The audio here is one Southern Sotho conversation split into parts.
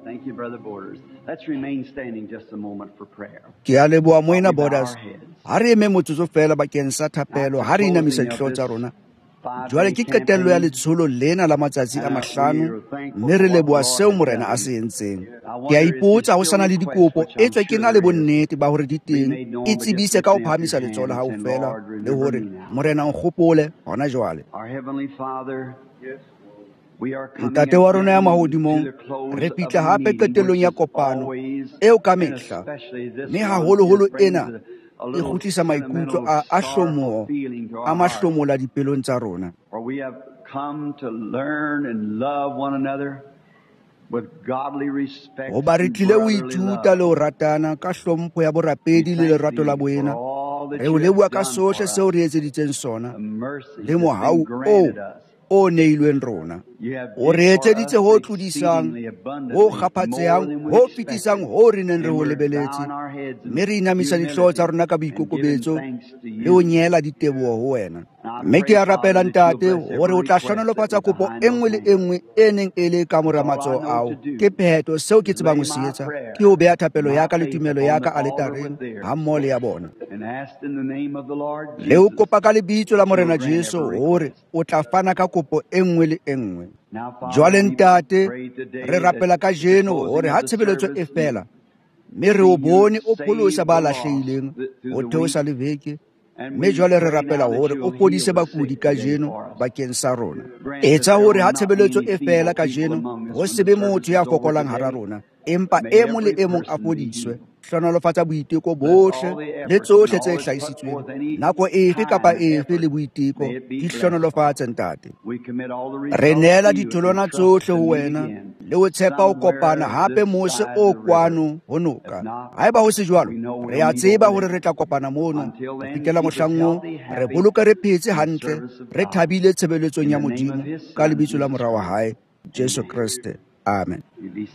Thank you, Brother Borders. Let's remain standing just a moment for prayer. Ke a leboha moena Borders. Ha re eme motsotso fela bakeng sa thapelo ha re inamisa dihlooho tsa rona. Jwale ke qetello ya letsholo lena la matsatsi a mahlano, mme re leboha seo Morena a se entseng. Ke a ipotsa ho sana le dikopo e tswe ke na le bonnete ba hore di teng, e tsebise ka ho phahamisa letsoho la hao fela le hore Morena o nkgopole hona jwale. Our Heavenly Father, Ntate wa rona ya mahodimong, re fihla hape qetellong ya kopano eo ka mehla, mme haholoholo ena e kgutlisa maikutlo a hlomoho a mahlomola dipelong tsa rona. for we have come to learn and love one another with godly respect. Hoba re tlile ho ithuta le ho ratana ka hlompho ya borapedi le lerato la boena. Re o leboha ka sohle seo re etseditseng sona le mohau o neilweng rona. O re etseditse ho tlodisang, ho kgaphatsehang, ho fetisang ho re neng re ho lebeletse, mme re inamisa dihlooho tsa rona ka boikokobetso le ho nyela diteboho ho wena. Mme ke a rapela ntate hore o tla hlonolofatsa kopo e nngwe le e nngwe e neng e le ka mora matsoho ao. Ke pheto seo ke tsebang ho se etsa ke ho beha thapelo ya ka le tumelo ya ka aletareng hammoho le ya bona, le ho kopa ka lebitso la Morena Jesu hore o tla fana ka kopo e nngwe le e nngwe. Jwale ntate, re rapela kajeno hore ha tshebeletso e fela, mme re o bone o pholosa ba lahlehileng ho theosa le veke, mme jwale re rapela hore o fodise bakudi kajeno bakeng sa rona. Etsa hore ha tshebeletso e fela kajeno ho se be motho ya fokolang hara rona, empa e mong le e mong a fodiswe. Hlonolofatsa boiteko bohle le tsohle tse hlahisitsweng, nako efe kapa efe le boiteko di hlonolofatse ntate. Re neela ditholwana tsohle ho wena le ho tshepa ho kopana hape mose o kwano ho noka. Haeba ho se jwalo, re a tseba hore re tla kopana mono ho fihlela mohlang oo re boloke re phetse hantle, re thabile tshebeletsong ya Modimo ka lebitso la mora wa hae Jesu Kriste. Amen.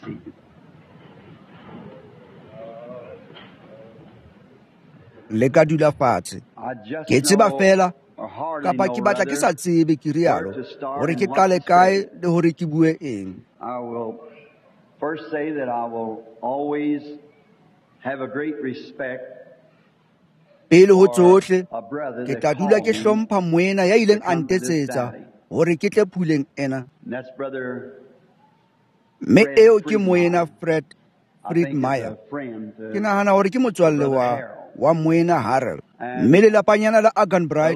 Le ka dula fatshe. Ke tseba fela kapa ke batla ke sa tsebe ke rialo hore ke qale kae le hore ke bue eng. I will first say that I will always have a great respect Pele ho tsohle ke tla dula ke hlompha moena ya ileng a ntetsetsa hore ke tle phuleng ena. that's Brother Me eo ke moena Friedmeier. Ke nahana hore ke motswalle wa moena Harold. Mme lelapanyana la Agan Bright,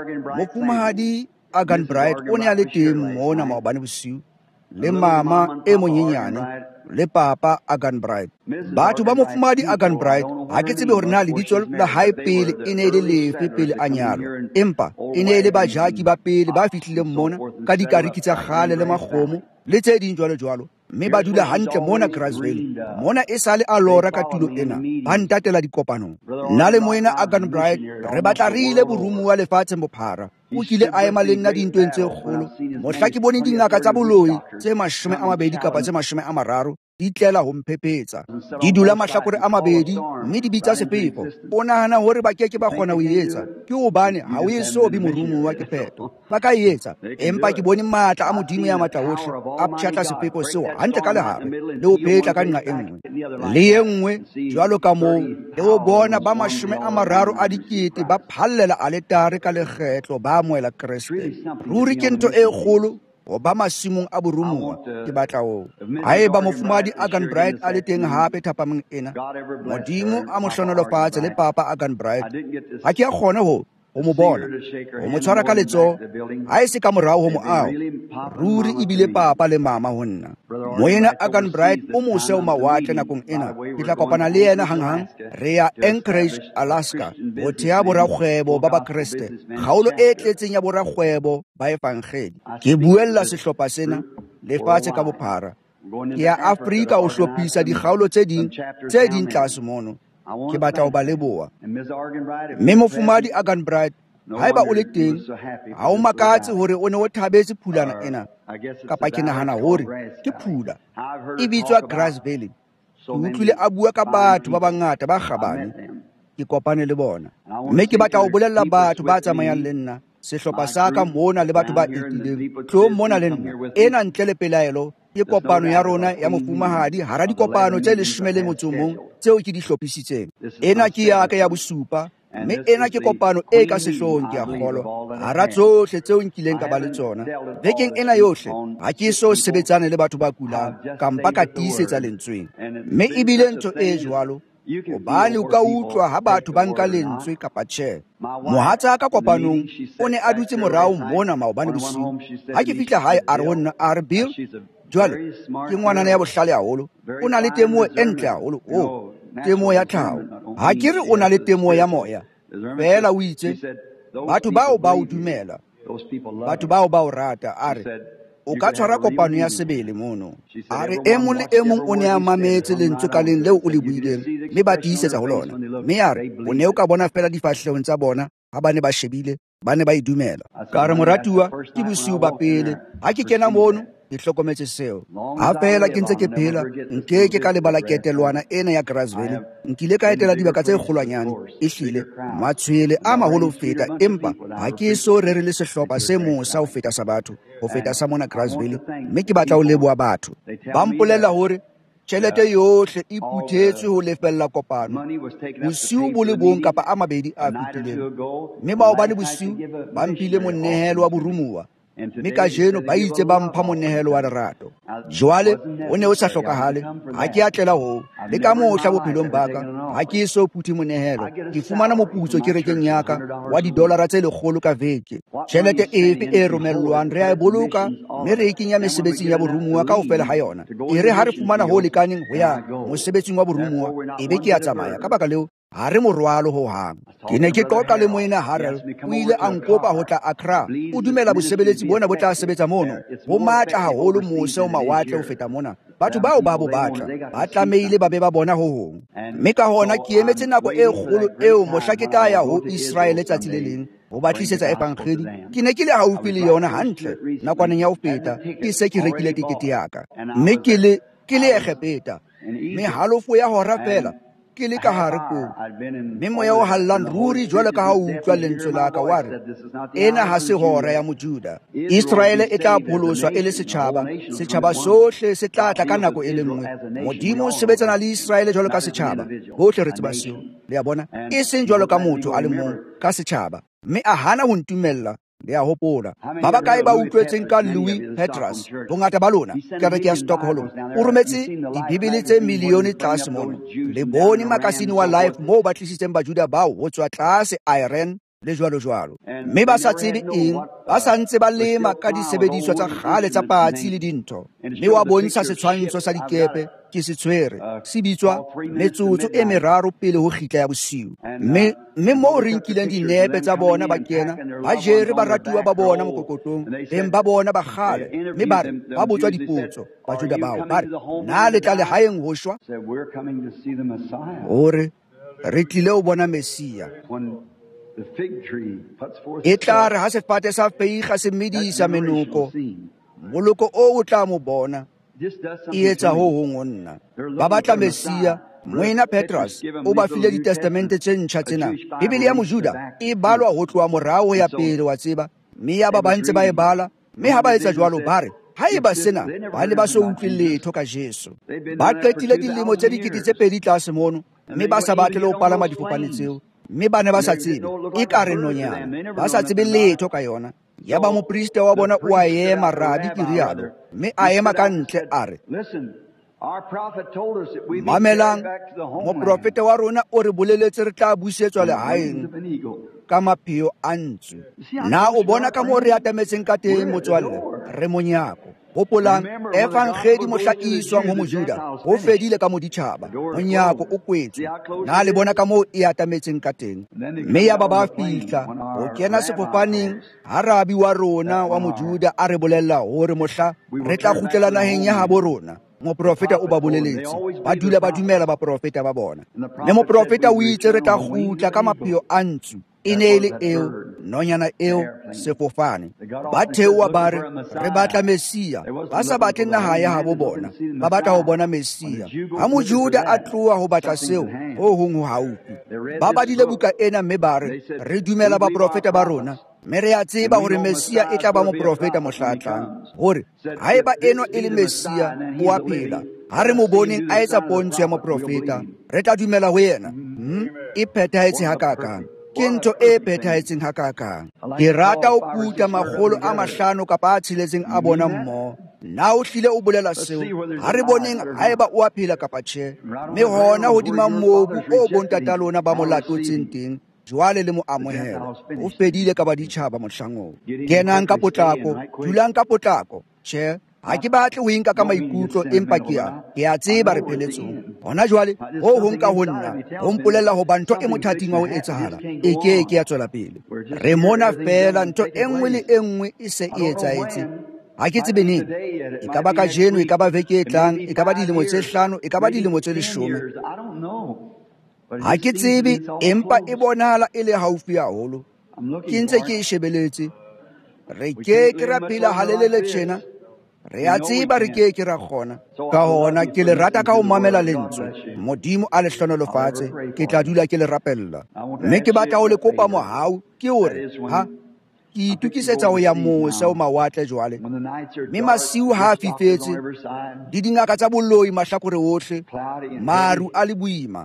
mofumahadi Agan Bright o ne a le teng mona maobane bosiu, le mama e monyenyane le papa Agan Bright. Batho ba mofumahadi Agan Bright ha ke tsebe hore na lebitso la hae pele e ne le lefe pele a nyalo, empa e ne le bajaki ba pele ba fihlileng mona ka dikariki tsa kgale le makgomo le tse ding jwalo. Mme ba dula hantle mona Grasville, mona e sale a lora ka tulo ena, ba ntatela dikopanong. Nna le moena Agan Bright re batla re ile borumuwa lefatsheng bophara. O kile a ema le nna dintweng tse kgolo. Mohla ke bone dingaka tsa boloi tse 20 kapa tse 30 di tlela ho mphephetsa. Di dula mahlakore a mabedi mme di bitsa sefefo. O nahana hore ba keke ba kgona ho etsa, ke hobane ha o eso bi morumo wa kepheto. Ba ka etsa, empa ke bone matla a Modimo ya matla ohle a pshatla sefefo seo hantle ka lehare le ho phetla ka nqa e nngwe le e nngwe jwalo ka moo, le ho bona ba 30 a dikete ba phallela aletare ka lekgetlo ba amohela Kriste. Ruri ke ntho e kgolo ho ba masimong a borumuwa. Ke batla ho haeba mofumahadi Agan Bright a le teng hape thapameng ena, Modimo a mo hlonolofatse le papa Agan Bright. Ha ke a kgona ho mo bona, ho mo tshwara ka letsoho, ha e se ka morao ho mo ao. Ruri ebile papa le mama ho nna. Moena Agan Bright o mose o mawatle nakong ena. Ke tla kopana le yena hanghang re ya Anchorage, Alaska, ho thea borakgwebo ba ba Kriste, kgaolo e tletseng ya borakgwebo ba evangeli. Ke buella sehlopha sena lefatshe ka bophara. Ke ya Afrika ho hlophisa dikgaolo tse ding tlase mono. Ke batla ho ba leboha. Mme mofumahadi Agan Bright, haeba o le teng, ha o makatse hore o ne o thabetse phulana ena, kapa ke nahana hore ke phula e bitswa Grasville. Ke utlwile a bua ka batho ba bangata ba kgabane, ke kopane le bona. Mme ke batla ho bolella batho ba tsamayang le nna sehlopha sa ka mona le batho ba etileng tlo mona le nna ena ntle le pelaelo ke kopano ya rona ya mofumahadi hara dikopano tse 11 tseo ke di hlophisitseng. Ena ke ya ka ya bosupa, mme ena ke kopano e ka sehlong ke a kgolwa hara tsohle tseo nkileng ka ba le tsona. Bekeng ena yohle ha ke so sebetsane le batho ba kulang kampa ka tiisetsa lentsweng, mme ebile ntho e jwalo hobane o ka utlwa ha batho ba nka lentswe kapa tjhe. Mohatsa ka kopanong o ne a dutse morao mona maobane bosiu. Ha ke fihla hae a re ho nna a re, Bill, jwale ke ngwanana ya bohlale haholo, o na le temoho e ntle haholo. Temoho ya tlhaho, ha ke re o na le temoho ya moya fela. O itse batho bao ba o dumela, batho bao ba o rata. A re o ka tshwara kopano ya sebele mono. A re e mong le e mong o ne a mametse lentswe ka leng leo o le buileng, mme ba tiisetsa ho lona. Mme a re o ne o ka bona fela difahlehong tsa bona ha ba ne ba shebile, ba ne ba e dumela. Ka re moratuwa, ke bosiu ba pele ha ke kena mono ke hlokometse seo. Ha fela ke ntse ke phela nkeke ka lebala ketelwana ena ya Grasville. Nkile ka etela dibaka tse kgolwanyane, ehlile matshwele a maholo feta, empa ha ke so rere le sehlopha se mosa ho feta sa batho, ho feta sa mona Grasville. Mme ke batla ho leboha batho ba mpolella hore tjhelete yohle e phuthetswe ho lefella kopano bosiu bo le bong kapa a mabedi a fetileng. Mme maobane bosiu ba mpile monehelo wa borumuwa, mme kajeno ba itse ba mpha monehelo wa lerato. Jwale o ne o sa hlokahale ha ke atlela ho le ka mohla bophelong ba ka ha ke so phuthi monehelo. Ke fumana moputso kerekeng ya ka wa $100 ka veke. Tjhelete efe e romellwang re a e boloka, mme re e kenya mesebetsing ya borumuwa kaofela ha yona. E re ha re fumana ho lekaneng ho ya mosebetsing wa borumuwa, e be ke a tsamaya. Ka baka leo ha re morwalo ho hang. Ke ne ke qoqa le moena Harrell, o ile a nkopa ho tla Accra. O dumela bosebeletsi bona bo tla sebetsa mono bo matla haholo mose o mawatle ho feta mona. Batho bao ba bo batla ba tlamehile ba be ba bona ho hong. Mme ka hona ke emetse nako e kgolo eo mohla ke tla ya ho Israel tsatsi le leng ho batlisetsa evangeli. Ke ne ke le haufi le yona hantle nakwaneng ya ho feta, ke se ke rekile tikete ya ka, mme ke le Egepeta. Mme halofo ya hora fela ke le ka hare ko, mme moya o hallang ruri jwalo ka ha o utlwa lentswe la ka wa re ena ha se hora ya mojuda. Israele e tla pholoswa e le setjhaba sohle se tla tla ka nako e le nngwe. Modimo o sebetsana le Israele jwalo ka setjhaba, bohle re tseba seo. Le a bona, e seng jwalo ka motho a le mong ka setjhaba, mme a hana ho ntumella. Le a hopola ba ba kae ba utlwetseng ka Louis Petrus, bongata ba lona kereke ya Stockholm o rometse dibibele tse milione tlase mono. Le bone makasine wa Life moo ba tlisitseng bajuda bao ho tswa tlase Iran le jwalo jwalo, mme ba sa tsebe eng, ba sa ntse ba lema ka disebediswa tsa kgale tsa patsi le dintho. Mme wa bontsha setshwantsho sa dikepe ke se tshwere, se bitswa metsotso e meraro pele ho kgitla ya bosiu. Mme moo re nkileng dinepe tsa bona ba kena, ba jere baratuwa ba bona mokokotong, beng ba bona ba kgale, mme ba re ba botswa dipotso bajuda bao, ba re na le tla lehaeng ho shwa? Hore re tlile ho bona Mesia. E tla re ha sefate sa feiga se medisa menoko, moloko o tla mo bona e etsa ho hong ho nna. Ba batla Mesia. Moena Petrus o ba file ditestamente tse ntjha tsena. Bibele ya mojuda e balwa ho tloha morao ya pele, wa tseba, mme ya ba ntse ba e bala, mme ha ba etsa jwalo ba re haeba sena ba le ba so utlwe letho ka Jesu. Ba qetile dilemo tse 2,000 tlase mono, mme ba sa batle ho palama difofane tseo, mme ba ne ba sa tsebe e ka re nonyana, ba sa tsebe letho ka yona. Ya ba mopriste wa bona o a ema Rabi ke rialo, mme a ema ka ntle a re mamelang, moprofeta wa rona o re boleletse re tla busetswa lehaeng ka mapheo a ntswe. Na o bona ka moo re atametseng ka teng motswalle, re monyako. Hopolang, evangeli mohla iswang ho mojuda ho fedile ka moditjhaba, monyako o kwetswe. Na le bona ka moo e atametseng ka teng. Mme ya ba fihla ho kena sefofaneng ha Rabi wa rona wa mojuda a re bolella hore mohla re tla kgutlela naheng ya habo rona. Moprofeta o ba boleletse, ba dula ba dumela baprofeta ba bona. Mme moprofeta o itse re tla kgutla ka mapheo a ntswe. E ne e le eo nonyana eo sefofane. Ba theoha ba re re batla Mesia, ba sa batle naha ya habo bona, ba batla ho bona Mesia. Ha mojuda a tloha ho batla seo, ho hong ho haufi. Ba badile buka ena mme ba re re dumela baprofeta ba rona, mme re a tseba hore Mesia e tla ba moprofeta mohlatlang, hore haeba enwa e le Mesia o a phela, ha re mo boneng a etsa pontsho ya moprofeta, re tla dumela ho yena. E phethahetse hakakang, ke ntho e phethahetseng hakakang. Ke rata ho kuta 500 kapa 6 a bona mmoho. Na o hlile o bolela seo, ha re boneng haeba o a phela kapa tjhe, mme hona hodima mobu o bontata lona ba mo latotseng teng, jwale le mo amohela. O fedile ka baditjhaba mohlangong. Kenang ka potlako, dulang ka potlako. Tjhe, ha ke batle ho inka ka maikutlo, empa ke a tseba re pheletsong. Hona jwale ho hong ka ho nna ho mpolella ho ba ntho e mothating wa ho etsahala e ke ya tswela pele. Re mona fela ntho e nngwe le e nngwe e se e etsaetse. Ha ke tsebe neng, e ka ba kajeno, e ka ba veke e tlang, e ka ba dilemo tse 5, e ka ba dilemo tse 10. Ha ke tsebe, empa e bonahala e le haufi haholo. Ke ntse ke e shebeletse. Re ke ra phela halelele tjena, re a tseba re ke ra kgona. Ka hona ke le rata ka ho mamela lentswe. Modimo a le hlonolofatse, ke tla dula ke le rapella. Mme ke batla ho le kopa mohau ke hore ke itukisetsa ho ya mose o mawatle jwale, mme masiu ha a fifetse, di dingaka tsa boloi mahlakore ohle, maru a le boima,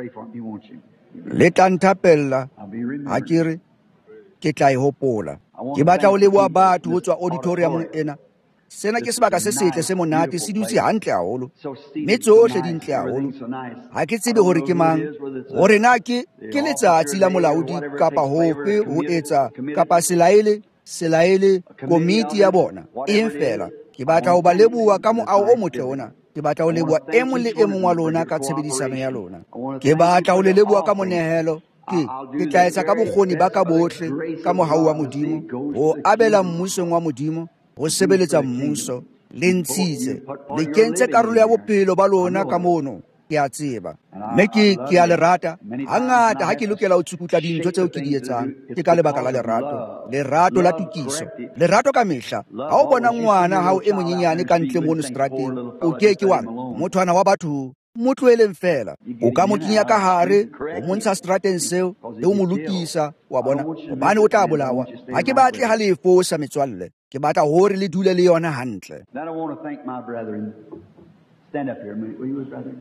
le tla nthapella ha ke re ke tla e hopola. Ke batla ho leboha batho ho tswa auditoriumong ena. Sena ke sebaka se setle se monate, se dutse hantle haholo, mme tsohle di ntle haholo. Ha ke tsebe hore ke mang, hore na ke letsatsi la molaodi kapa hofe ho etsa kapa selaele komiti ya bona. Eng fela, ke batla ho ba leboha ka moao o motle ona. Ke batla ho leboha e mong le e mong wa lona ka tshebedisano ya lona. Ke batla ho le leboha ka monehelo. Ke tla etsa ka bokgoni ba ka bohle ka mohau wa Modimo, ho abela mmusong wa Modimo, ho sebeletsa mmuso, le ntshitse, le kentse karolo ya bophelo ba lona ka mono. Ke a tseba, mme ke a le rata. Hangata ha ke lokela ho tsukutla dintho tseo ke di etsang, ke ka lebaka la lerato la tukiso, lerato ka mehla. Ha o bona ngwana hao e monyenyane ka ntle mono strateng, o ke wa mothwana wa batho, mo tloeleng fela. O ka mo kenya ka hare, o mo ntsha strateng seo, le o mo lokisa, wa bona, hobane o tla bolawa. Ha ke batle ha le fosa metswalle, ke batla hore le dule le yona hantle. Then I want to thank my brethren. Stand up here, will you, brother?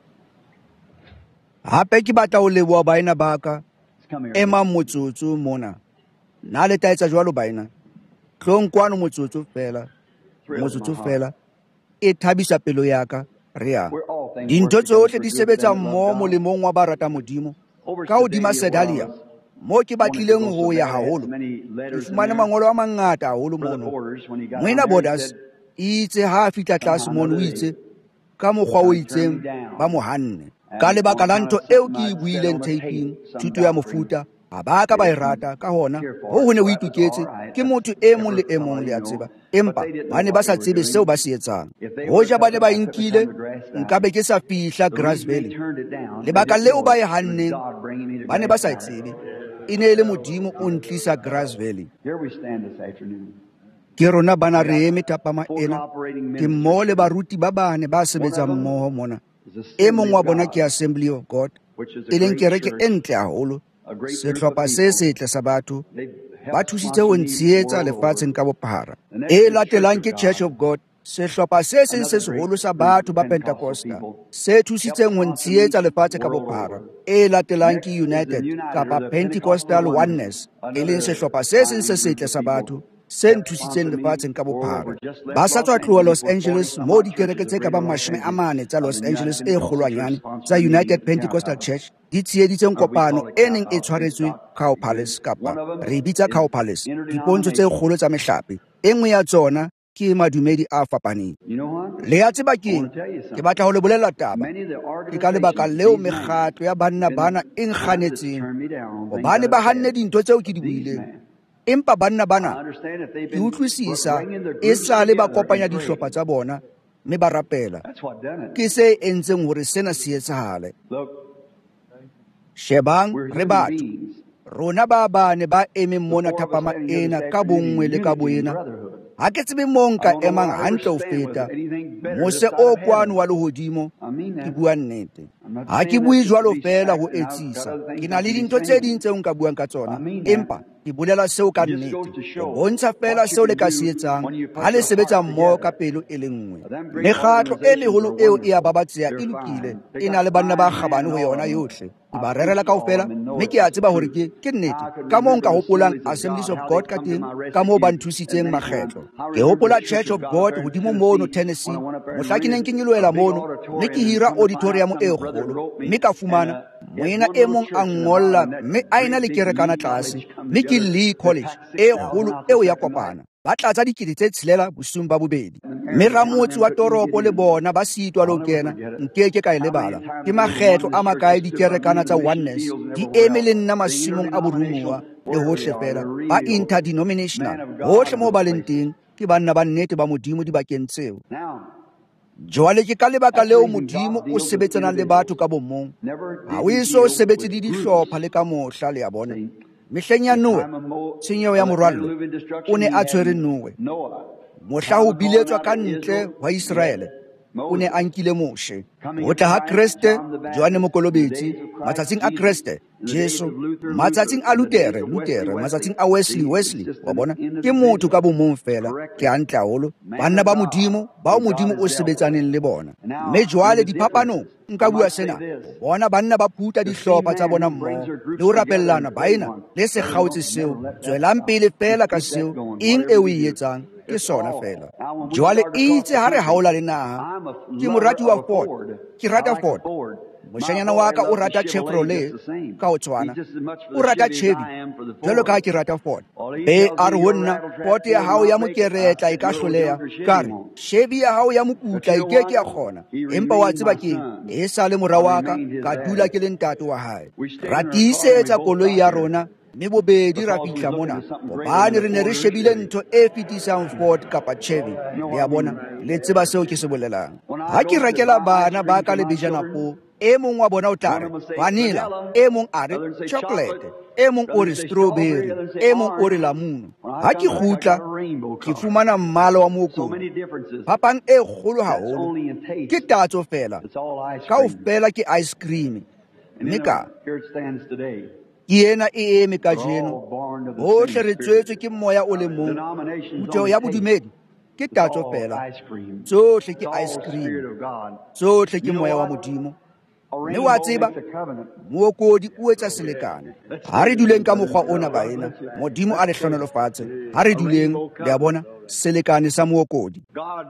Hape ke batla ho leboha baena ba ka, emang motsotso mona. Na le tla etsa jwalo baena. Tlong kwano motsotso fela. E thabisa pelo ya ka, re a. Dintho tsohle di sebetsa mmoho molemong wa ba rata Modimo. Ka hodima Sedalia, mo ke batlileng ho ya haholo, ke fumane mangolo a mangata haholo mono. Moena Borders itse ha a fitla tlase mono, o itse ka mokgwa o itseng ba mohanne. Ka lebaka la ntho eo ke e buileng taping, thuto ya mofuta, ha ba ka ba e rata. Ka hona ho ne o ituketse ke motho e mong le e mong, le a tseba, empa ba ne ba sa tsebe seo ba se etsang. Hoja ba ne ba inkile, nkabe ke sa fihla Grass Valley. Lebaka leo ba e hanneng, ba ne ba sa tsebe e ne le Modimo o ntlisa Grass Valley. Ke rona bana re eme thapama ena, ke mmoho le baruti ba bane ba sebetsang mmoho mona. E mong wa bona ke Assembly of God, e leng kereke e ntle haholo, sehlopha se setle sa batho, ba thusitse ho ntshietsa lefatsheng ka bophara. E latelang ke Church of God, sehlopha se seng se seholo sa batho ba Pentecostal, se thusitseng ho ntshietsa lefatshe ka bophara. E latelang ke United kapa Pentecostal Oneness, e leng sehlopha se seng se setle sa batho, se nthusitseng lefatsheng ka bophara. Ba sa tswa tloha Los Angeles, mo dikereke tse ka bang 40 tsa Los Angeles e kgolwanyane tsa United Pentecostal Church di tsheheditseng kopano e neng e tshwaretswe Cow Palace, kapa re bitsa Cow Palace, dipontsho tse kgolo tsa mehlape. E nngwe ya tsona ke madumedi a fapaneng. Le a tseba keng, ke batla ho le bolella taba, ke ka lebaka leo mekgatlo ya banna bana e nkganetseng, hobane ba hanne dintho tseo ke di buileng. Empa banna bana, ke utlwisisa, e sale ba kopanya dihlopha tsa bona, mme ba rapela. Ke se entseng hore sena se etsahale. Shebang re batho, rona ba bane ba emeng mona thapama ena ka bonngwe le ka boena. Ha ke tsebe mo nka emang hantle ho feta mose o kwano wa lehodimo. Ke bua nnete, ha ke bue jwalo fela ho etsisa. Ke na le dintho tse ding tseo nka buang ka tsona, empa ke bolela seo ka nnete go bontsha fela seo le ka se etsang ha le sebetsa mmogo ka pelo e le nngwe. Mekgatlo e megolo eo e a babatseya e lokile, e na le banna ba kgabane ho yona yohle, ke ba rerela kaofela, mme ke a tseba hore ke nnete. Ka moo nka hopolang Assemblies of God ka teng, ka moo ba nthusitseng makgetlo. Ke hopola Church of God hodimo mono Tennessee, mohla ke neng ke nyeloela mono, mme ke hira auditorium e kgolo, mme ka fumana moena e mong a ngolla, mme a ena le kerekana tlase, mme ke Lee College e kgolo eo ya kopana. Ba tlatsa dikete tse 6 bosung ba bobedi, mme ramotse wa toropo le bona ba sitwa lo kena, nkeke ka e lebala. Ke makgetlo a makae dikerekana tsa Oneness di eme le nna masimong a borumuwa le hohle fela ba interdenominational, hohle moo ba leng teng ke banna ba nnete ba Modimo dibakeng tseo. Jwale ke ka lebaka leo Modimo o sebetsana le batho ka bomong, ha o eso sebetse di dihlopha le ka mohla le a bona. Mehleng ya Noe, tshenyeho ya morwallo, o ne a tshwere Noe. Mohla ho biletswa ka ntle wa Israele, o ne a nkile Moshe. Ho tla ha Kreste, Johane Mokolobetsi, matsatsing a Kreste, Jesu, matsatsing a Lutere, matsatsing a Wesley, wa bona, ke motho ka bomong fela, ke hantle haholo, banna ba Modimo, bao Modimo o sebetsaneng le bona. Mme jwale diphapano, nka bua sena, bona banna ba phuta dihlopha tsa bona mmoho, le ho rapellana baena, le se kgaotse seo, tswelang pele fela ka seo, eng e o e etsang, ke sona fela. Jwale itse ha re haola le naha, ke morati wa Ford, ke rata Ford. Moshanyana wa ka o rata Chevrolet ka o tshwana, o rata Chevy jwalo ka ke rata Ford. A re ho nna, Ford ya hao ya mokeretla e ka hloleha, ka re Chevy ya hao ya mokutla e keke ya kgona. Empa wa tseba keng, e sa le mora wa ka dula ke le ntate wa hae. Ra tiisetsa koloi ya rona, mme bobedi ra fihla mona, hobane re ne re shebile ntho e fetisang Ford kapa Chevy. Le a bona, le tseba seo ke se bolelang. Ha ke rekela bana ba ka lebejana po, e mong wa bona o tla re vanilla, e mong a re chocolate, e mong o re strawberry, e mong o re lamunu. Ha ke kgutla ke fumana mmala wa mookodi, phapang e kgolo haholo, ke tatso fela, kaofela ke ice cream. Mme ka ena e eme ka jeno, hohle re tswetswe ke moya o le mong, motho ya bodumedi ke tatso fela, tsohle ke ice cream, tsohle ke moya wa Modimo. Mme wa tseba, mookodi o etsa selekane. Ha re duleng ka mokgwa ona baena, Modimo a le hlonolofatse, ha re duleng, le a bona, selekane sa mookodi.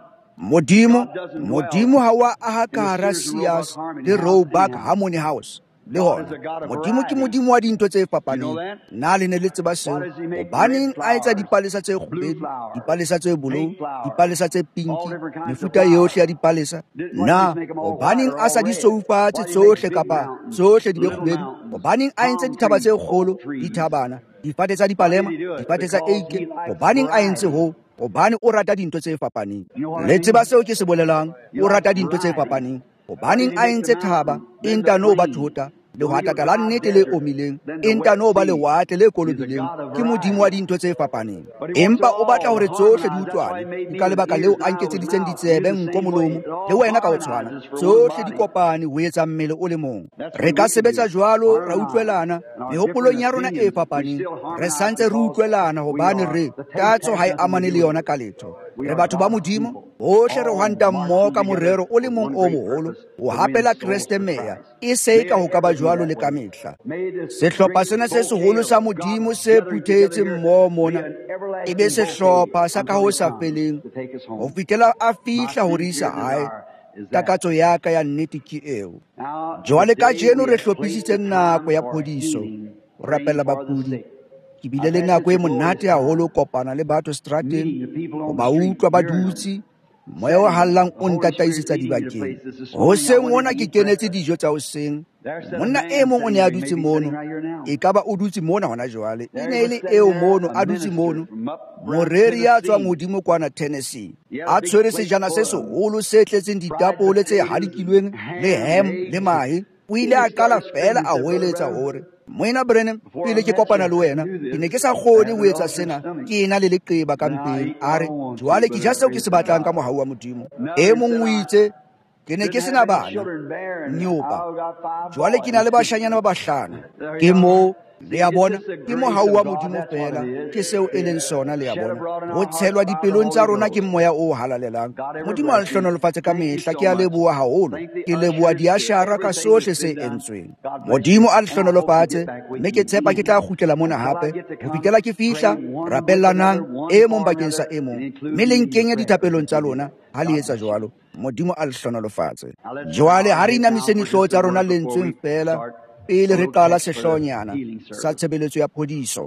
Modimo ha wa aha ka hara Sears le Roebuck Harmony House. Le hona, Modimo ke Modimo wa dintho tse fapaneng. Na le ne le tseba seo, hobaneng a etsa dipalesa tse kgubedu, dipalesa tse bolou, dipalesa tse pinki, mefuta yohle ya dipalesa? Na hobaneng a sa di soufatse tsohle kapa tsohle di be kgubedu? Hobaneng a entse dithaba tse kgolo, dithabana, difate tsa dipalema, difate tsa eike? Hobaneng a entse ho? Hobane o rata dintho tse fapaneng. Le tseba seo ke se bolelang, o rata dintho tse fapaneng. Hobaneng a entse thaba, e ntano ba thota, le hatata la nnete le omileng, e ntano ba lewatle le kolobileng, ke Modimo wa dintho tse fapaneng. Empa o batla hore tsohle di utlwane, ka lebaka leo a nketseditseng ditsebe nko molomo, le wena ka o tshwana, tsohle di kopane ho etsa mmele o le mong. Re ka sebetsa jwalo, ra utlwelana, mehopolong ya rona e fapaneng, re santse re utlwelana hobane re tatso ha e amane le yona ka letho. Re batho ba Modimo, hohle re hwanta mmoho ka morero o le mong o moholo, o hapela Kreste meya, e se ka ho ka ba jwalo le ka mehla. Sehlopha sena se seholo sa Modimo se phuthetse mmoho mona, e be sehlopha sa ka ho sa feleng, ho fihlela a fihla ho re isa hae. Takatso ya ka ya nnete ke eo. Jwale ka jeno re hlophisitse nako ya phodiso, ho rapella bakudi. Ke bile le nako e monate haholo kopana le batho strateng, ho ba utlwa ba dutse, moya o hallang o ntataisetsa dibakeng. Hoseng mona ke kenetse dijo tsa hoseng, monna e mong o ne a dutse mono, e ka ba o dutse mona hona jwale, e ne e le eo mono a dutse mono, moreri ya tswang hodimo kwana Tennessee, a tshwere sejana se seholo se tletseng ditapole tse hadikilweng le ham le mahe. O ile a qala fela a hoeletsa hore, Moena Brenham, pele ke kopana le wena, ke ne ke sa kgone ho etsa sena, ke ena le leqeba ka mpeng. A re, jwale ke ja seo ke se batlang ka mohau wa Modimo. E mong o itse, ke ne ke sena bana nyopa, jwale ke na le bashanyana ba bahlano. Ke mo le ya bona, ke mohau wa Modimo fela, ke seo e leng sona le ya bona. Ho tshelwa dipelong tsa rona ke moya o halalelang. Modimo a hlonolofatse ka mehla, ke a leboha haholo. Ke leboha diashara ka sohle se entsweng. Modimo a hlonolofatse, mme ke tshepa ke tla kgutlela mona hape ho fihlela ke fihla rapellanang e mong bakeng sa e mong, mme le nkenya dithapelong tsa lona ha le etsa jwalo. Modimo a hlonolofatse. Jwale ha re inamise dihlooho tsa rona lentsweng fela pele re qala sehloohonyana sa tshebeletso ya phodiso.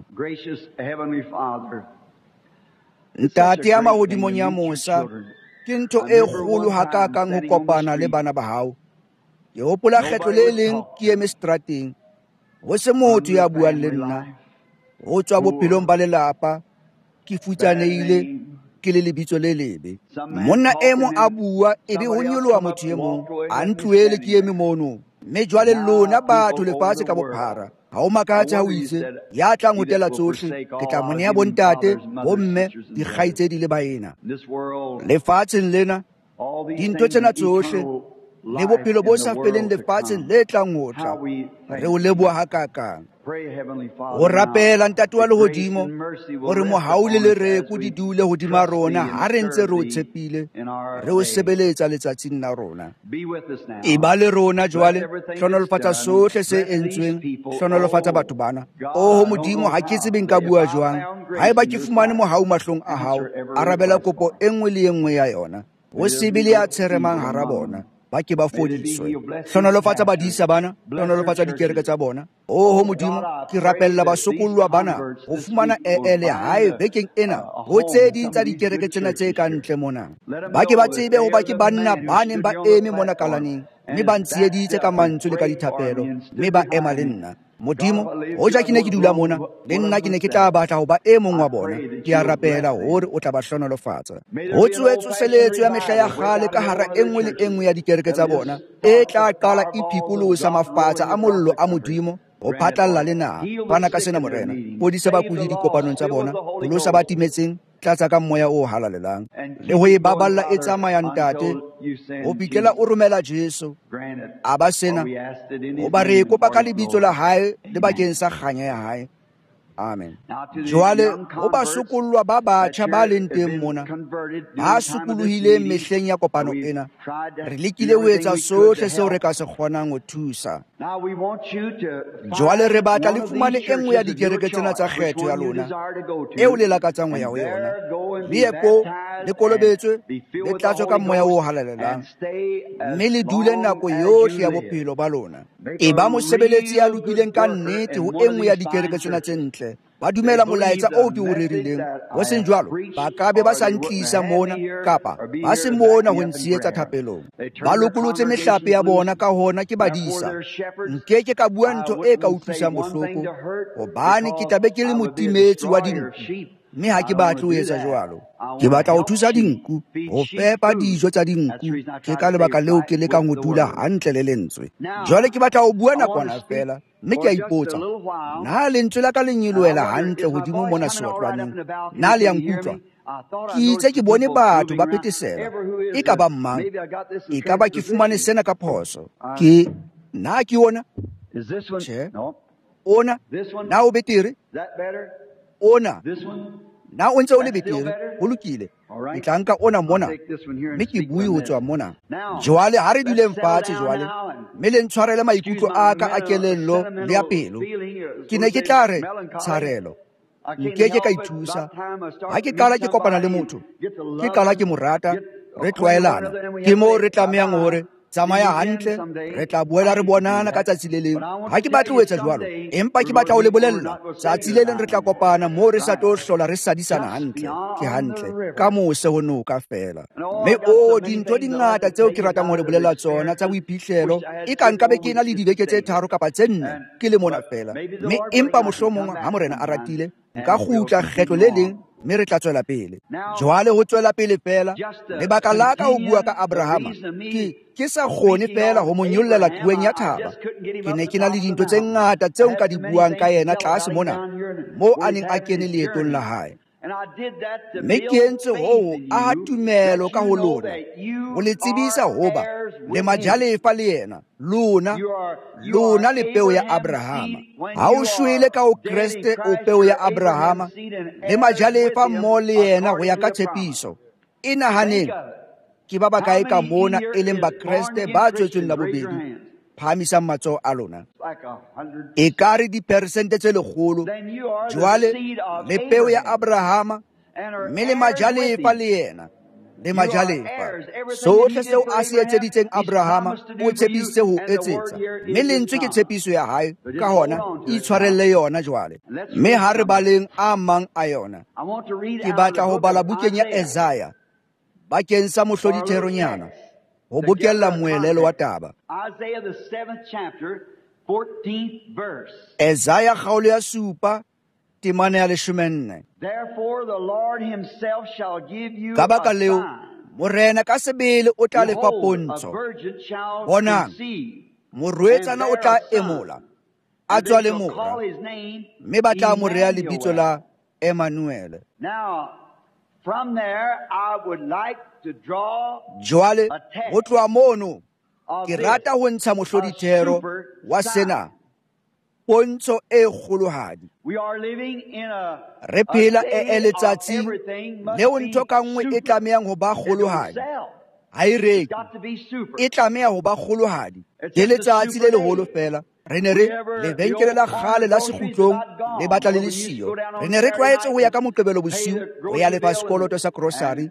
Ntate ya mahodimong ya Mosa, ke ntho e kgolo hakakang ho kopana le bana ba hao. Ke hopola kgetlo le leng ke eme seterateng, ho se motho ya buang le nna, ho tswa bophelong ba lelapa, ke futsanehile ke le lebitso le lebe. Monna e mong a bua, ebe ho nyoloha motho e mong a ntlohele ke eme mono. Mme jwale lona batho lefatshe ka bophara, ha o makatse ha o itse, ya tlang ho tela tsohle, ke tla mo neha bontate, bomme, dikgaitsedi le baena. Lefatsheng lena, dintho tsena tsohle, le bophelo bo sa feleng lefatsheng le tlang ho tla, re o leboha hakakang. Ho rapela ntate wa lehodimo hore mohaule le reku di dule hodima rona ha re ntse re o tshepile, re o sebeletsa letsatsing la rona. E ba le rona jwale, hlonolofatsa sohle se entsweng, hlonolofatsa batho bana. O Modimo, ha ke tsebe nka bua jwang, ha eba ke fumane mohau mahlong a hao, arabela kopo e nngwe le e nngwe ya yona. Ho sebe le ya tsheremang hara bona, ba ke ba fodiswe. Hlonolofatsa badisa bana, hlonolofatsa dikereke tsa bona. O Modimo, ke rapella basokollwa bana ho fumana ele hae bekeng ena ho tse ding tsa dikereke tsena tse ka ntle mona. Ba ke ba tsebe ho ba ke banna ba neng ba eme mona kalaneng, mme ba ntsieditse ka mantswe le ka dithapelo, mme ba ema le nna. Modimo, hoja ke ne ke dula mona, le nna ke ne ke tla batla ho ba e mong wa bona. Ke a rapela hore o tla ba hlonolofatsa. Ho tsohe tsoseletso ya mehla ya kgale ka hara e nngwe le e nngwe ya dikereke tsa bona, e tla qala e phikolosa mafatsa a mollo a Modimo ho phatlalla le naha. Bana ka sena Morena, fodisa bakudi dikopanong tsa bona, pholosa ba timetseng, tlatsa ka moya o halalelang, le ho e baballa e tsamayang ntate, ho fihlela o romela Jesu. A ba sena, ho ba re kopa ka lebitso la hae le bakeng sa kganya ya hae. Amen. Jwale ho basokollwa ba batjha ba leng teng mona, ba sokolohileng mehleng ya kopano ena, re lekile ho etsa sohle seo re ka se kgonang ho thusa. Jwale re batla le fumane e nngwe ya dikereke tsena tsa kgetho ya lona, eo le lakatsang ho ya ho yona. Le ye ko, le kolobetswe, le tlatswe ka moya o halalelang, mme le dule nako yohle ya bophelo ba lona. E ba mosebeletsi ya lokileng ka nnete ho e nngwe ya dikereke tsena tse ntle. Ba dumela molaetsa o ke o rerileng, ho seng jwalo ba ka be ba sa ntlisa mona, kapa ba se mona ho ntshietsa thapelong. Ba lokolotse mehlape ya bona ka hona ke badisa. Nkeke ka bua ntho e ka utlwisang bohloko, hobane ke tlabe ke le motimetsi wa dinku, mme ha ke batle ho etsa jwalo. Ke batla ho thusa dinku, ho fepa dijo tsa dinku, ke ka lebaka leo ke lekang ho dula hantle le lentswe. Jwale ke batla ho bua nakwana fela, mme ke a ipotsa, na lentswe la ka le nyeloela hantle hodimo mona seotlwaneng, na le ya nkutlwa? Ke itse ke bone batho ba phethesela, e ka ba mmang, e ka ba ke fumane sena ka phoso. Na ke ona? Tjhe, ona, na o betere? Ona, na o ntse o le betere, ho lokile. Ke tla nka ona mona, mme ke bue ho tswa mona. Jwale ha re duleng fatshe jwale, mme le ntshwarele maikutlo a ka a kelello le ya pelo. Ke ne ke tla re tsharelo, nkeke ka ithusa. Ha ke qala ke kopana le motho, ke qala ke mo rata, re tlwaelana, ke moo re tlamehang hore tsamaya hantle, re tla boela re bonana ka tsatsi le leng. Ha ke batle ho etsa jwalo, empa ke batla ho le bolella, tsatsi le leng re tla kopana moo re sa tlo hlola re sadisana hantle, ke hantle, ka mose ho noka fela. Mme dintho di ngata tseo ke ratang ho le bolella tsona tsa boiphihlelo, e ka nkabe ke na le dibeke tse 3 kapa tse 4 ke le mona fela. Mme empa mohlomong ha Morena a ratile, nka kgutla kgetlo le leng, mme re tla tswela pele. Jwale ho tswela pele fela, lebaka la ka ho bua ka Abrahama, ke sa kgone fela ho mo nyollela tueng ya thaba. Ke ne ke na le dintho tse ngata tseo nka di buang ka yena tlase mona, moo a neng a kene leetong la hae. mme ke entse hoo a tumelo ka ho lona ho le tsebisa hoba le majalefa le yena lona le peo ya Abrahama ha o shwele ka o Kriste o peo ya Abrahama le majalefa mo le yena ho ya ka tshepiso inahaneng ke ba bakae ka mona e leng ba Kriste ba tswetsweng la bobedi phamisang matsoho a lona e kare diperesente tse 100 jwale le peo ya Abrahama mme le majalefa le yena le majalefa sohle seo a se etseditseng Abrahama o tshepisitse ho etsetsa mme lentswe ke tshepiso ya hae ka hona itshwarelle yona jwale mme ha re baleng a mang a yona ke batla ho bala bukeng ya Isaiah bakeng sa mohloditheronyana ho bokella moelelo wa taba Isaiah the 7th chapter 14th verse. Isaiah kgaolo ya 7 temana ya 14. Therefore the Lord himself shall give you ka baka a leo sign. morena ka sebele o tla lefa Behold, a pontsho virgin shall bonang conceive, morwetsana o tla emola a and tswa they le shall call mora his name mme ba tla mo rea lebitso Emmanuel. la Emmanuel. Now, from there, I would like to draw Jwale a text ho tloha mono of ke this, rata ho ntsha mohlodithero wa sena pontsho e kgolohadi. We are living in a Re phela day of letsatsi everything must leo be ntho ka nngwe e super. tlamehang ho ba It don't kgolohadi sell. ha e It's reke got to be super. e tlameha ho ba kgolohadi It's ke just a letsatsi super le leholo day. fela re ne re lebenkele la kgale la sekgutlong le batla le le siyo re ne re tlwaetse ho ya ka moqebelo bosiu ho ya lefa sekoloto sa grocery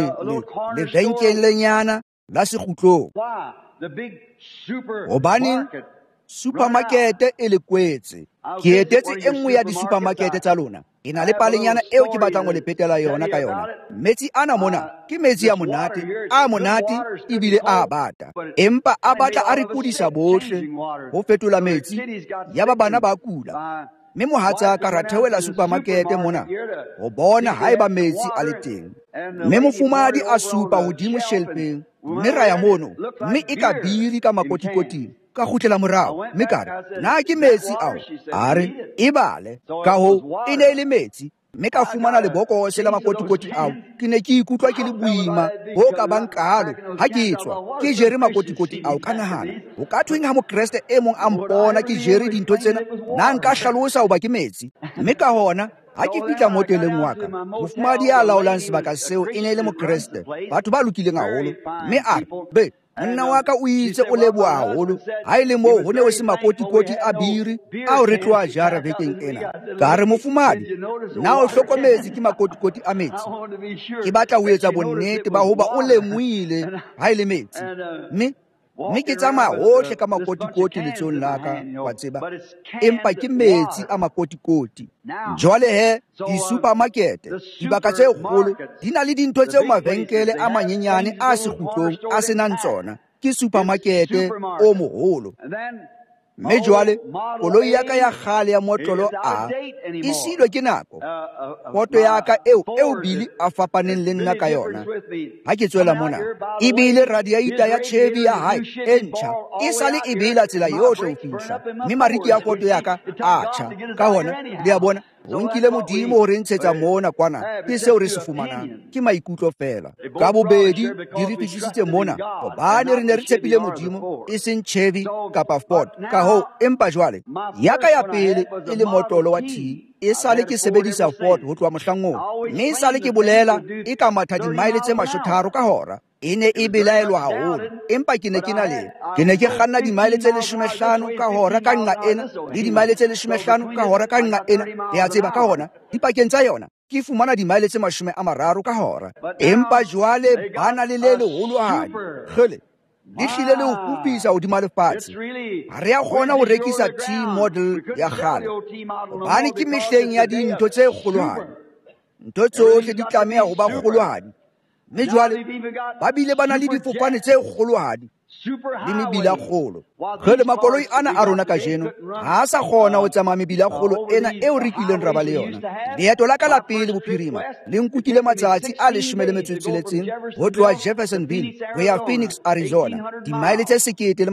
lebenkelenyana la sekgutlong Why? The big hobaneng supermarket. supermarkete e le kwetse ke etetse e nngwe ya di-supermarkete tsa lona e na le palenyana eo ke batlang ho le petela yona ka yona metsi ana mona ke metsi a monate ebile a bata empa a batla a re kudisa bohle ho fetola metsi ya ba bana ba kula mme mohatsaka ra theoela supermarkete mona ho bona haeba metsi a le teng mme mofumadi a supa hodimo shelfeng mme ra ya mono mme e ka biri ka makotikoting ka khutlela morao mme kare na ke metsi ao a re e bale ka ho e ne e le metsi mme ka fumana lebokose la makotikoti ao ke ne ke ikutlwa ke le boima ho ka bang kalo ha ke tswa ke jere makotikoti ao ka nahana o ka thweng ha mokreste e mong a mpona ke jere dintho tsena na nka hlalosa ho ba ke metsi mme ka hona ha ke fitla moteleng wa ka mofumadi ya laolang sebaka seo e ne e le mokreste batho ba lokileng haholo mme a re be monna wa ka o itse o leboha haholo ha e le moo ho ne ho se makotikoti a biri ao re tloa jara bekeng ena ka re mofumadi na o hlokometse ke makotikoti a metsi ke batla ho etsa bonnete ba hoba o lemohile ha e le metsi mme ke tsamaya hohle ka makotikoti letsohong la ka wa tseba empa ke metsi a makotikoti jwale he di-supermarkete dibaka tse kgolo di na le dintho tseo mabenkele a manyenyane a sekgutlong a senang tsona ke supermarkete o moholo mme jwale koloi ya ka ya kgale ya motlolo a e silwe ke nako poto ya ka eo Bili a fapaneng le nna ka yona ha ke tswela mona ebile radiator ya Chevy ya hae e ntjha e sale e bela tsela yohle ho fihla mme mariki ya poto ya ka a tjha ka hona le a bona o nkile modimo ho re ntshetsa mona kwana ke seo re se fumanang ke maikutlo fela ka bobedi di re fihlitsitse mona hobane re ne re tshepile modimo e seng Chevy kapa Ford ka ho empa jwale ya ka ya pele e le motlolo wa T e sale ke sebedisa Ford ho tloha mohlangong mme e sale ke bolela e ka matha dimaile tse 30 ka hora e ne e belaelwa haholo empa ke ne ke kganna dimaile tse 15 ka hora ka nqa ena le dimaile tse 15 ka hora ka nqa ena ya tseba ka hona dipakeng tsa yona ke fumana dimaile tse 30 ka hora empa jwale bana le leholohadi khele di hlile le ho kupisa hodima lefatshe ha re ya kgona ho rekisa T model ya kgale hobane ke mehleng ya dintho tse kgolohadi ntho tsohle di tlameha ho ba kgolohadi mme jwale ba bile ba na le difofane tse kgolohadi le mebila kgolo. Ge le makoloi ana a rona ka jeno ha sa kgona ho tsamaya mebila kgolo ena eo re kileng ra ba le yona. Leeto la ka la pele bophirima le nkukile matsatsi a 16 ho tloha Jeffersonville ho ya Phoenix, Arizona, dimaele tse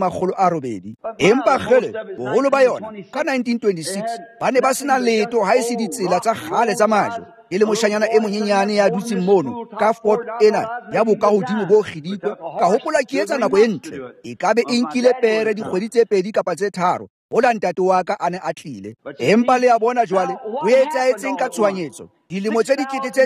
1,800. Empa gele boholo ba yona ka 1926 ba ne ba sena leto ha e se ditsela tsa kgale tsa majo. E le moshanyana e monyenyane ya dutseng mono ka fort ena ya bokahodimo bo kgidikwe. Ka hopola ke etsa nako e ntle, e kabe e nkile pere dikgwedi tse 2 kapa tse 3 ho la ntate wa ka a ne a tlile. Empa le a bona jwale ho etsahetseng ka tshohanyetso. Dilemo tse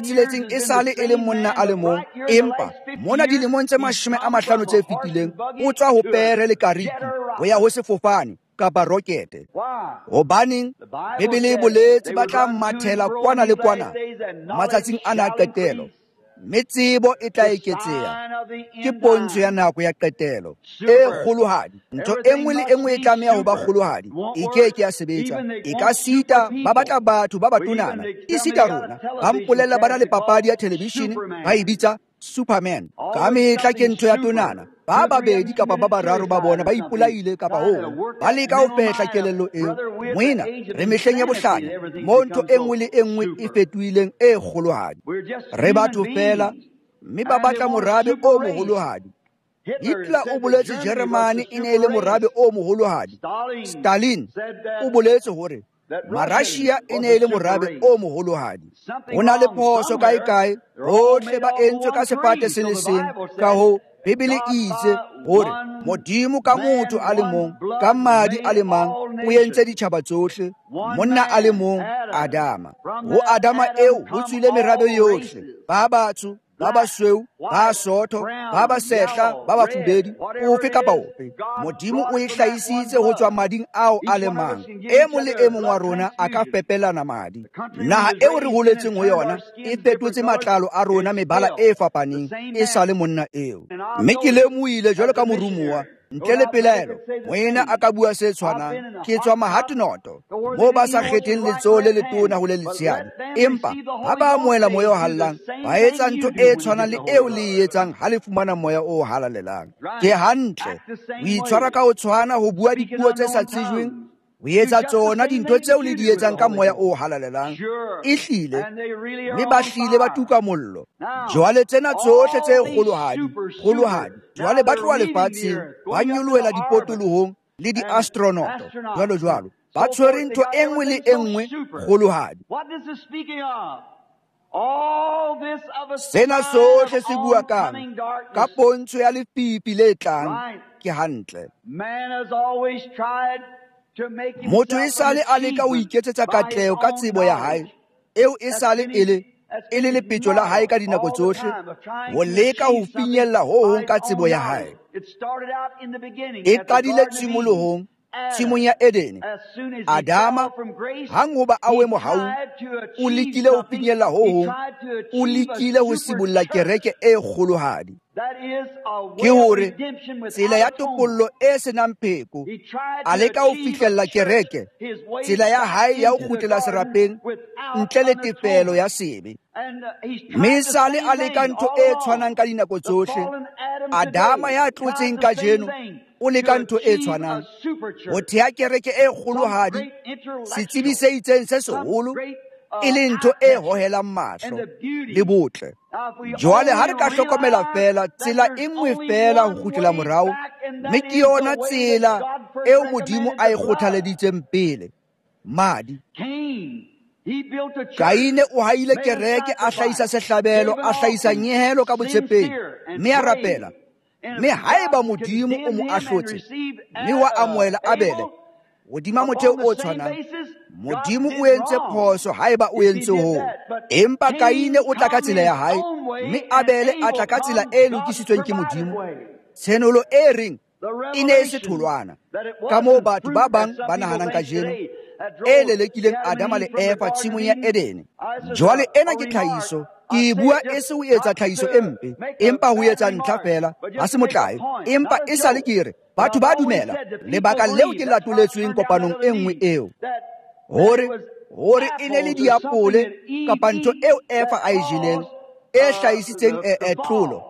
6 e sale e le monna a le mong, empa mona dilemong tse 50 tse fetileng o tswa ho pere le kariki ho ya ho sefofane kapa rokete. Hobaneng Bebele boletse ba tla mathela kwana le kwana matsatsing ana a qetelo. Metsebo e tla eketseha, ke pontsho ya nako ya qetelo e kgolohadi. Ntho e nngwe le e nngwe e tlameha ho ba kgolohadi, e keke ya sebetsa. E ka sita ba batla batho ba batonana, e sita rona ba mpolella ba na le papadi ya televishene ba e bitsa Superman. Ka mehla ke ntho ya tonana, ba babedi kapa ba bararo ba bona ba ipolaile kapa ho ba leka ho fehla kelello eo. Moena re mehleng ya bohlanya mo ntho e nngwe le e nngwe e fetohileng e kgolohadi. Re batho fela mme ba batla morabe o moholohadi. Hitler o boletse Germany e ne le morabe o moholohadi. Stalin o boletse hore Marashia e ne le morabe o moholohadi. Ho na le phoso kae hohle ba entswe ka sefate se le seng. Ka ho Bebele itse hore Modimo ka motho a le mong, ka madi a le mang, o entse ditjhaba tsohle. Monna a le mong, Adama. Ho Adama eo ho tswile merabe yohle, ba batsho, ba basweu, ba sotho, ba basehla, ba bafubedi, ofe kapa ofe. Modimo o e hlahisitse ho tswa mading ao a le mang. E mong le e mong wa rona a ka fepelana madi. Naha eo re holetseng ho yona e fetotse matlalo a rona mebala e fapaneng, e sa le monna eo. Mme ke lemohile jwalo ka morumuwa ntle le pelaelo moena a ka bua se tshwanang. Ke tswa Mahatnoto mo ba sa kgetheng letsoho le letona ho le letshehadi, empa ha ba amohela moya o hallang ba etsa ntho e tshwanang le eo le e etsang ha le fumana moya o halalelang. Ke hantle ho itshwara ka ho tshwana, ho bua dipuo tse sa tsejweng, ho etsa tsona dintho tseo le di etsang ka moya o halalelang. E hlile mme ba hlile ba tuka mollo. Jwale tsena tsohle tse kgolohadi jwale ba tloha lefatsheng ba nyolohela dipotolohong le di-astronaut jwalo. Ba tshwere ntho e nngwe le e nngwe kgolohadi. Sena sohle se bua kang ka pontsho ya lefifi le tlang. Ke hantle motho e sale a leka ho iketsetsa katleho ka tsebo ya hae eo e sale e le lepetjo la hae ka dinako tsohle, ho leka ho finyella ho hong ka tsebo ya hae. E qadile tshimong ya Edene. Adama hang hoba a we mohau o lekile ho finyella ho hong, o lekile ho sibolla kereke e kgolohadi. Ke hore tsela ya topollo e senang pheko a leka ho fihlella kereke, tsela ya hae ya ho kgutlela serapeng ntle le tefelo ya sebe. Mme sale a leka ntho e tshwanang ka dinako tsohle. Adama ya tlotseng ka jeno o leka ntho e tshwanang, ho theha kereke e kgolohadi, setsebi se itseng se seholo, e le ntho e hohelang mahlo le botle. Jwale ha re ka hlokomela fela tsela e nngwe fela ho kgutlela morao, mme ke yona tsela eo Modimo a e kgothaleditseng pele, madi. Kaine o haile kereke, a hlahisa sehlabelo, a hlahisa nyehelo ka botshepehi, mme a rapela. Mme haeba Modimo o mo ahlotse mme wa amohela Abele hodima motheo o tshwanang, Modimo o entse phoso haeba o entse ho. Empa Kaine o tla ka tsela ya hae, mme Abele a tla ka tsela e lokisitsweng ke Modimo. Tshenolo e reng e ne e se tholwana, ka moo batho ba bang ba nahanang ka jeno, e lelekileng Adama le Eva tshimong ya Edene. Jwale ena ke tlhahiso. Ke bua e se ho etsa tlhahiso e mpe, empa ho etsa ntlha fela, ha se motlae. Empa e sale ke re batho ba dumela lebaka leo ke latoletsweng kopanong e nngwe eo, hore e ne le diapole kapa ntho eo Eva a e jeleng e hlahisitseng tlolo.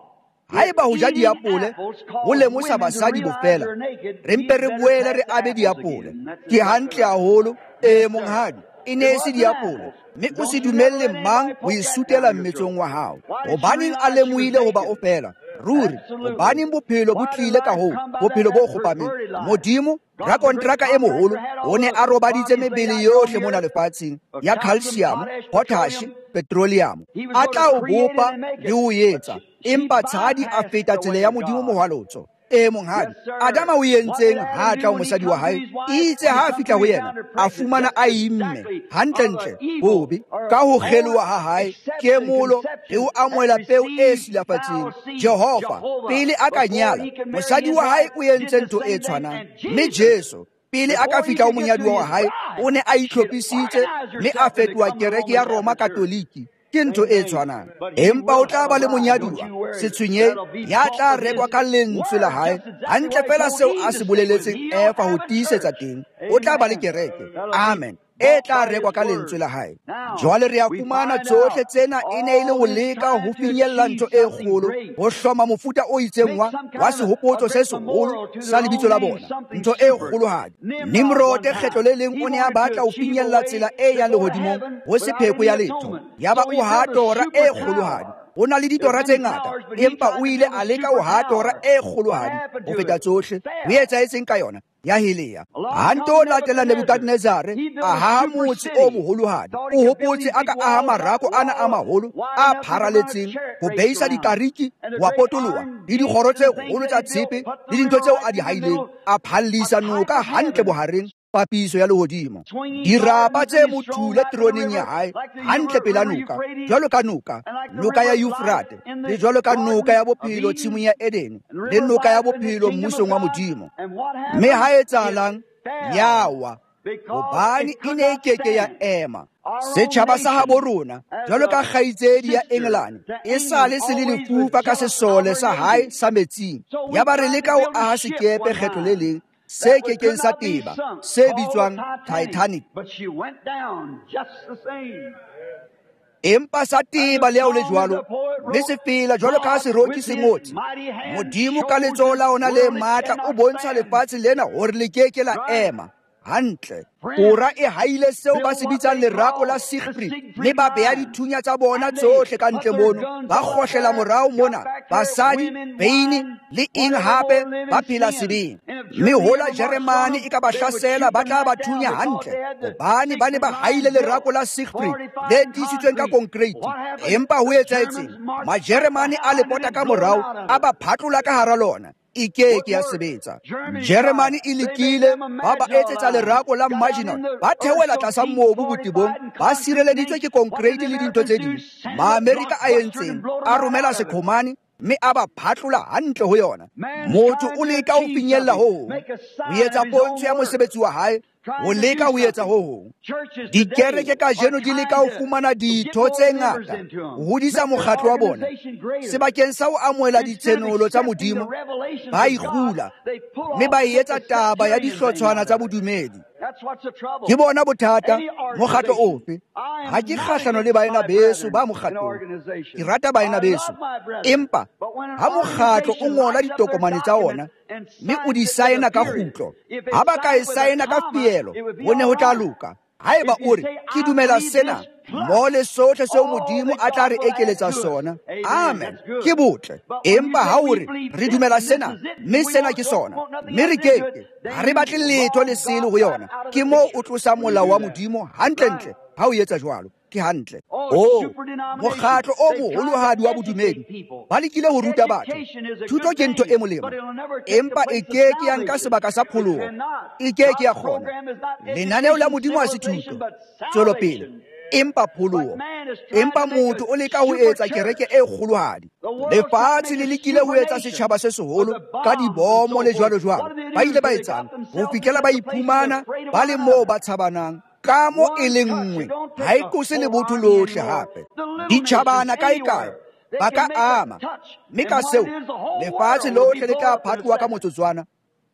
haeba ho ja diapole ho lemosa basadi bofela re mpe re boele re abe diapole ke hantle haholo monghadi e ne se diapole mme o se dumelle mang ho isutela mmetsong wa hao hobaneng a lemohile hoba o fela ruri hobaneng bophelo bo tlile ka ho bophelo bo kgopameng modimo rakontraka e moholo o ne a robaditse mebele yohle mona lefatsheng ya calcium potash petroleum a tla o bopa le ho etsa empa tshadi a feta tsela ya modimo mohwalotso monghadi Adama o entseng ha tla o mosadi wa hae itse ha fitla ho yena a fumana a imme hantlentle bobe ka ho kgeloa ha hae ke molo le ho amohela peo e silafatseng Jehova pele a ka nyala mosadi wa hae o entse ntho e tshwanang mme Jesu pele a ka fitla ho monyaduwa wa hae o ne a itlhophisitse mme a fetoa kereke ya Roma Katoliki ke ntho e tshwanang empa o tla ba le monyaduwa setshwenye ya tla rekwa ka lentswe la hae hantle fela seo a se boleletseng efa ho tiisetsa teng o tla ba le kereke amen e tla rekwa ka lentswe la hae jwale re a fumana tsohle tsena e ne e le ho leka ho finyella ntho e kgolo ho hloma mofuta o itseng wa sehopotso se seholo sa lebitso la bona ntho e kgolohadi Nimrod kgetlo le leng o ne a batla ho finyella tsela e ya lehodimong ho sepheko ya letho yaba o ha tora e kgolohadi o na le ditora tse ngata empa o ile a leka ho ha tora e kgolohadi ho feta tsohle ho etsahetseng ka yona ya Helea hanto latela Nebukadnezare a ha motse o moholohadi o hopotse aka aha marako ana a maholo a pharaletseng ho beisa dikariki wa potoloha le dikgoro tse kgolo tsa tshepe le dintho tseo a di haileng a phallisa noka hantle bohareng papiso ya lehodimo dirapa tse mothule troneng ya hae hantle pela noka jwalo ka noka ya Euphrate le jwalo ka noka ya bophelo tshimong ya Eden le noka ya bophelo mmusong wa modimo mme ha etsahalang yawa hobane e ne e keke ya ema setjhaba sa habo rona jwalo ka kgaitsedi ya England e sale se le lefufa ka sesole sa hae sa metsing ya ba re leka ho aha sekepe kgetlo le leng se kekeng sa teba se bitswang Titanic empa sa teba le le jwalo mme se fela jwalo ka seroki se ngotse modimo ka letsoho la ona le matla o bontsha lefatshe lena hore le keke la ema hantle Kora e haile seo ba se bitsang lerako la Siegfried mme ba beha dithunya tsa bona tsohle ka ntle mono ba kgohlela morao mona basadi beini le eng hape ba phela sebeng mme hola Jeremane e ka ba hlasela ba tla ba thunya hantle hobane ba ne ba haile lerako la Siegfried le tiisitsweng ka concrete empa ho etsahetseng Majeremane a le pota ka morao a ba phatlola ka hara lona ikeke ya sebetsa Jeremane e lekile ba ba etsetsa lerako la Maginot ba theola tlasa mobu botibong ba sireleditswe ke concrete le dintho tse ding Amerika a entseng a romela sekhomane mme a ba phatlola hantle ho yona motho o leka ho finyella ho etsa pontsho ya mosebetsi wa hae o leka ho etsa ho dikereke ka jeno di leka ho fumana ditho tse ngata ho hodisa mokgatlo wa bona sebakeng sa ho amohela ditsenolo tsa modimo ba ikgula mme ba etsa taba ya dihlotshwana tsa bodumedi ke bona bothata mokgatlo ofe ha ke kgahlano le baena beso ba mokgatlo ke rata baena beso empa ha mokgatlo o ngola ditokomane tsa ona mme o di saena ka khutlo ha ba ka e saena ka fielo ho ne ho tla loka haeba o re ke dumela sena mo le sohle seo modimo a tla re ekeletsa sona amen ke botle empa ha o re re dumela sena mme sena ke sona mme re keke ha re batle letho le selo ho yona ke mo o tlosa molao wa modimo hantlentle ha o etsa jwalo ke hantle mokgatlo o moholohadi wa bodumedi ba lekile ho ruta batho thuto ke ntho e molemo empa e keke ya nka sebaka sa pholoho e keke ya kgona lenaneo la modimo a se thuto tswelo pele empa pholoho empa motho o leka ho etsa kereke e kgolohadi lefatshe le lekile ho etsa setjhaba se seholo ka dibomo le jwalo jwalo ba ile ba etsang ho fikela ba iphumana ba le moo ba tshabanang ka mo e le nngwe ha e kose le botho lohle hape ditjhabana kae ba ka ama mme ka seo lefatshe lohle le tla phatloha ka motsotswana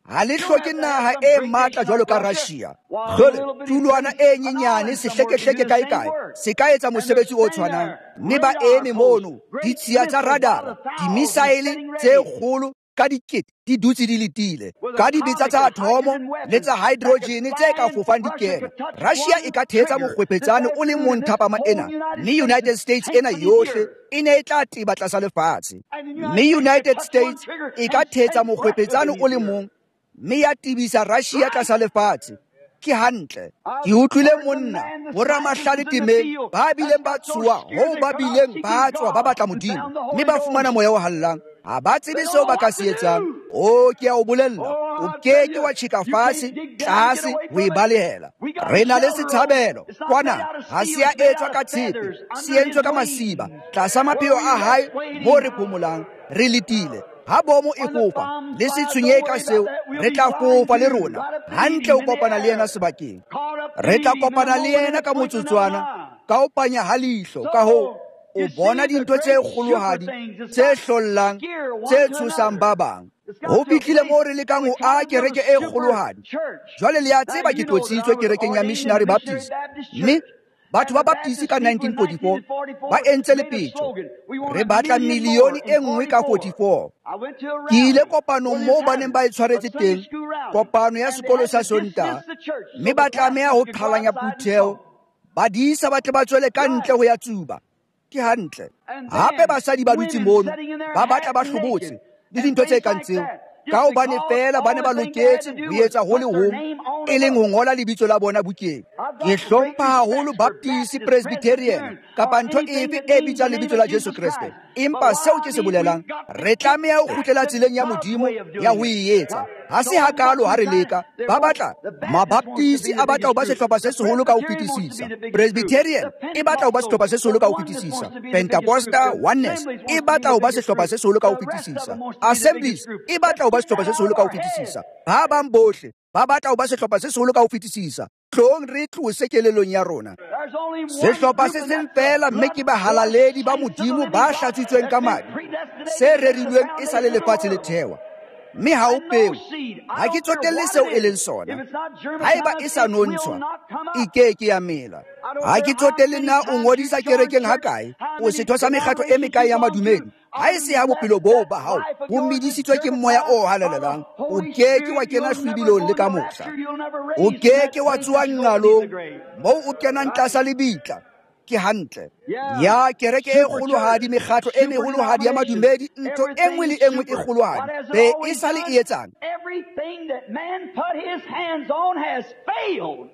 ha le hloke naha e matla jwalo ka Russia. Jwale tulwana e nyenyane sehlekehleke kae se ka etsa mosebetsi o tshwanang, mme ba eme mono ditshiya tsa radara, dimisaele tse kgolo ka dikete di dutse di letile ka dibetsa tsa atomo le tsa hydrogen tse ka fofang dikena. Russia e ka thetsa mokgwepetsane o le mong thapama ena, mme United States ena yohle e ne e tla teba tlasa lefatshe. Mme United States e ka thetsa mokgwepetsane o le mong, mme ya tibisa Russia tlasa lefatshe. Ke hantle ke utlwile monna boramahlale temeng ba bileng ba tsuwa ho ba bileng ba tswa ba batla modimo, mme ba fumana moya o hallang. Ha ba tsebe seo ba ka se etsang. Ke a o bolella, o keke wa tjheka fatshe tlase o e balehela. Re na le setshabelo kwana, ha se a etswa ka tshepe, se entswe ka masiba tlasa mapheo a hae mo re phomolang re letile. Ha bomo e fofa le se tshwenye ka seo, re tla fofa le rona hantle o kopana le yena sebakeng. Re tla kopana le yena ka motsotswana, ka o panya halihlo, ka ho o bona dintho tse kgolohadi tse hlollang tse tshosang ba bang. Ho fihlile mo re lekang ho a kereke e kgolohadi. Jwale le a tseba ke tlotsitswe kerekeng ya Missionary Baptist, mme batho ba Baptist ka 1944 ba entse lepetjo, re batla milione e nngwe ka 44. Ke ile kopanong moo ba neng ba e tshwaretse teng, kopano ya sekolo sa Sontaha, mme ba tlameha ho qhalanya putheo ba diisa batle ba tswele ka ntle ho ya tsuba. Ke hantle hape basadi ba dutse mono ba batla ba hlobotse le dintho tse kang tseo, ka hobane fela ba ne ba loketse ho etsa ho le hong, e leng ho ngola lebitso la bona bukeng. Ke hlompha haholo Baptist, Presbyterian kapa ntho efe e bitsang lebitso la Jesu Kriste, empa seo ke se bolelang, re tlameha ho kgutlela tseleng ya Modimo ya ho e etsa. Ha se hakalo ha re leka ba batla Mabaptist a batla ho ba sehlopha se seholo ka ho fetisisa, Presbyterian e batla ho ba sehlopha se seholo ka ho fetisisa, Pentecostal Oneness e batla ho ba sehlopha se seholo ka ho fetisisa, Assemblies e batla ho ba sehlopha se seholo ka ho fetisisa, ba bang bohle ba batla ho ba sehlopha se seholo ka ho fetisisa. Hlong re tlose kelelong ya rona sehlopha se seng fela, mme ke bahalaledi ba Modimo ba hlatsitsweng ka madi, se rerilweng e sa le lefatshe le thewa. Mme ha o peo, ha ke tsotelle seo e leng sona. Haeba e sa nontshwa, e keke ya mela. Ha ke tsotelle na o ngodisa kerekeng hakae, o setho sa mekgatlo e mekae ya madumedi. Ha e se ha bophelo boo ba hao bo medisitswe ke moya o halalelang, o keke wa kena hlobilong le ka mohla. O keke wa tsoha nqalong moo o kenang tlasa lebitla. Ke hantle ya kereke e kgolohadi, mekgatlo e meholohadi ya madumedi, ntho e nngwe le e nngwe e kgolohadi be e sale e etsang. Everything that man put his hands on has failed.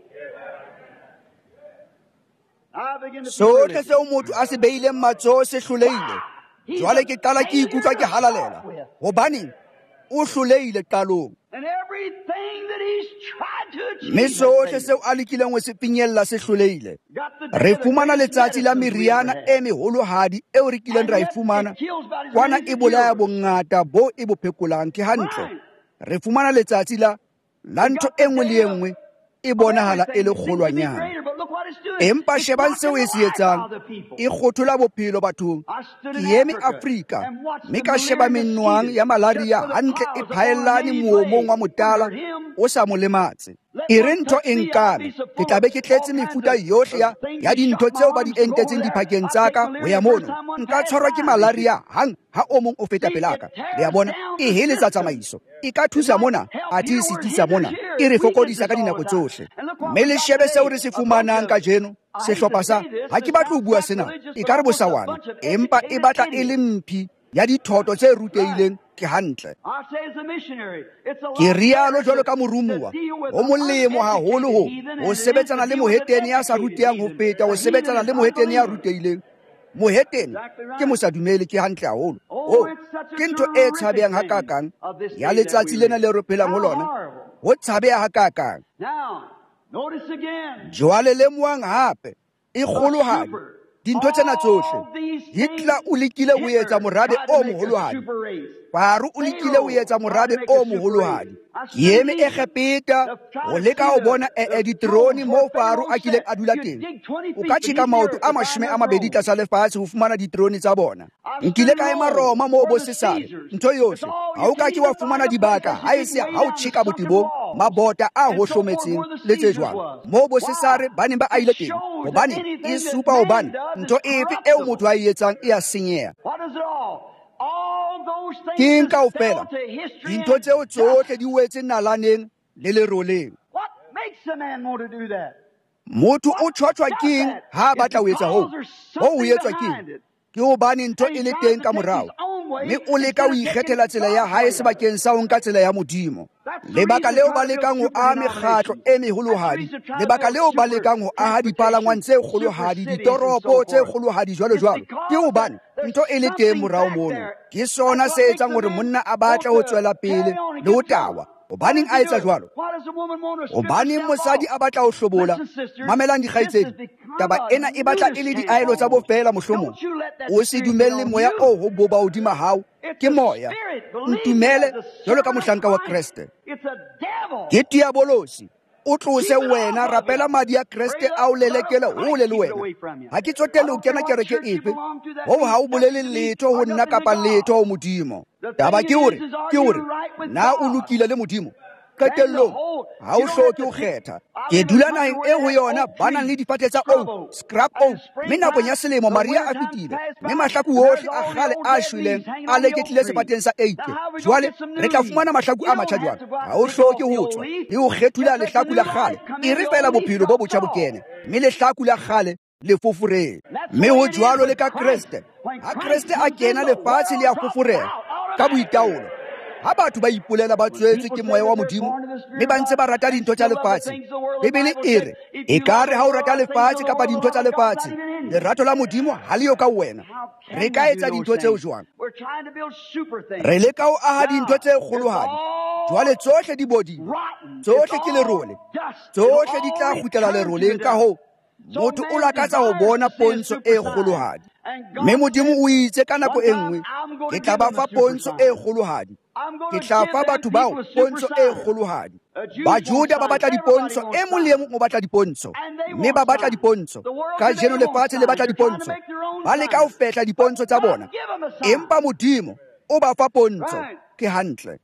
Sohle seo motho a se beileng matsoho se hlolehile. Jwale ke qala ke ikutlwa ke halalela, hobane o hlolehile qalong. Mme sohle seo a lekileng ho se finyella se hlolehile. Re fumana letsatsi la meriana e meholohadi eo re kileng ra e fumana kwana, e bolaya bongata bo e bo phekolang. Ke hantle re fumana letsatsi la ntho e nngwe le e nngwe e bonahala e le kgolwanyana, empa shebang seo e se etsang, e kgothola bophelo bathong. Ke eme Afrika, mme ka sheba menwang ya malaria hantle e phaellane moomong wa motala o sa mo lematse. E re ntho e nkame, ke tla be ke tletse mefuta yohle ya dintho tseo ba di entetseng diphakeng tsa ka ho ya mono. Nka tshwarwa ke malaria hang ha o mong o feta pelaka. Le ya bona, e heletsa tsamaiso, e ka thusa mona, a di sitisa mona, e re fokodisa ka dinako tsohle. Mme le shebe seo re se fumanang ka jeno, sehlopha sa, ha ke batla ho bua sena, e ka re bosawana, empa e batla e le mphi ya dithoto tse rutehileng. Ke hantle ke rialo jwalo ka morumuwa, ho molemo haholo ho sebetsana le mohetene ya sa rutehang ho feta ho sebetsana le mohetene ya rutehileng. Mohetene ke mosadumele. Ke hantle haholo. Ke ntho e tshabehang hakakang ya letsatsi lena le re phelang ho lona, ho tshabeha hakakang. Jwale le moang hape e kgolohadi, dintho tsena tsohle Hitler o lekile ho etsa morabe o moholohadi Faru o lekile ho etsa morabe o moholohadi ke eme e khepeta o leka ho bona ditrone mo Faru a kile a dula teng o ka tshika maoto a 20 tlasa lefatshe ho fumana ditrone tsa bona nkile ka ema Roma mo bo Sesare ntho yohle ha o ka ke wa fumana dibaka ha ese ha o tshika botibong mabota a hohlometseng le tse jwang mo bo Sesare ba ne ba a ile teng hobane e supa hobane ntho efe eo motho a e etsang e a senyeha King kaofela dintho tseo tsohle di wetse nalaneng le leroleng motho o tshwatshwa king ha batla ho etsa ho etswa king ke hobane ntho e le teng ka morao mme o leka ho ikgethela tsela ya hae sebakeng sa ho nka tsela ya modimo lebaka leo ba lekang ho aha mekgatlo e meholohadi lebaka leo ba lekang ho aha dipalangwang tse kgolohadi ditoropo tse kgolohadi jwalo ke hobane ntho e le teng morao mono ke sona se etsang hore monna a batla ho tswela pele le ho tawa hobaneng a etsa jwalo hobaneng mosadi a batla ho hlobola mamelang dikgaitsedi taba ena e batla e le diaelo tsa bofela mohlomong o se dumelle moya o ho boba hodima hao ke moya ntumele jwalo ka mohlanka wa Kriste ke diabolosi o tlose wena rapela madi a Kriste a o lelekele hole le wena ha ke tsotele o kena kereke efe ho ha o bolele letho ho nna kapa letho ho modimo taba ke hore na o lokile le modimo qetellong ha o hloke ho kgetha ke dula naheng e ho yona ba nang le difate tsa scrap mme nakong ya selemo Maria a fetile mme mahlaku ohle a kgale a shweleng a leketlile sefateng sa 8 jwale re tla fumana mahlaku a matjha jwale ha o hloke ho tswa le ho kgethula lehlaku la kgale e re fela bophelo bo botjha bokene mme lehlaku la kgale le fofure mme ho jwalo le ka Kriste ha Kriste a kena lefatshe le a fofureha ka boitaolo ha batho ba ipolela ba tswetse ke moya wa modimo mme ba ntse ba rata dintho tsa lefatshe bibele e re e ka re ha o rata lefatshe kapa dintho tsa lefatshe lerato la modimo ha le yo ka wena re ka etsa dintho tseo jwang re leka ho aha dintho tse kgolohadi jwale tsohle di bodile tsohle ke lerole tsohle di tla kgutlela leroleng ka ho motho o lakatsa ho bona pontsho e kgolohadi mme modimo o itse ka nako e nngwe ke tla ba fa pontsho e kgolohadi ke tla fa batho bao pontsho e kgolohadi bajuda ba batla dipontsho e mong le e mong o batla dipontsho mme ba batla dipontsho ka jeno lefatshe le batla dipontsho ba leka ho fehla dipontsho tsa bona empa modimo o ba fa pontsho ke hantle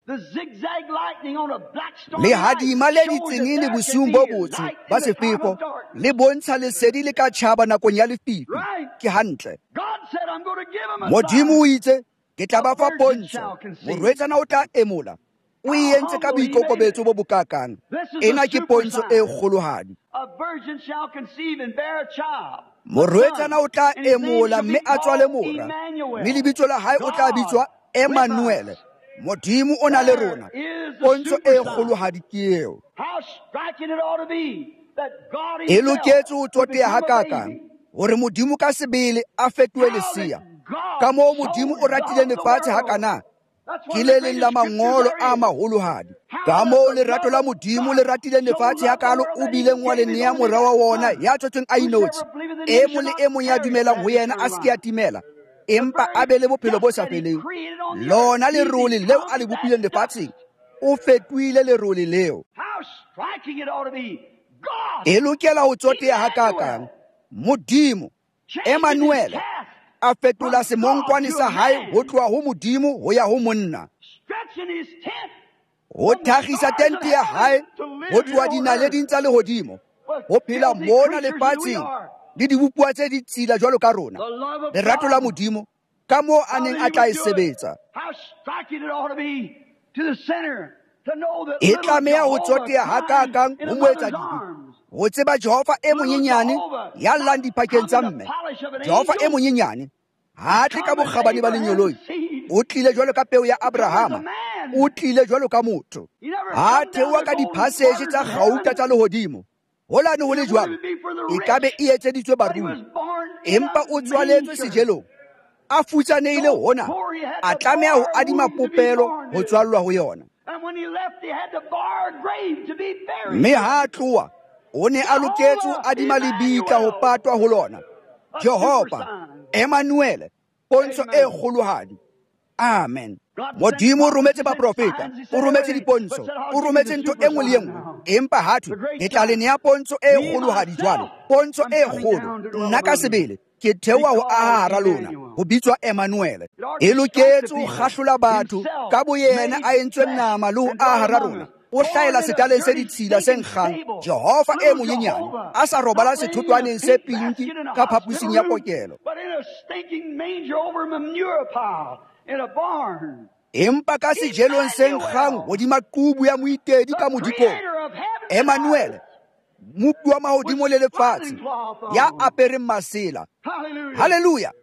le hadima le ditsengile bosiung bo botsho ba sefefo le bontsha lesedi le ka tjhaba nakong ya lefifi ke hantle modimo o itse ke tla ba fa pontsho morwetsana o tla emola o entse ka boikokobetso bo bokakang ena ke pontsho e kgolohadi morwetsana o tla emola mme a tswale mora mme lebitso la hae o tla bitswa Emmanuel modimo o na le rona pontsho e kgolohadi ke eo e loketse ho tsoteha hakakang hore modimo ka sebele a fetohe lesia ka moo modimo o ratile lefatshe hakana ke le leng la mangolo a maholohadi ka moo lerato la modimo le ratile lefatshe hakalo o bileng wa le nea mora wa wona ya tsotsweng a inotse e mong le e mong ya dumelang ho yena a se ke a timela empa a be le bophelo bo sa feleng lona lerole leo a le bopileng lefatsheng o fetohile lerole leo e lokela ho tsoteha hakakang modimo Emmanuel a fetola semonkwane sa hae ho tloha ho modimo ho ya ho monna ho thagisa tente ya hae ho tloha dinaleding tsa lehodimo ho phela mona lefatsheng le dibupua tse ditshila jwalo ka rona lerato la modimo ka moo a neng a tla e sebetsa e tlameha ho tsoteha hakakang ho moetsadibe ho tseba Jehova e monyenyane ya llang diphakeng tsa mme Jehova e monyenyane ha tle ka bokgabane ba lenyoloi o tlile jwalo ka peo ya Abrahama o tlile jwalo ka motho ha thewa ka diphasage tsa gauta tsa lehodimo holane ho le jwalo e kabe e etseditswe barui empa o tswaletswe sejelong a futsaneile hona a tlameha ho adima popelo ho tswallwa ho yona mme ha tloa o ne a loketse ho adima lebitla ho patwa ho lona Jehova, Emmanuel, pontsho e kgolohadi. Amen. Modimo o rometse baprofeta, o rometse dipontsho, o rometse ntho e nngwe le enngwe. Empa hatwe e tla le nea pontsho e kgolohadi jwale, pontsho e kgolo. Nna ka sebele ke theoa ho aha hara lona, ho bitswa Emmanuel. E loketse ho kgahlola batho ka boyena a entsweng nama le ho aha hara rona. O hlahela setaleng se ditshila se nkgang, Jehova e monyenyane, a sa robala sethotwaneng se pinki ka phaposing ya kokelo. Empa ka sejelong se nkgang hodima qubu ya moitedi ka modikong, Emmanuel, mopi wa mahodimo le lefatshe, ya apereng masela. Haleluya!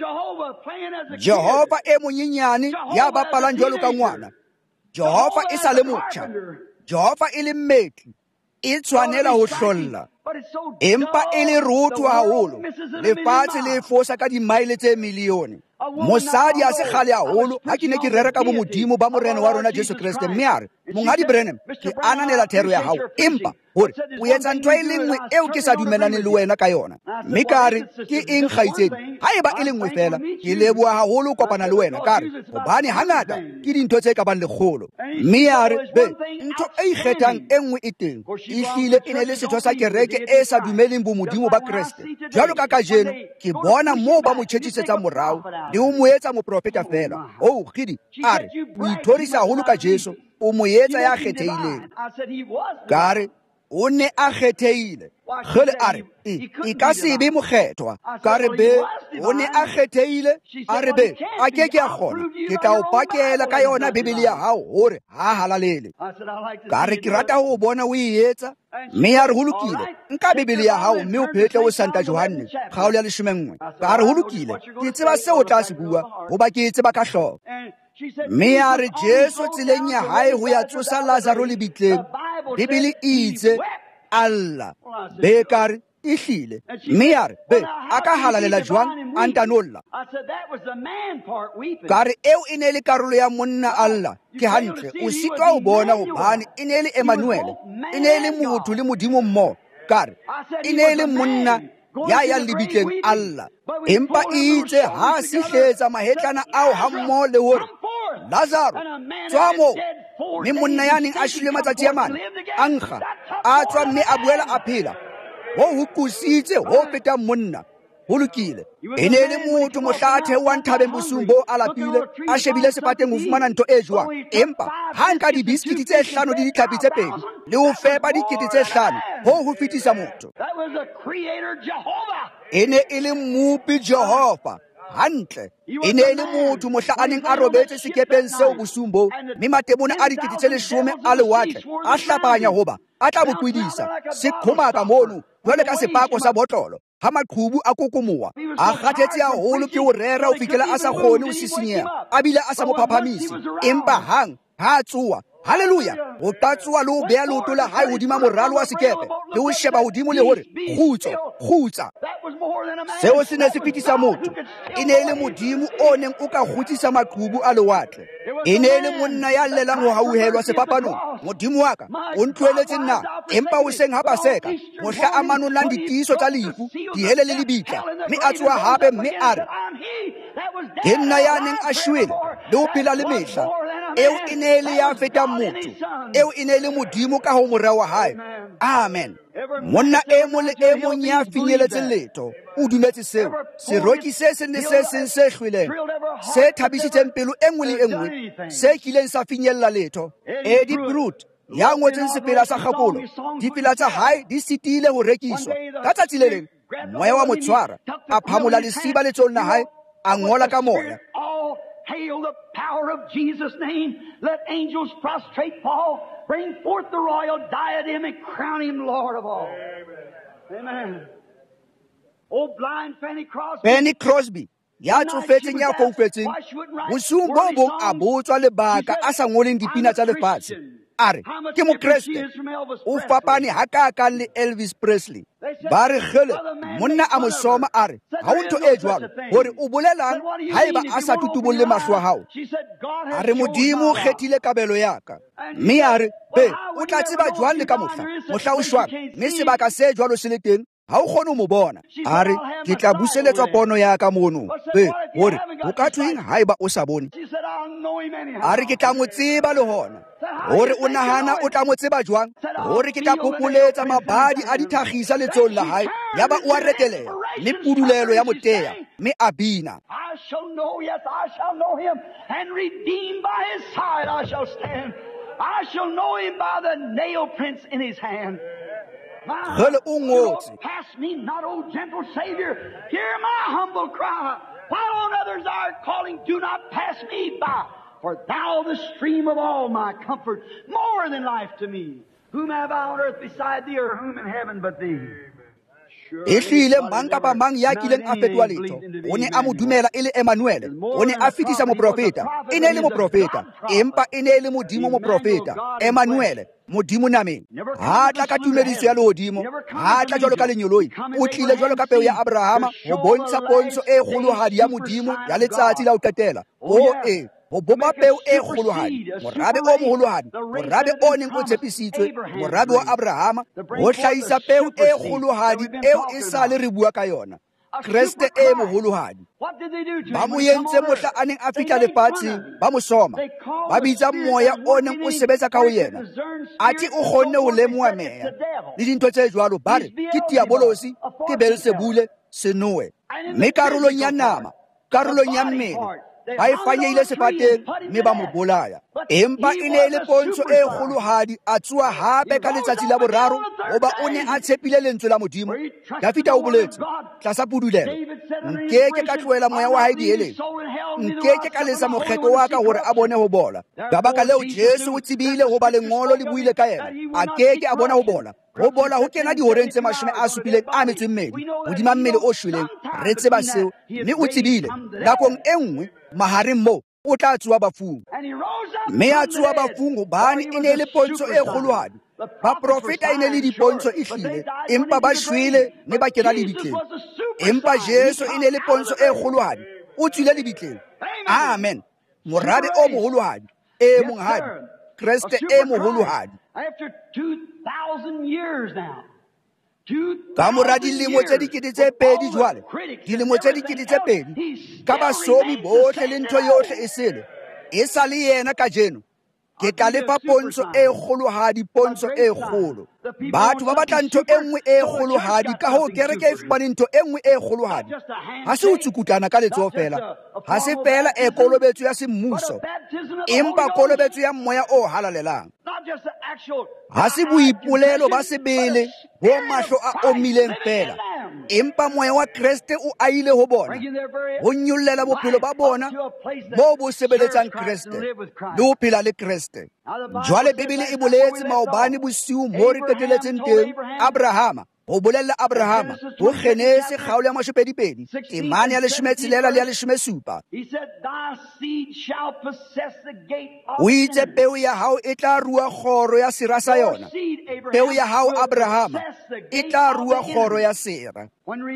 Jehova e monyenyane ya bapalang jwalo ka ngwana. Jehova e sa le motjha, Jehova e le mmetli, e tshwanela ho hlolla. Empa e le rotho haholo, lefatshe le fosa ka dimaile tse milione. Mosadi a se kgale haholo ha ke ne ke rera ka bo modimo ba morena wa rona Jesu Kriste, mme a re, Monghadi Branham, ke ananela thero ya hao, empa hore o etsa ntho e le nngwe eo ke sa dumelaneng le wena ka yona. Mme ka re, ke eng kgaitsedi? Ha eba e le nngwe fela, ke leboha haholo kopana le wena, ka re, hobane hangata ke dintho tse ka bang lekgolo. Mme a re, be, ntho e ikgethang e nngwe e teng. Ehlile e ne le setho sa kereke e sa dumeleng bo modimo ba Kriste. Jwalo ka kajeno, ke bona moo ba mo tjhetjhisetsang morao, le o mo etsa moprofeta fela. Oh, Khidi, a re, o ithorisa haholo ka Jesu, o mo etsa ya kgethehileng. Ka re, o ne a kgethehile. Gele a re, e ka se be mokgethwa. Ka re be, o ne a kgethehile. A re be, a ke a kgona, ke tla o pakela ka yona Bibele ya hao hore ha halalele. Ka re, ke rata ho bona o e etsa. Mme ya re, ho lokile, nka Bibele ya hao mme o phetle ho Santa Johanne kgaolo ya 11. Ka re, ho lokile, ke tseba seo o tla se bua, hoba ke tseba ka hloko. Mme ya re, Jesu tseleng ya hae ho ya tsosa Lazaro lebitleng, Bibele itse alla be ka re ehlile. Mme ya re, be, a ka halalela jwang a ntanolla? Ka re, eo e ne le karolo ya monna alla. Ke hantle, o sitwa ho bona hobane e ne le Emmanuel, e ne le motho le modimo mmoho. Ka re, e ne le monna ya yang lebitleng alla. Empa itse ha se hletsa mahetlana ao ha mmoho le hore, Lazaro, tswa moo. Mme monna ya neng a shwele matsatsi a mane, a nkga, a tswa mme a boela a phela. Ho kusitse ho fetang monna. Ho lokile. E ne le motho mohla a theohang thabeng bosung bo a lapile, a shebile sefateng ho fumana ntho e jwang. Empa ha nka dibiskiti tse 5 le ditlhapi tse 2 le ho fepa dikete tse 5, ho fetisa motho. E ne e le mopi Jehova. Hantle, e ne le motho mohla a neng a robetse sekepeng seo bosung bo, mme matebona a dikete tse 10 a lewatle a hlapanya hoba a tla bokwedisa. Se qhomaka mono jwale ka sepako sa botlolo. Ha maqhubu a kokomoa, a kgathetse haholo ke ho rera ho fihlela a sa kgone ho sisinyeha, a bile a sa mo phaphamisi. Empa hang ha tsoa, haleluya, o tlatsoa le ho beha leoto la hae hodima moralo wa sekepe le ho sheba hodimo le hore, kgutsa. Seo se ne se fetisa motho. E ne le modimo o neng o ka kgutsisa maqhubu a lewatle. E ne le monna ya llelang ho hauhelwa sepapanong. Modimo wa ka, o ntlohelletse nna, empa o seng ha paseka, mohla a manollang ditiiso tsa lefu, dihele le lebitla, mme a tsoha hape mme a re, ke nna ya neng a shwele le ho phela le mehla. Eo e ne le ya fetang motho, eo e ne le modimo ka ho morao wa hae. Amen. Monna e mong le e mong ya finyeletseng letho o dumetse seo. Seroki se seng le se seng se hlweleng, se thabisitseng pelo e nngwe le e nngwe, se kileng sa finyella letho. Eddie Brut ya ngotseng sefela sa kgapolo, difela tsa hae di sitile ho rekiswa. Ka tsatsi le leng, moya wa motshwara a phamola lesiba letsohong la hae, a ngola ka moya, hail the power of Jesus' name. Let angels prostrate fall. Bring forth the royal diadem and crown him Lord of all. Amen. Oh, blind Fanny Crosby, ya tsofetseng ya foufetseng, bosung bo bong a botswa lebaka a sa ngoleng dipina tsa lefatshe. A re, ke mokreste, o fapane hakakang le Elvis Presley. Ba re gele, monna a mo soma a re, ha o ntho e jwalo, hore o bolelang haeba a sa tutubolle mahlo a hao. A re, Modimo o kgethile kabelo ya ka. Mme a re, be, o tla tseba jwang le ka mohla o shwang, mme sebaka se jwalo se le teng, ha o kgone mo bona a re ke tla buseletswa pono ya ka mono hore o ka thweng haeba o sa bone a re ke tla mo tseba le hona hore o nahana o tla mo tseba jwang hore ke tla popoletsa mabadi a dithagisa letsong la hae ya ba o a retelea le pudulelo ya moteya mme a bina I shall know, yes, I shall know him, and redeemed by his side I shall stand. I shall know him by the nail prints in his hand. Pass me not, O gentle Savior. Hear my humble cry. While on others are calling, do not pass me by. For thou the stream of all my comfort, more than life to me. Whom have I on earth beside thee, or whom in heaven but thee? Ehlile mang kapa mang ya kileng a fetwa letho o ne a mo dumela e le Emmanuel o ne a fetisa mo profeta e ne le mo profeta empa e ne le modimo mo profeta Emmanuel modimo nameng ha tla ka tumediso ya lehodimo ha tla jwalo ka lenyoloi o tlile jwalo ka peo ya Abrahama go bontsha pontsho e kgolohadi ya modimo ya letsatsi la ho qetela ho bopa peo e kgolohadi morabe o moholohadi morabe o neng o tshepisitswe morabe wa Abrahama ho hlahisa peo e kgolohadi eo e sale re bua ka yona Kriste e moholohadi ba mo yentse mohla a neng a fihla lefatsheng ba mo soma ba bitsa moya o neng o sebetsa ka ho yena ati o kgonne ho lemoha meya le dintho tse jwalo ba re ke diabolosi ke Beelzebule senoe mme karolong ya nama karolong ya mmele ba e fanyehile sefateng mme ba mo bolaya empa e ne le pontsho e kgolohadi a tsoa hape ka letsatsi la boraro goba o ne a tshepile lentswe la modimo Dafita o boletse tlasa pudulelo nkeke ka tloela moya wa hae diheleng nkeke ka lesa mokgetho wa ka hore a bone ho bola ka baka leo Jesu o tsebile ho ba lengolo le buile ka yena a keke a bona ho bola ho kena dihoreng tse 72 hodima mmele o shweleng re tseba seo mme o tsebile nakong e nngwe mahareng mo o tla tsuwa bafung mme a tsuwa bafung hobane e ne le pontsho e kgolohadi ba profeta e ne le dipontsho ehlile empa ba shwele mme ba kena le bitleng empa Jesu e ne le pontsho e kgolohadi o tswile le bitleng amen morabe o moholohadi e monghadi Kriste e moholohadi after 2,000 years now ka mora dilemo tse dikete tse pedi jwale dilemo tse dikete tse pedi ka basomi bohle le ntho yohle e sele e sa le yena ka jeno ke tla lefa pontsho e kgolohadi pontsho e kgolo batho ba batla ntho e nngwe e kgolohadi ka ho kereke e fumane ntho e nngwe e kgolohadi ha se ho tsukutana ka letsoho fela ha se fela e kolobetso ya semmuso empa kolobetso ya moya o halalelang ha se boipolelo ba sebele bo mahlo a omileng fela empa moya wa Kriste o aile ho bona ho nyollela bophelo ba bona bo bo sebeletsang Kriste le ho phela le Kriste jwale Bibele e boletse maobane bosiu mo re qeteletseng teng Abrahama ho bolella Abrahama ho Genese kgaolo ya 22 temane ya 16 le ya 17 o itse peo ya hao e tla rua kgoro ya sera sa yona peo ya hao Abrahama e tla rua kgoro ya sera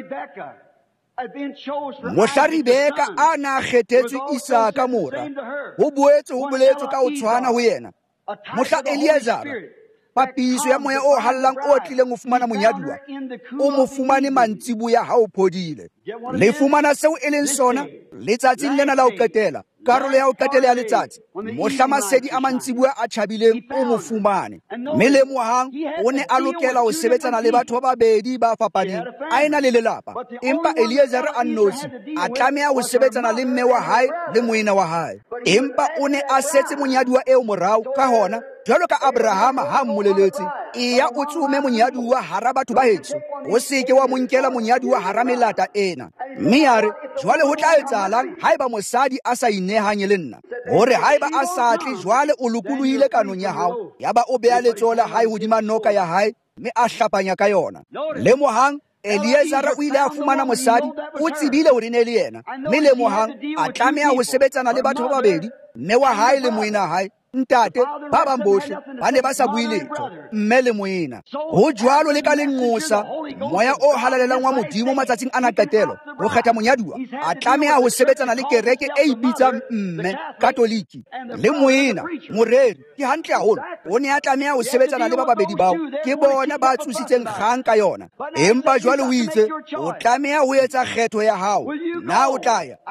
mohla Rebeka a na kgethetswe Isaka mora ho boetse ho boletswe ka ho tshwana ho yena mohla Eliazara papiso ya moya o hallang o tlileng ho fumana monyaduwa o mo fumane mantsibuya ha o phodile le fumana seo e leng sona letsatsing lena la ho qetela karolo ya ho qetela ya letsatsi mohla masedi a mantsibuya a tjhabileng o mo fumane mme le mohang o ne a lokela ho sebetsana le batho ba babedi ba fapaneng a ena le lelapa empa Eliezer a nnosi a tlameha ho sebetsana le mme wa hae le moena wa hae empa o ne a setse monyaduwa eo morao ka hona jwalo ka Abrahama ha mmoleletse iya o tsume monyaduwa hara batho ba hetso o seke wa monkela monyaduwa hara melata ena mme yare jwale ho tla etsahalang haeba mosadi a sa inehanye le nna hore haeba a sa tle jwale o lokolohile kanong ya hao yaba o beha letsoho la hae hodima noka ya hae mme a hlapanya ka yona le mohang Eliezer o ile a fumana mosadi o tsebile hore ne le yena mme le mohang a tlameha ho sebetsana le batho ba babedi mme wa hae le moena hae ntate ba bang bohle ba ne ba sa bue letho mme le moena ho jwalo le ka lenqosa moya o halalelang wa modimo matsatsing ana qetelo ho kgetha monyaduwa a tlameha ho sebetsana le kereke e bitsang mme katoliki le moena moreri ke hantle haholo o ne a tlameha ho sebetsana le ba babedi bao ke bona ba tsositseng kgang ka yona empa jwale o itse o tlameha ho etsa kgetho ya hao na o tla ya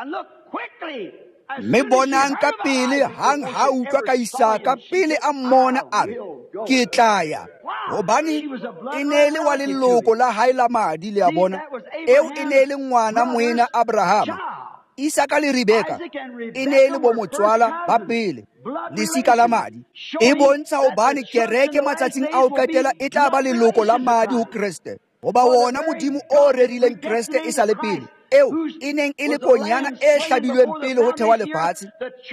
mme bonang ka pele hang ha utlwa ka Isaka pele a mmona a re ke tla ya hobane e ne le wa leloko la hae la madi le a bona eo e ne le ngwana moena Abrahama Isaka le Rebeka e ne le bo motswala ba pele lesika la madi e bontsha hobane kereke matsatsing a o qetela e tla ba leloko la madi ho Kriste hoba wona modimo o rerileng Kriste e sa le pele eo e neng e le konyana e hlabilweng pele ho thewa lefatshe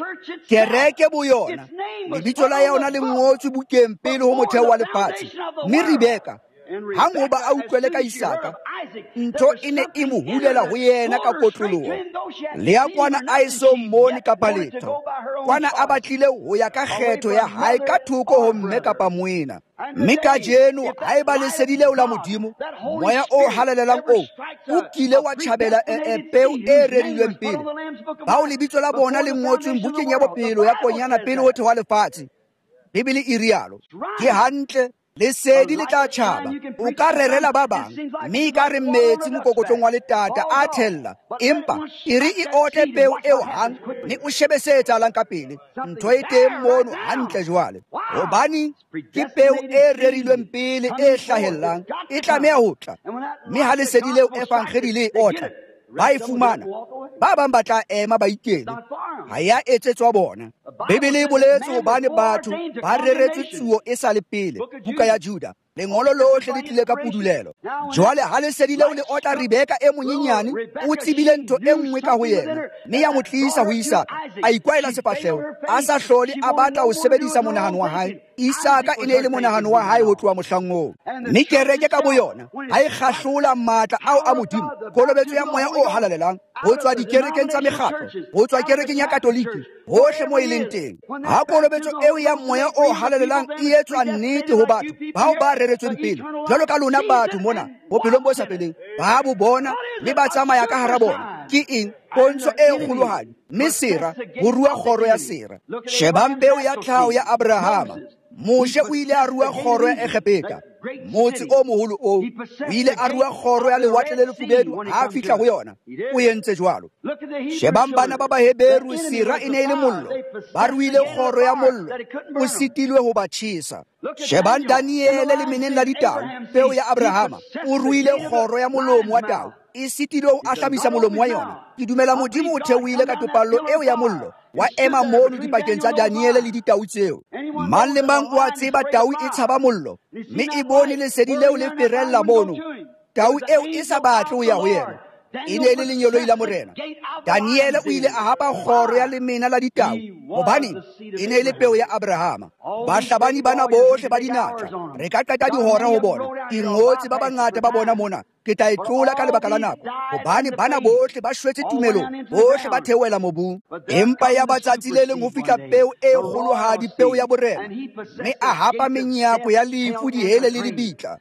kereke boyona lebitso la yona le ngotswe bukeng pele ho motheo wa lefatshe mme Rebeka hang hoba a utlwele ka Isaka ntho e ne e mo hulela ho yena ka kotloloho le ya kwana a e so mmone kapa letho kwana a batlile ho ya ka kgetho ya hae ka thoko ho mme kapa moena mme ka jeno ha e ba lesedi leo la modimo moya o halalelang o kile wa tjhabela peo e rerilweng pele bao lebitso la bona le ngotsweng bukeng ya bophelo ya konyana pele ho thewa lefatshe Bibele e rialo ke hantle lesedi le tla tjhaba o ka rerela ba bang mme ka re metsi mokokotlong wa letata a thella empa e re e otle peo eo hang ne o shebe se etsahalang ka pele ntho e teng mono hantle jwale hobane ke peo e rerilweng pele e hlahellang e tlameha ho tla mme ha lesedi leo evangeli le otla ba e fumana ba bang ba tla ema ba ikele ha ya etsetswa bona Bibele e boletse hobane batho ba reretswe tsuo e sa le pele buka ya Juda lengolo lohle le tlile ka pudulelo jwale ha lesedi leo le otla Rebeka e monyenyane o tsebile ntho e nngwe ka ho yena mme ya mo tlisa ho Isaka a ikwaela sefahleho a sa hlole a batla ho sebedisa monahano wa hae Isaka e ne le monahano wa hae ho tloha mohlangong mme kereke ka boyona ha e khahlola matla ao a modimo kolobetso ya moya o halalelang ho tswa dikerekeng tsa mekgatlo ho tswa kerekeng ya katoliki hohle mo e leng teng ha kolobetso eo ya moya o halalelang e etswa nnete ho batho bao ba reretsweng pele jwalo ka lona batho mona bophelong bo sa peleng ba bo bona le ba tsamaya ka hara bona ke eng pontsho e kgolohadi mme sera ho rua kgoro ya sera shebang peo ya tlhaho ya Abrahama Moshe o ile a rua kgoro ya Egepeta motse o moholo o ile a rua kgoro ya lewatle le lefubedu ha fihla ho yona o entse jwalo shebang bana ba Baheberu sera e ne le mollo ba ruile kgoro ya mollo o sitilwe ho ba tjhesa shebang Daniele le meneng la ditau peo ya Abrahama o ruile kgoro ya molomo wa tau e sitilwe ho ahlamisa molomo wa yona ke dumela modimo o theohile ka topallo eo ya mollo wa ema mono dipakeng tsa Daniele le ditau tseo mang le mang o a tseba tau e tshaba mollo mme e bone lesedi leo le ferella mono tau eo e sa batle ho ya ho yena e ne le lenyoloi la morena Daniele o ile a hapa kgoro ya lemena la ditau hobane e ne le peo ya Abrahama bahlabani bana bohle ba dinatla re ka qeta dihora ho bona ke ngotse ba bangata ba bona mona ke tla etlola ka lebaka la nako hobane bana bohle ba shwetse tumelong bohle ba theohela mobung empa ya batsatsi le leng ho fihla peo e kgolohadi peo ya borena mme a hapa menyako ya lefu dihele le dibitla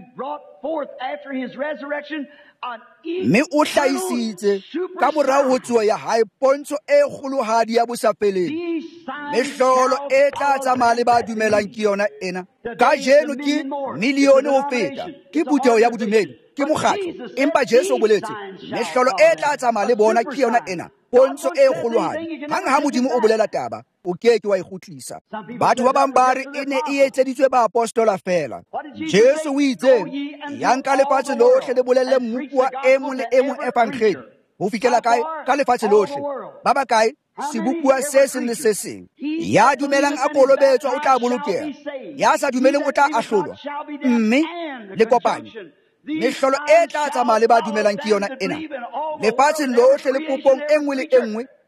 mme o hlahisitse ka morao ho tsuo ya hae pontsho e kgolohadi ya bosafeleng mehlolo e tla tsamaya le ba dumelang ke yona ena ka jeno ke milione ho feta ke puteho ya bodumedi ke mokgatlo empa Jesu o boletse mehlolo e tla tsamaya le bona ke yona ena pontsho e kgolohadi hang ha modimo o bolela taba o keke wa ikhutlisa batho ba bang ba re e ne e etseditswe ba apostola fela Jesu o itse yang ka lefatshe lohle le bolelle mmupua e mong le e mong evangeli ho fikela kae ka lefatshe lohle ba ba kae sebupua se seng le se seng ya dumelang a kolobetswa o tla bolokeha ya sa dumeleng o tla ahlolwa mme le kopanye mehlolo e tla tsamaya le ba dumelang ke yona ena lefatsheng lohle le popong e nngwe le e nngwe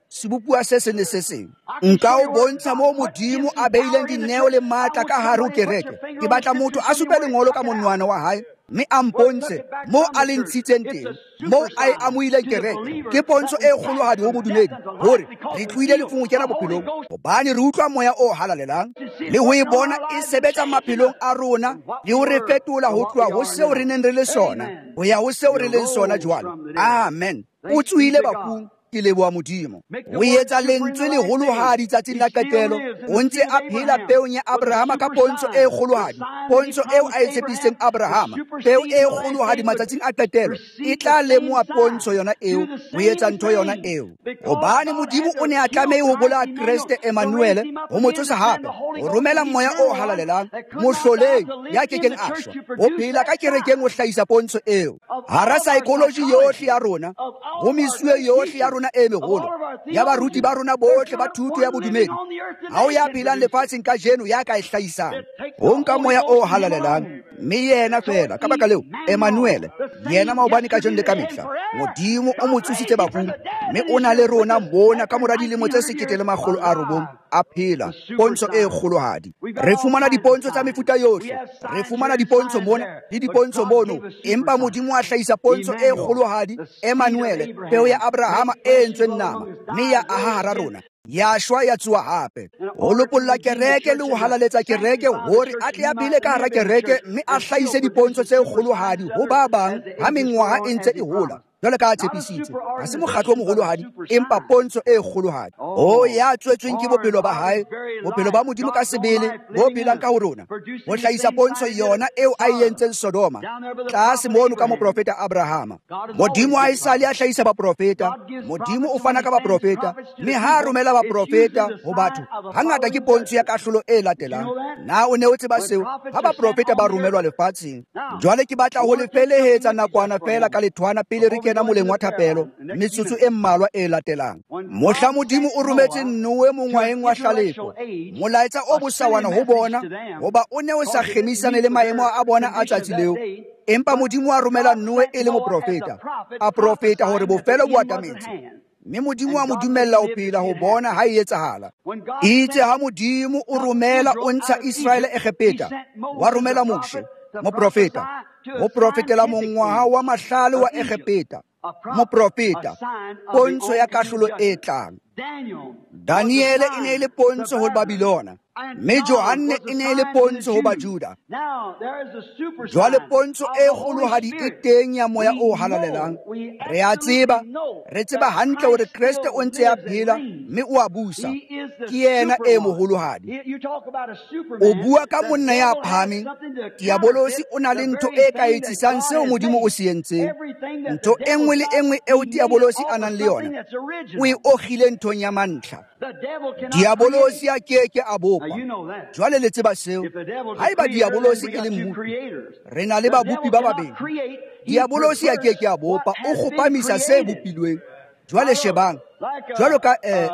sebopua se se ne se seng. Nka o bontsha mo Modimo a beileng dineo le matla ka hare ho kereke. Ke batla motho a supe lengolo ka monwana wa hae, mme a mpontshe mo a le ntshitseng teng, mo a e amohileng kereke. Ke pontsho e kgolohadi ho modumedi hore re tlohile lefungo kena bophelong, hobane re utlwa moya o halalelang, le ho e bona e sebetsa maphelong a rona, le ho re fetola ho tloha ho seo re neng re le sona ho ya ho seo re leng sona jwale. Amen. O tsohile bafung. Ke leboha Modimo. O etsa lentswe leholohadi tsatsing la qetelo. O ntse a phela peong ya Abrahama ka pontsho e kgolohadi, pontsho eo a e tshepiseng Abrahama. Peo e kgolohadi matsatsing a qetelo e tla lemoha pontsho yona eo, o etsa ntho yona eo. Hobane Modimo o ne a tlameha ho bolaya Kriste Emmanuel, ho mo tsosa hape, ho romela moya o halalelang, mohloleng ya kekeng a shwa, ho phela ka kerekeng ho hlahisa pontsho eo. Hara psychology yohle ya rona, ho mesuwe yohle ya rona e megolo, ya baruti ba rona bohle ba thuto ya bodumedi, ha o ya phelang lefatsheng ka jeno ya ka e hlahisang. Ho nka moya o halalelang, mme yena fela ka baka leo Emmanuel, yena maobane ka jeno le ka mehla, Modimo o mo tsositse bafung, mme o na le rona mona ka mora dilemo tse 1900 a phela pontsho e kgolohadi. Re fumana dipontsho tsa mefuta yohle, re fumana dipontsho mona le dipontsho mono, empa Modimo a hlahisa pontsho e kgolohadi, Emmanuel, peo ya Abrahama e entsweng nama, mme ya aha hara rona, ya shwa ya tsuwa hape. Ho lopolla kereke le ho halaletsa kereke hore a tle a phele ka hara kereke, mme a hlahise dipontsho tse kgolohadi ho ba bang ha mengwaha e ntse e hola. Jwale ka tshepisitse, ha se mokgatlo o moholohadi, empa pontsho e kgolohadi. O ya tswetsweng ke bophelo ba hae, bophelo ba Modimo ka sebele bo phelang ka ho rona, ho hlahisa pontsho yona eo a e entseng Sodoma tlase mono ka moprofeta Abrahama. Modimo a esale a hlahisa baprofeta, Modimo o fana ka baprofeta, mme ha romela baprofeta ho batho, hangata ke pontsho ya kahlolo e latelang. Na o ne o tseba seo? Ha baprofeta ba romelwa lefatsheng. Jwale ke batla ho le felehetsa nakwana fela ka lethwana pele re kena moleng wa thapelo, metsotso e mmalwa e latelang. Mohla Modimo o rometse Noe mongwaheng wa hlalefo, molaetsa o bosawana ho bona, hoba o ne o sa kgemisane le maemo a bona a tsatsi leo. Empa Modimo a romela Noe e le moprofeta, a profeta hore bofelo bo atametse, mme Modimo a mo dumella ho phela ho bona ha e etsahala. Itse ha Modimo o romela o ntsha Israele Egepeta, wa romela Moshe moprofeta, ho profetela mongwaha wa mahlale wa Egepeta, moprofeta, pontsho ya kahlolo e tlang. Daniele e ne le pontsho ho Babilona, mme Johanne e ne le pontsho ho Bajuda. Jwale pontsho e kgolohadi e teng ya moya o halalelang. Re a tseba, re tseba hantle hore Kriste o ntse a phela, mme o a busa. Ke yena e moholohadi. O bua ka monna ya phahameng, diabolosi o na le ntho e ka etsisang seo Modimo o se entseng. Ntho e nngwe le e nngwe eo diabolosi a nang le yona, o e ogile nthong ya mantlha. Diabolosi a keke a bopa. Jwale le tseba seo, haeba diabolosi e le mmupi, re na le babupi ba babedi. Diabolosi a keke a bopa, o kgopamisa se bopilweng. Jwale shebang, jwalo ka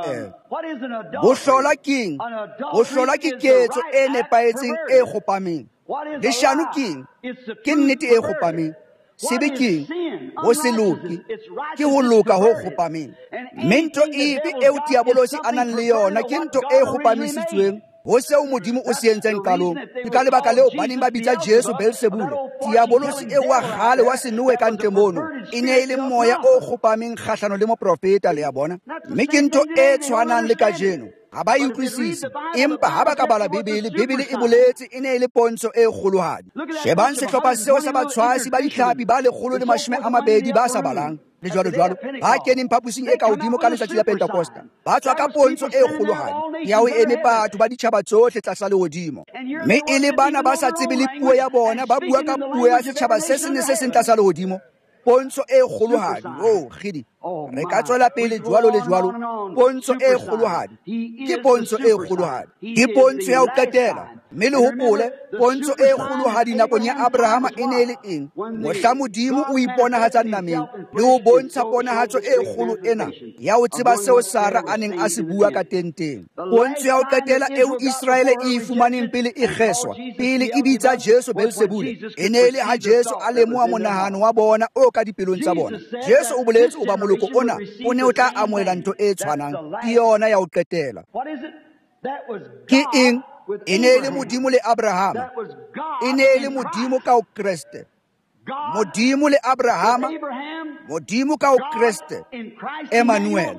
bohlola keng? Bohlola ke ketso e nepahetseng e kgopameng. Leshano keng? Ke nnete e kgopameng. Sebe keng? Ho se loke, ke ho loka ho kgopameng. Mme ntho efe eo diabolosi a nang le yona ke ntho e kgopamisitsweng ho seo Modimo o se entseng qalong. Ke ka lebaka leo baneng ba bitsa Jesu Beelzebule. Diabolosi eo wa kgale wa senoe ka ntle mono e ne e le moya o kgopameng kgahlano le moprofeta, le a bona. Mme ke ntho e tshwanang le kajeno. Ha ba utlwisisi, empa ha ba ka bala Bebele, Bebele e boletse e ne e le pontsho e kgolohadi. Shebang sehlopha seo sa batshwasi ba dihlapi ba 120 ba sa balang, le jwalo, ba keneng phaposing e ka hodimo ka letsatsi la Pentekosta. Ba tswa ka pontsho e kgolohadi ya ho eme batho ba ditjhaba tsohle tlasa lehodimo. Mme e le bana ba sa tsebe le puo ya bona, ba bua ka puo ya setjhaba se seng le se seng tlasa lehodimo. Pontsho e kgolohadi. Oh, khidi. Re ka tswela pele jwalo le jwalo. Pontsho e kgolohadi. Ke pontsho e kgolohadi. Ke pontsho ya ho qetela. Mme le hopole, pontsho e kgolohadi nakong ya Abrahama e ne le eng? Mohla Modimo o iponahatsa nameng, le ho bontsha ponahatso e kgolo ena ya ho tseba seo Sara a neng a se bua ka teng. Pontsho ya ho qetela eo Israele e fumaneng pele e kgeswa, pele e bitsa Jesu Beelzebule, e ne le ha Jesu a lemoha monahano wa bona o ka dipelong tsa bona. Jesu o boletse o ba moloko maloko ona o ne o tla amoela ntho e tshwanang ke yona ya o qetela. Ke eng? E ne le Modimo le Abrahama, e ne le Modimo ka o Kriste. Modimo le Abrahama, Modimo ka o Kriste, Emmanuel.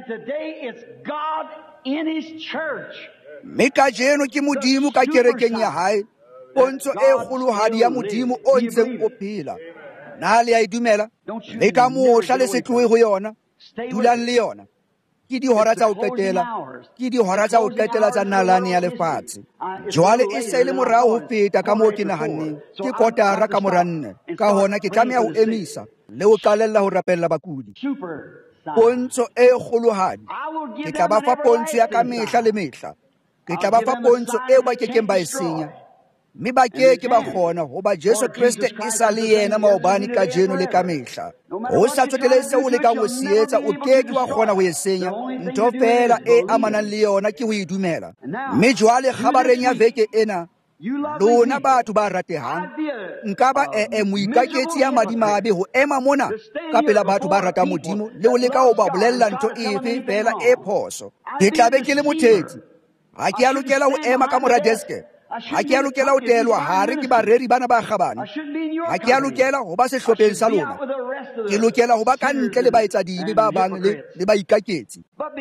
Mme kajeno ke Modimo ka kerekeng ya hae, pontsho e kgolohadi ya Modimo o ntseng o phela. Na le a e dumela? Le ka mohla le se tlohe ho yona, dulang le yona. Ke dihora tsa ho qetela, ke dihora tsa ho qetela tsa nalane ya lefatshe. Jwale e se le morao ho feta ka moo ke nahanneng, ke kotara ka mora 4. Ka hona ke tlameha ho emisa le ho qalella ho rapella bakudi. Pontsho e kgolohadi, ke tla ba fa pontsho ya ka mehla le mehla. Ke tla ba fa pontsho eo ba kekeng ba e senya. Mme ba keke ba kgona hoba Jesu Kriste e sa le yena maobane ka jeno le ka mehla. Ho sa tsoteleng seo o lekang ho se etsa, o keke wa kgona ho e senya. Ntho fela e amanang le yona ke ho e dumela. Mme jwale kgabareng ya veke ena, lona batho ba ratehang, nka ba moikaketsi ya madimabe ho ema mona ka pela batho ba ratang Modimo le ho leka ho ba bolella ntho efe fela e phoso. Ke tla be ke le mothethi. Ha ke a lokela ho ema ka mora deske. Ha ke a lokela ho telwa hare ke bareri bana ba kgabane. Ha ke a lokela ho ba sehlopheng sa lona. Ke lokela ho ba ka ntle le baetsadibe ba bang le baikaketsi.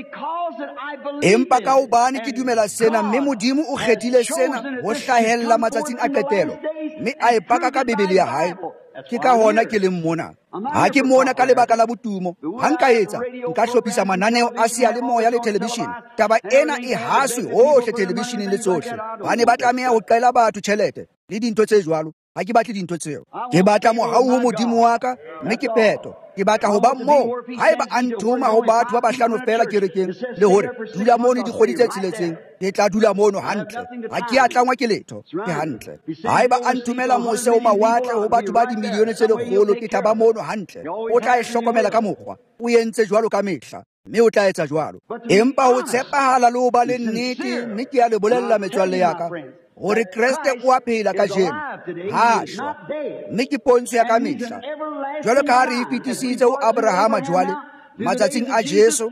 Empa ka hobane ke dumela sena, mme Modimo o kgethile sena ho hlahella matsatsing a qetelo, mme a e paka ka Bebele ya hae. Ke ka hona ke leng mona. Ha ke mona ka lebaka la botumo. Ha nka etsa, nka hlophisa mananeo a seyalemoya le television. Taba ena e haswe hohle televisioneng le tsohle. Ba ne ba tlameha ho qela batho tjhelete le dintho tse jwalo. Ha ke batle dintho tseo. Ke batla mohau ho Modimo wa ka, mme ke pheto. Ke batla ho ba moo haeba a nthoma ho batho ba 5 fela kerekeng le hore dula mono dikgwedi tse 6, ke tla dula mono hantle. Ha ke a tlangwa ke letho, ke hantle. Haeba a nthomela mose ho mawatle ho batho ba dimilione tse 100, ke tla ba mono hantle. O tla e hlokomela ka mokgwa, o entse jwalo ka mehla, mme o tla etsa jwalo. Empa ho tshepahala le ho ba le nnete, mme ke a le bolella metswalle ya ka hore Kriste o a phela ka jeno, ha shwa, mme ke pontsho ya ka mehla. Jwalo ka ha re e fetisitse ho Abrahama jwale, matsatsing a Jesu,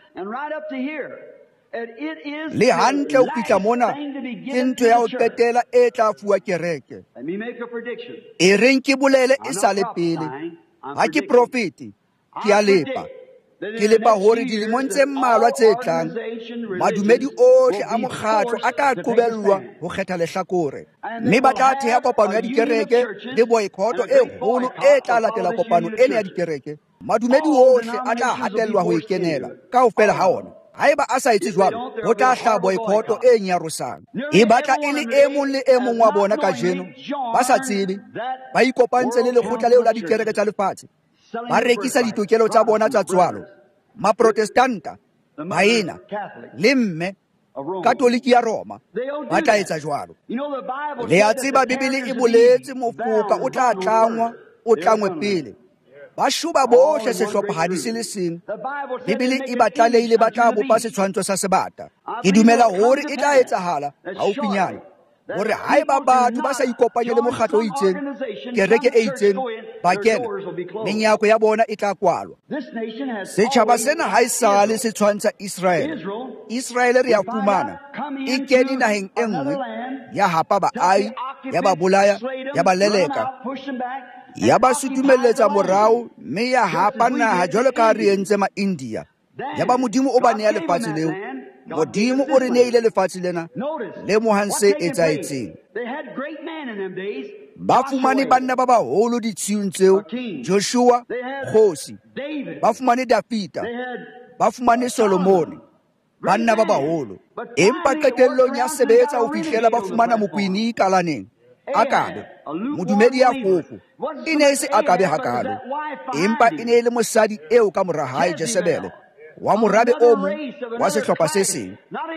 le hantle ho fihla mona, ke ntho ya ho qetela e tla fuwa kereke. E reng ke bolele e sa le pele, ha ke profeti, ke a lepa. Ke lepa hore dilemong tse mmalwa tse tlang, madumedi ohle a mokgatlo a tla qobellwa ho kgetha lehlakore. Mme ba tla theha kopano ya dikereke le boikotlo e kgolo e tla latela kopano ena ya dikereke. Madumedi ohle a tla hatellwa ho e kenela kaofela ha ona. Haeba a sa etse jwalo, ho tla hlaha boikotlo e nyarosang. E batla e le e mong le e mong wa bona ka jeno ba sa tsebe, ba ikopantse le lekgotla leo la dikereke tsa lefatshe. Ba rekisa ditokelo tsa bona tsa tswalo. Maprotestanta, baena, le mme, Katoliki ya Roma, ba tla etsa jwalo. Le a tseba Bebele e boletse mofoka o tla tlangwa, o tlangwe pele. Ba shuba bohle sehlophahadi se le seng. Bebele e ba tlalehile ba tla bopa setshwantsho sa sebata. Ke dumela hore e tla etsahala haufinyana, hore haeba batho ba sa ikopanye le mokgatlo o itseng, kereke e itseng, ba kena, menyako ya bona e tla kwalwa. Setjhaba sena ha e sale se tshwantsha Israele. Israele re ya fumana e kene naheng e nngwe, ya hapa baahi, ya ba bolaya, ya ba leleka, ya ba sutumelletsa morao, mme ya hapa naha jwalo ka re entse ma-India. Ya ba Modimo o ba neha lefatshe leo. Modimo o re neile lefatshe lena le mohang se etsaetseng. Ba fumane banna ba baholo ditshiyong tseo, Joshua, Kgosi. Ba fumane Dafita, ba fumane Solomone, banna ba baholo. Empa qetellong ya sebetsa ho fihlela ba fumana mokwini kalaneng, Akabe, modumedi ya fofo. E ne se Akabe hakalo, empa e ne le mosadi eo ka mora hae Jezebele, wa morabe o mong wa sehlopha se seng.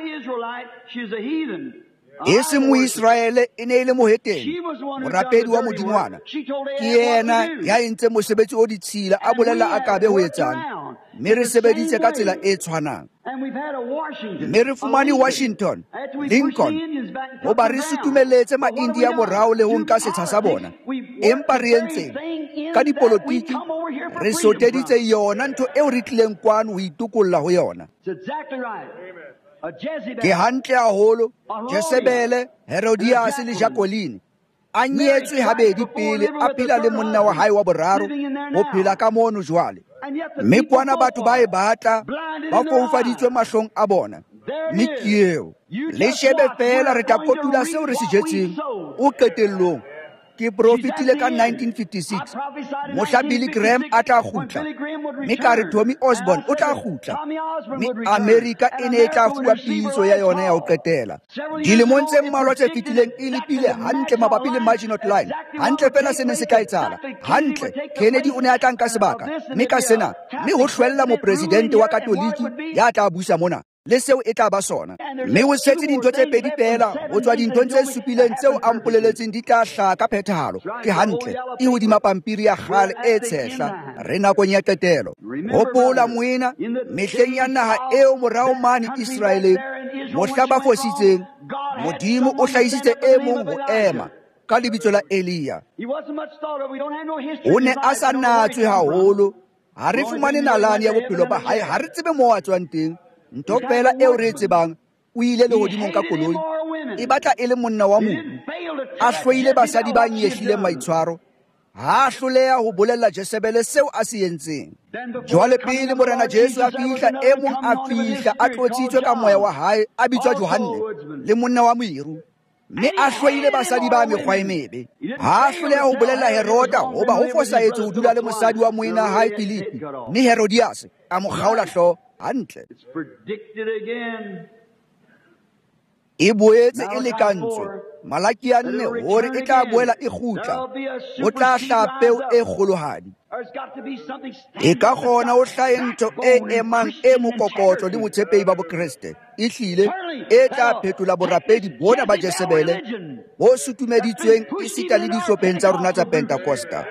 E se Moisraele, e ne le moheteng, morapedi wa modingwana. Ke yena ya entse mosebetsi o ditshila a bolella Akabe ho etsang, mme re sebeditse ka tsela e tshwanang. Mme re fumane Washington, Lincoln, ho ba re sutumelletse ma-India morao le ho nka setsha sa bona. Empa re entseng ka dipolotiki we're here for re freedom soteditse from. yona ntho eo re tlileng kwano ho itukolla ho yona. It's exactly right. A Jezebel. Ke hantle haholo Jezebele, Herodias le Jacqueline a nyetswe habedi pele a phela le monna wa hae wa boraro o phela ka mono jwale. Mme kwana batho ba e batla ba foufaditswe mahlong a bona. Mme ke eo le shebe fela re tla kotula seo re se jetseng o qetellong. Ke profetile ka 1956 mohla Billy Graham a tla kgutla, mme ka re Tommy Osborne o tla kgutla, mme America e ne e tla fuwa pitso ya yona ya ho qetela. Dilemong tse mmalwa tse fetileng e lepile hantle mabapi le Maginot Line. Hantle fela se ne se tla etsala hantle. Kennedy o ne a tla nka sebaka, mme ka sena mme ho hlwella mopresidente wa katoliki ya tla busa mona le seo e tla ba sona. Mme o setse dintho tse pedi fela ho tswa dinthong tse supileng tseo a mpoleletseng di tla hlaha ka phethahalo. Ke hantle e hodima pampiri ya kgale e tshehla re nakong ya qetelo. Hopola moena mehleng ya naha eo morao mane Israeleng mohla ba fositseng, Modimo o hlahisitse e mong ho ema ka lebitso la Elia. O ne a sa natswe haholo, ha re fumane nalane ya bophelo ba hae, ha re tsebe moo a tswang teng. Ntho fela eo re tsebang o ile lehodimong ka koloi e batla e le monna wa mobu, a hloile basadi ba nyehlileng maitshwaro, ha a hloleha ho bolella Jezebele seo a se entseng. Jwale pele morena Jesu a fihla, e mong a fihla a tlotsitswe ka moya wa hae a bitswa Johanne le monna wa Moiru, mme a hloile basadi ba mekgwa e mebe. Ha a hloleha ho bolella Herota hoba ho fosahetse ho dula le mosadi wa moena hae Filipi, mme Herodias a mo kgaola hlooho hantle. E boetse e lekantswe Malaki ya 4 hore e tla boela e kgutla, ho tla hlaha peo e kgolohadi. E ka kgona ho hlahe ntho e emang e mokokotlo le botshepehi ba bokreste, e hlile e tla phetola borapedi bona ba Jezebele bo sutumeditsweng e sita le dihlopheng tsa rona tsa Pentecosta.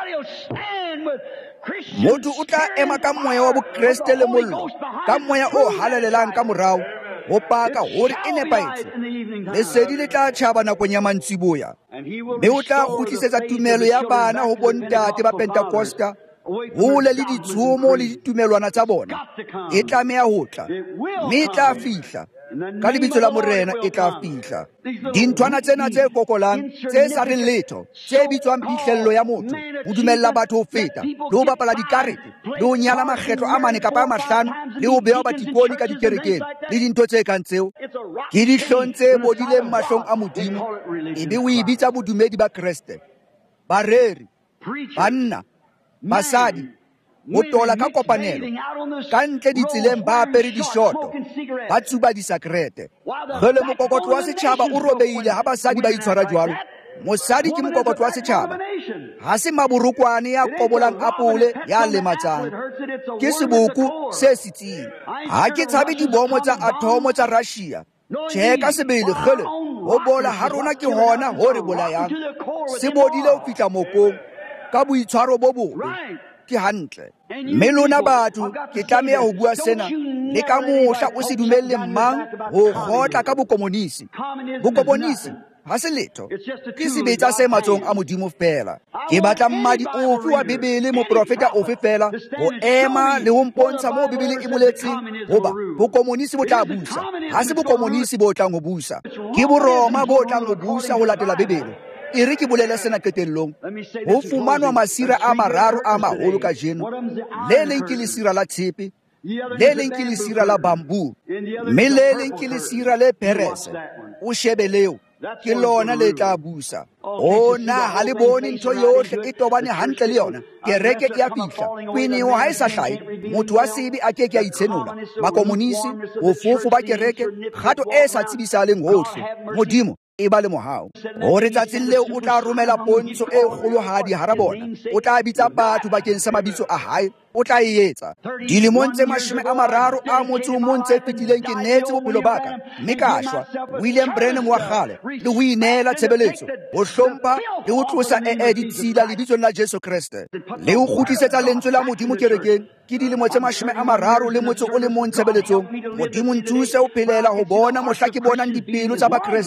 Motho o tla ema ka moya wa bokreste le mollo, ka moya o halalelang ka morao, ho paka hore e nepaetse. Lesedi le tla tjhaba nakong ya mantsiboya, mme o tla kgutlisetsa tumelo ya bana ho bontate ba Pentecosta hole le ditshomo le ditumelwana tsa bona. E tlameha ho tla, mme e tla fihla ka lebitso la morena, e tla fihla. Dinthwana tsena tse kokolang tse sa reng letho, tse bitswang phihlello ya motho, ho dumella batho ho feta le ho bapala dikarete le ho nyala makgetlo a 4 kapa a 5 le ho beha batiponi ka dikerekeng le dintho tse kang tseo, ke dihlong tse bodileng mahlong a Modimo. Ebe o ibitsa bodumedi ba Kreste, bareri, banna, basadi, ho tola ka kopanelo, ka ntle ditseleng ba apere dishoto, ba tsuba disakrete. Gele mokokotlo wa setjhaba o robeile ha basadi ba itshwara jwalo. Mosadi ke mokokotlo wa setjhaba, ha se maborokwane ya kobolang apole ya lematsang, ke seboko se sitsing. Ha ke tshabe dibomo tsa atomo tsa Russia. Tjhe, ka sebele gele ho bola ha rona ke hona ho re bolayang. Se bodile ho fihla mokong ka boitshwaro bo bobe. Ke hantle, mme lona batho ke tlameha ho bua sena le ka mohla o se dumelle mang ho kgotla ka bokomonisi. Bokomonisi ha se letho, ke sebetsa se matsong a Modimo fela. Ke batla mmadi ofe wa Bibele, moprofeta ofe fela, ho ema le ho mpontsha moo Bibele e boletseng hoba bokomonisi bo tla busa. Ha se bokomonisi bo tlang ho busa, ke Boroma bo tlang ho busa ho latela Bibele. E re ke bolele sena qetellong, ho fumanwa masira a mararo a maholo ka jeno. Le leng ke lesira la tshepe, le leng ke lesira la bambu, mme le leng ke lesira le perese. O shebe leo, ke lona le tla busa. O na ha le bone ntho yohle e tobane hantle le yona. Kereke e a fihla, kwineo ha e sa hlahe, motho wa sebe a ke a itshenola. Bakomonisi, bofofu ba kereke, kgato e sa tsebisahaleng hohle. Modimo e ba le mohao hore tsatsing leo o tla romela pontsho e kgolohadi hara bona. O tla bitsa batho bakeng sa mabitso a hae, o tla e etsa. Dilemong tse 30 a motse o mong tse fetileng ke netse bophelo baka, mme ka shwa William Branham wa kgale le ho inela tshebeletso, ho hlompha le ho tlosa ditshila lebitsong la Jesu Kriste, le ho kgutlisetsa lentswe la Modimo kerekeng. Ke dilemo tse 30 le motse o le mong tshebeletsong. Modimo nthuse ho phelela ho bona mohla ke bonang dipelo tsa ba Kriste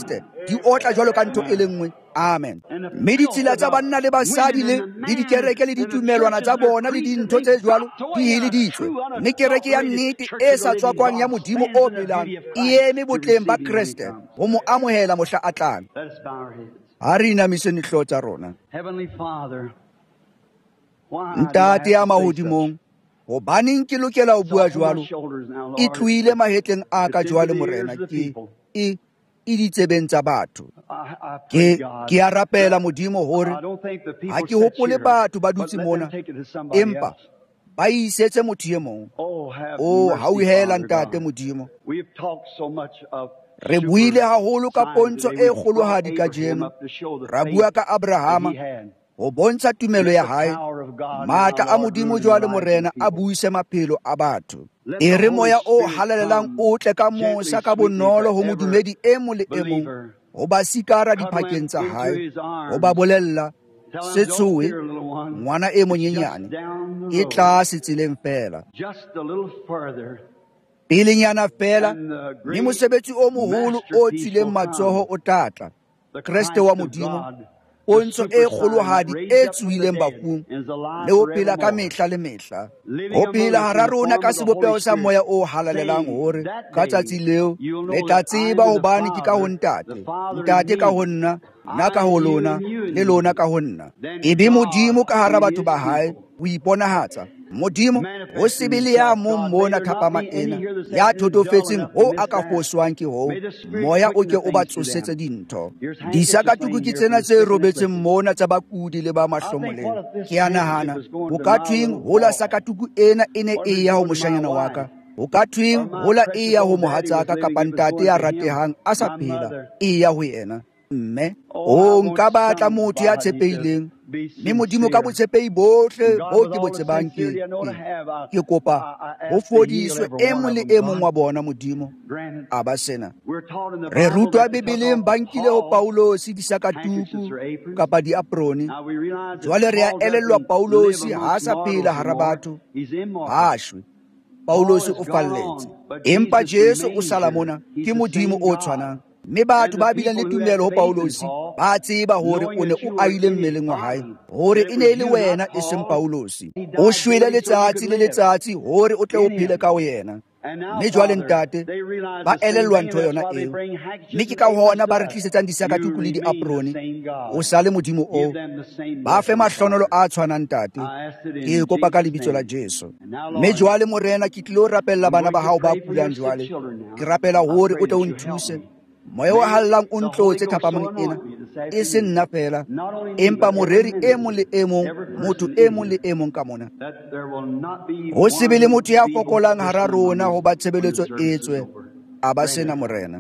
di otla jwalo ka ntho e le nngwe. Amen. Mme ditsela tsa banna le basadi le dikereke le ditumelwana tsa bona le dintho tse jwalo di hileditswe. Mme kereke ya nnete e sa tswakwang ya Modimo o phelang e eme botleng ba Kriste ho mo amohela mohla a tlang. Ha re inamise dihlooho tsa rona. Ntate ya mahodimong, hobaneng ke lokela ho bua jwalo? E tlohile mahetleng a ka jwale Morena, ke ditsebeng tsa batho. Ke a rapela Modimo hore ha ke hopole batho ba dutse mona empa ba isetse motho e mong. Hauhela Ntate Modimo. Re buile haholo ka pontsho e kgolohadi kajeno. Ra bua ka Abrahama ho bontsha tumelo ya hae. Matla a Modimo jwale Morena a buise maphelo a batho. E re moya o halalelang o tle ka mosa ka bonolo ho modumedi e mong le e mong, ho ba sikara diphakeng tsa hae, ho ba bolella se tshowe ngwana e monyenyane e tlase tseleng fela. Pelenyana fela mme mosebetsi o moholo o tshileng matsoho o tatla. Kriste wa Modimo, pontsho e kgolohadi e tsuhileng bafung le ho phela ka mehla le mehla, ho phela hara rona ka sebopeho sa moya o halalelang hore ka tsatsi leo le tla tseba hobane ke ka ho Ntate ka ho nna ka ho lona le lona ka ho nna. Ebe Modimo ka hara batho ba hae o iponahatsa. Modimo ho se be le ya mong mona thapama ena ya thotofetseng ho a ka foswang ke ho moya o ke o ba tsosetse dintho. Disakatuku ke tsena tse robetseng mona tsa bakudi le ba mahlomoleng. Ke a nahana ho ka thweng hola sakatuku ena e ne e ya ho moshanyana wa ka, ho ka thweng hola e ya ho mohatsaka kapa ntate ya ratehang a sa phela e ya ho yena. Mme nka batla motho ya tshepehileng, mme Modimo ka botshepehi bohle bo ke bo tsebang ke kopa ho fodiswe e mong le e mong wa bona Modimo a ba sena. Re rutwa Bibeleng ba nkile ho Paulosi disakatuku kapa diaprone. Jwale re a elellwa Paulosi ha sa phela hara batho, ha shwe. Paulosi o falletse, empa Jesu o sala mona ke Modimo o tshwanang. Mme batho ba bileng le tumelo ho Paulosi ba tseba hore o ne o aile mmeleng wa hae, hore e ne e le wena e seng Paulosi. O shwele letsatsi le letsatsi hore o tle o phele ka ho yena. Mme jwale Ntate ba elellwa ntho yona eo, mme ke ka hona ba re tlisetsang disakatuku le diaprone. O sale Modimo o ba fe mahlonolo a tshwanang Ntate, ke kopa ka lebitso la Jesu. Mme jwale Morena ke tlilo rapella bana ba hao ba kulang jwale. Ke rapela hore o tle o nthuse. Moya wa hallang o ntlotse thapamang ena, e se nna fela empa moreri e mong le e mong, motho e mong le e mong ka mona. Ho se be le motho ya fokolang hara rona ho ba tshebeletso e tswe a ba sena Morena.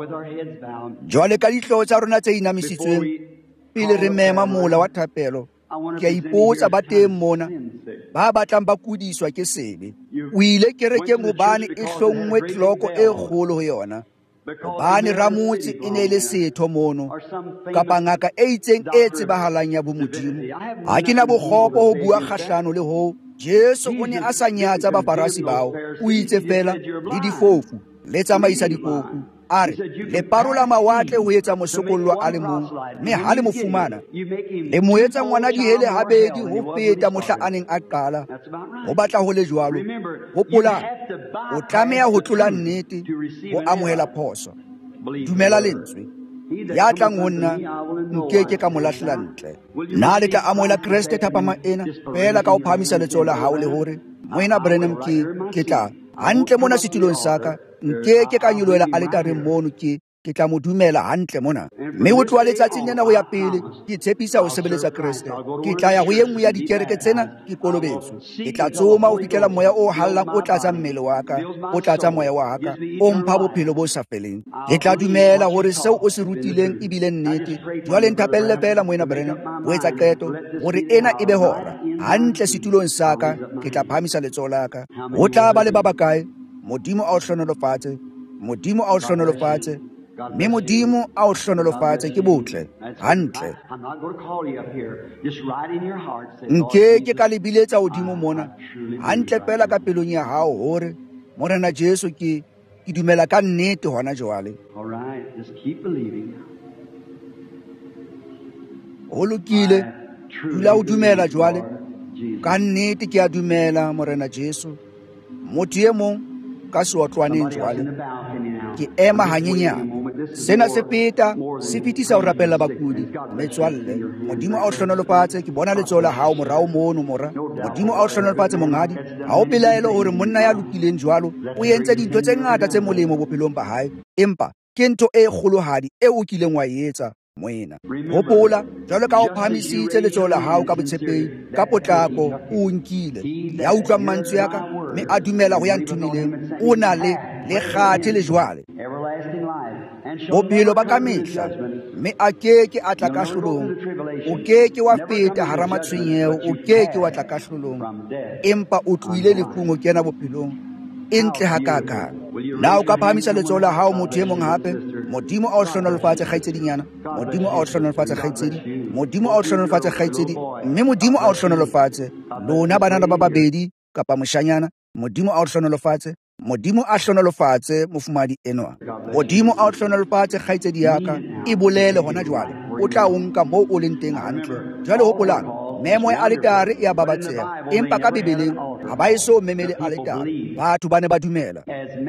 Jwale ka dihlooho tsa rona tse inamisitsweng pele re mema mola wa thapelo, ke a ipotsa ba teng mona ba batlang ba kudiswa ke sebe. O ile kerekeng hobane e hlongwe tlhoko e kgolo ho yona, hobane ramotse e ne le setho mono kapa ngaka e itseng e tsebahalang ya bomodimo. Ha ke na bokgopo ho bua kgahlano le ho Jesu o ne a sa nyatsa bafarasi bao. O itse fela le difofu le tsamaisa dikoku, a re le parola mawatle ho etsa mosokollwa a le mong, mme ha le mo fumana le mo etsa ngwana dihele habedi ho feta mohla a neng a qala. Ho batla ho le jwalo, hopola o tlameha ho tlola nnete ho amohela phoso. Dumela lentswe, ya tlang ho nna nkeke ka mo lahlela ntle. Na le tla amohela Kriste thapama ena fela ka ho phamisa letsoho la hao le hore Moena Branham ke tla hantle mona setulong sa ka, nkeke ka nyoloela aletareng mono, ke tla mo dumela hantle mona. Mme ho tloha letsatsing lena ho ya pele ke tshepisa ho sebeletsa Kriste. Ke tla ya ho e nngwe ya dikereke tsena ke kolobetswe. Ke tla tsoma ho fihlela moya o hallang o tlatsa mmele wa ka, o tlatsa moya wa ka, o mpha bophelo bo sa feleng. Ke tla dumela hore seo o se rutileng e bile nnete. Jwale nthapelle fela Moena Branham ho etsa qeto hore ena e be hora hantle setulong sa ka. Ke tla phamisa letsoho la ka. Ho tla ba le ba bakae? Modimo a o hlonolofatse, Modimo a o hlonolofatse, mme Modimo a o hlonolofatse ke botle hantle. Nkeke ka lebiletsa hodimo mona hantle fela ka pelong ya hao hore Morena Jesu ke dumela ka nnete hona jwale. o lokile dula o dumela jwale ka nnete ke a dumela morena Jesu motho e mong ka seotlwaneng jwale ke ema hanyenyana sena se fetisa ho rapella bakudi metswalle modimo a o hlonolofatse ke bona letsoho la hao morao mono mora modimo a o hlonolofatse mongadi ha o pelaelo hore monna ya lokileng jwalo o entse dintho tse ngata tse molemo bophelong ba hae empa ke ntho e kgolohadi e o kileng wa etsa moena hopola jwalo ka o phamisitse letsoho la hao ka botshepehi ka potlako o nkile ya utlwa mantswe ya ka mme a dumela ho ya nthumileng o na le kgathe le jwale bophelo ba ka mehla mme a keke a tla kahlolong o keke wa feta hara matshwenyeho o keke wa tla kahlolong empa o tlohile lefung ho kena bophelong e ntle hakakang na o ka phamisa letsoho la hao motho e mong hape modimo a o hlonolofatse kgaitsedinyana modimo a o hlonolofatse kgaitsedi modimo a o hlonolofatse kgaitsedi mme modimo a o hlonolofatse lona banana ba babedi kapa moshanyana modimo a o hlonolofatse modimo a hlonolofatse mofumadi enwa modimo a o hlonolofatse kgaitsedi ya ka e bolele hona jwale o tla o nka moo o leng teng hantle jwale hopolang memo ya alitare e a babatseha empa ka bibeleng ha ba eso memele alitare batho ba ne ba dumela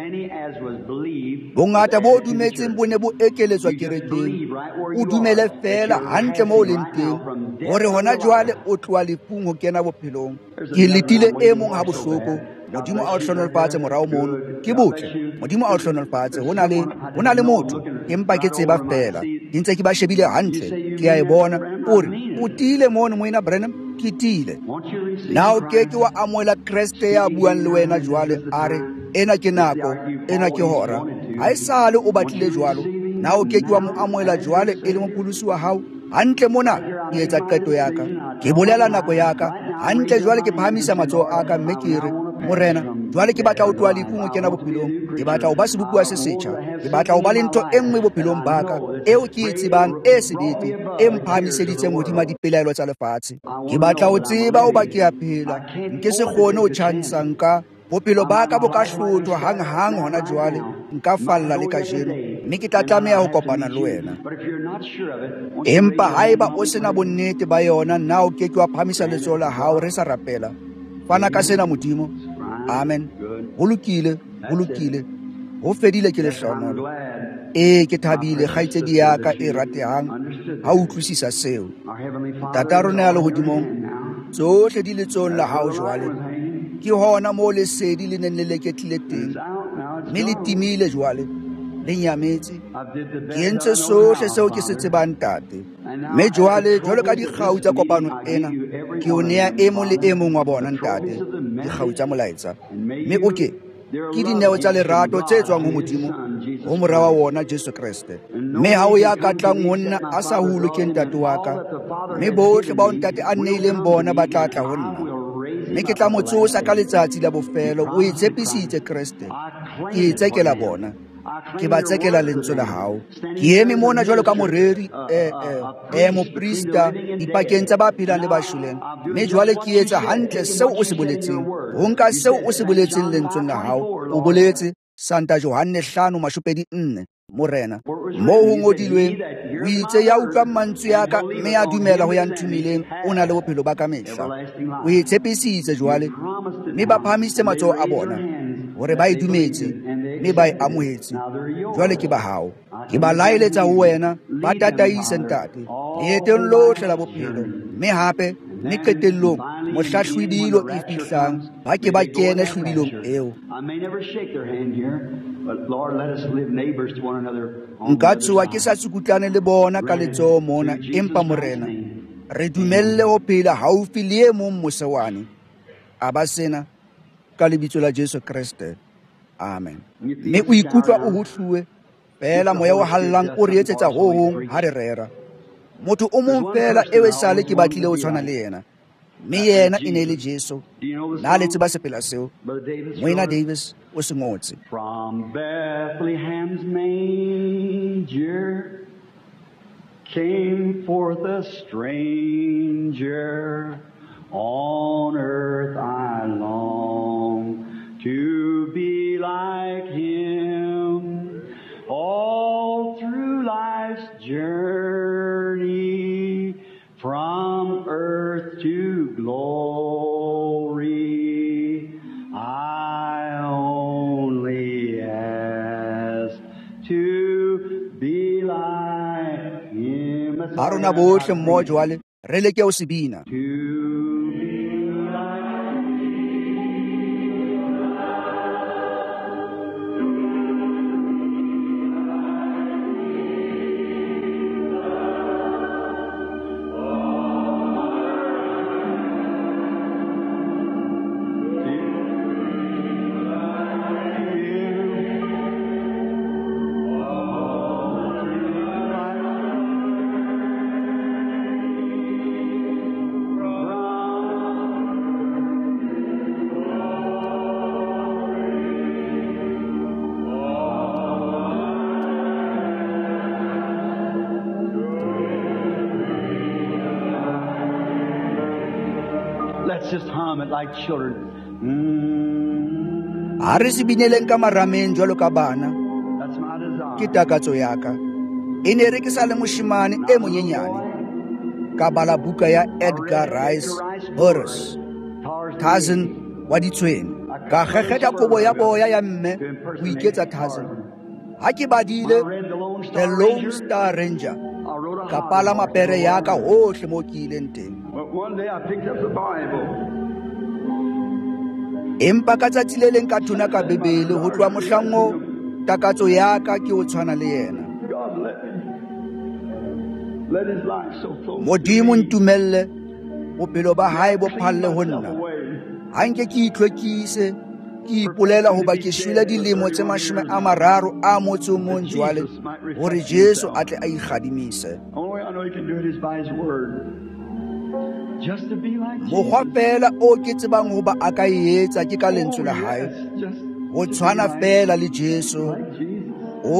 bongata bo dumetseng bo ne bo ekeletswa kerekeng o dumele fela hantle moo o leng teng hore hona jwale o tloha lefung ho kena bophelong ke letile e mong ha bohloko modimo a o hlonolofatse morao mono ke botle modimo a o hlonolofatse ho na le motho empa ke tseba fela ke ntse ke ba shebile hantle ke a e bona ore o tiile mono moena Branham ke tiile na o keke wa amohela Kreste ya buang le wena jwale a re ena ke nako ena ke hora ha e sale o batlile jwalo na o keke wa mo amohela jwale e le mopholosi wa hao hantle mona ke etsa qeto ya ka ke bolela nako ya ka hantle jwale ke phahamisa matsoho a ka mme ke re morena jwale ke batla ho tloha lefung ho kena bophelong ke batla ho ba sebopuwa se setjha ke batla ho ba le ntho e nngwe bophelong ba ka eo ke e tsebang e sebete e mphahamiseditseng hodima dipelaelo tsa lefatshe ke batla ho tseba ho ba ke a phela nke se kgone ho tjhantsha nka bophelo ba ka bo ka hlothwa hanghang hona jwale nka falla le kajeno mme ke tla tlameha ho kopana le wena empa haeba o sena bonnete ba yona na o keke wa phamisa letsoho la hao re sa rapela fana ka sena modimo amen ho lokile ho fedile ke lehlohonolo ke thabile kgaitsedi ya ka e ratehang ha o utlwisisa seo tata rona ya lehodimong tsohle di letsohong la hao jwale ke hona moo lesedi le neng le leketlile teng mme le timile jwale le nyametse ke entse sohle seo ke se tsebang tate mme jwale jwalo ka dikgau tsa kopano ena ke o neha e mong le e mong wa bona ntate dikgau tsa molaetsa mme ke dineo tsa lerato tse tswang ho modimo ho mora wa wona Jesu Kriste mme ha o ya ka tlang ho nna a sa hulo ke ntate wa ka mme bohle ba ntate a neileng bona ba tla tla ho nna mme ke tla mo tsosa ka letsatsi la bofelo o itshepisitse Kriste ke itsekela bona ke ba tsekela lentswe la hao ke eme mona jwalo ka moreri moprista dipakeng tsa ba phelang le ba shweleng mme jwale ke etsa hantle seo o se boletseng ho nka seo o se boletseng lentsweng la hao o boletse Santa Johanne 5:24 morena moo ho ngodilweng o itse ya utlwang mantswe ya ka mme ya dumela ho ya nthumileng o na le bophelo ba ka mehla o itshepisitse jwale mme ba phahamisitse matsoho a bona hore ba e dumetse mme ba e amohetse jwale ke ba hao ke ba laeletsa ho wena ba tataise ntate leetong lohle la bophelo mme hape mme qetellong mohlahlwedilo e fihlang ba ke ba kene hlwedilong eo nka tsoha ke sa tsukutlane le bona ka letsoho mona empa morena re dumelle ho phela haufi le e mong mosewane a ba sena ka lebitso la Jesu Kriste amen mme o ikutlwa o hohluwe fela moya o hallang o re etsetsa ho hong ha re rera motho o mong fela e sale ke batlile ho tshwana le yena mme yena e ne le Jesu na le tseba sepela seo moena Davis o se ngotse from Bethlehem's manger came forth a stranger on earth I long to be like him all through life's journey glory. I only ask to be like Him. A rona bohle mmoho jwale re leke ho se bina. Let's just hum it like children. A re se bineleng ka marameng jwalo ka bana. That's my desire. Ke takatso ya ka. E ne re ke sa le moshemane e monyenyane ka bala buka ya Edgar Rice Burroughs, Tarzan wa ditshwene, ka kgekgetha kobo ya boya ya mme ho iketsa Tarzan. Ha ke badile The Lone Star Ranger, ka pala mapere ya ka hohle mo ke ileng teng. But one day I picked up the Bible. Empa ka tsatsi le leng ka thuna ka Bebele ho tloha mohlang o takatso ya ka ke ho tshwana le yena. God let His life so close. Modimo ntumelle bophelo ba hae bo phalle ho nna. Ha nke ke itlhwekise ke ipolela ho ba ke shwele dilemo tse 30 a motso mong jwale hore Jesu a tle a ikgadimise. Only way I know He can do it is by His word. Just to be like Jesus. Mokgwa fela o ke tsebang ho ba a ka etsa ke ka lentswe la hae. Just Ho tshwana fela le Jesu. like Jesus.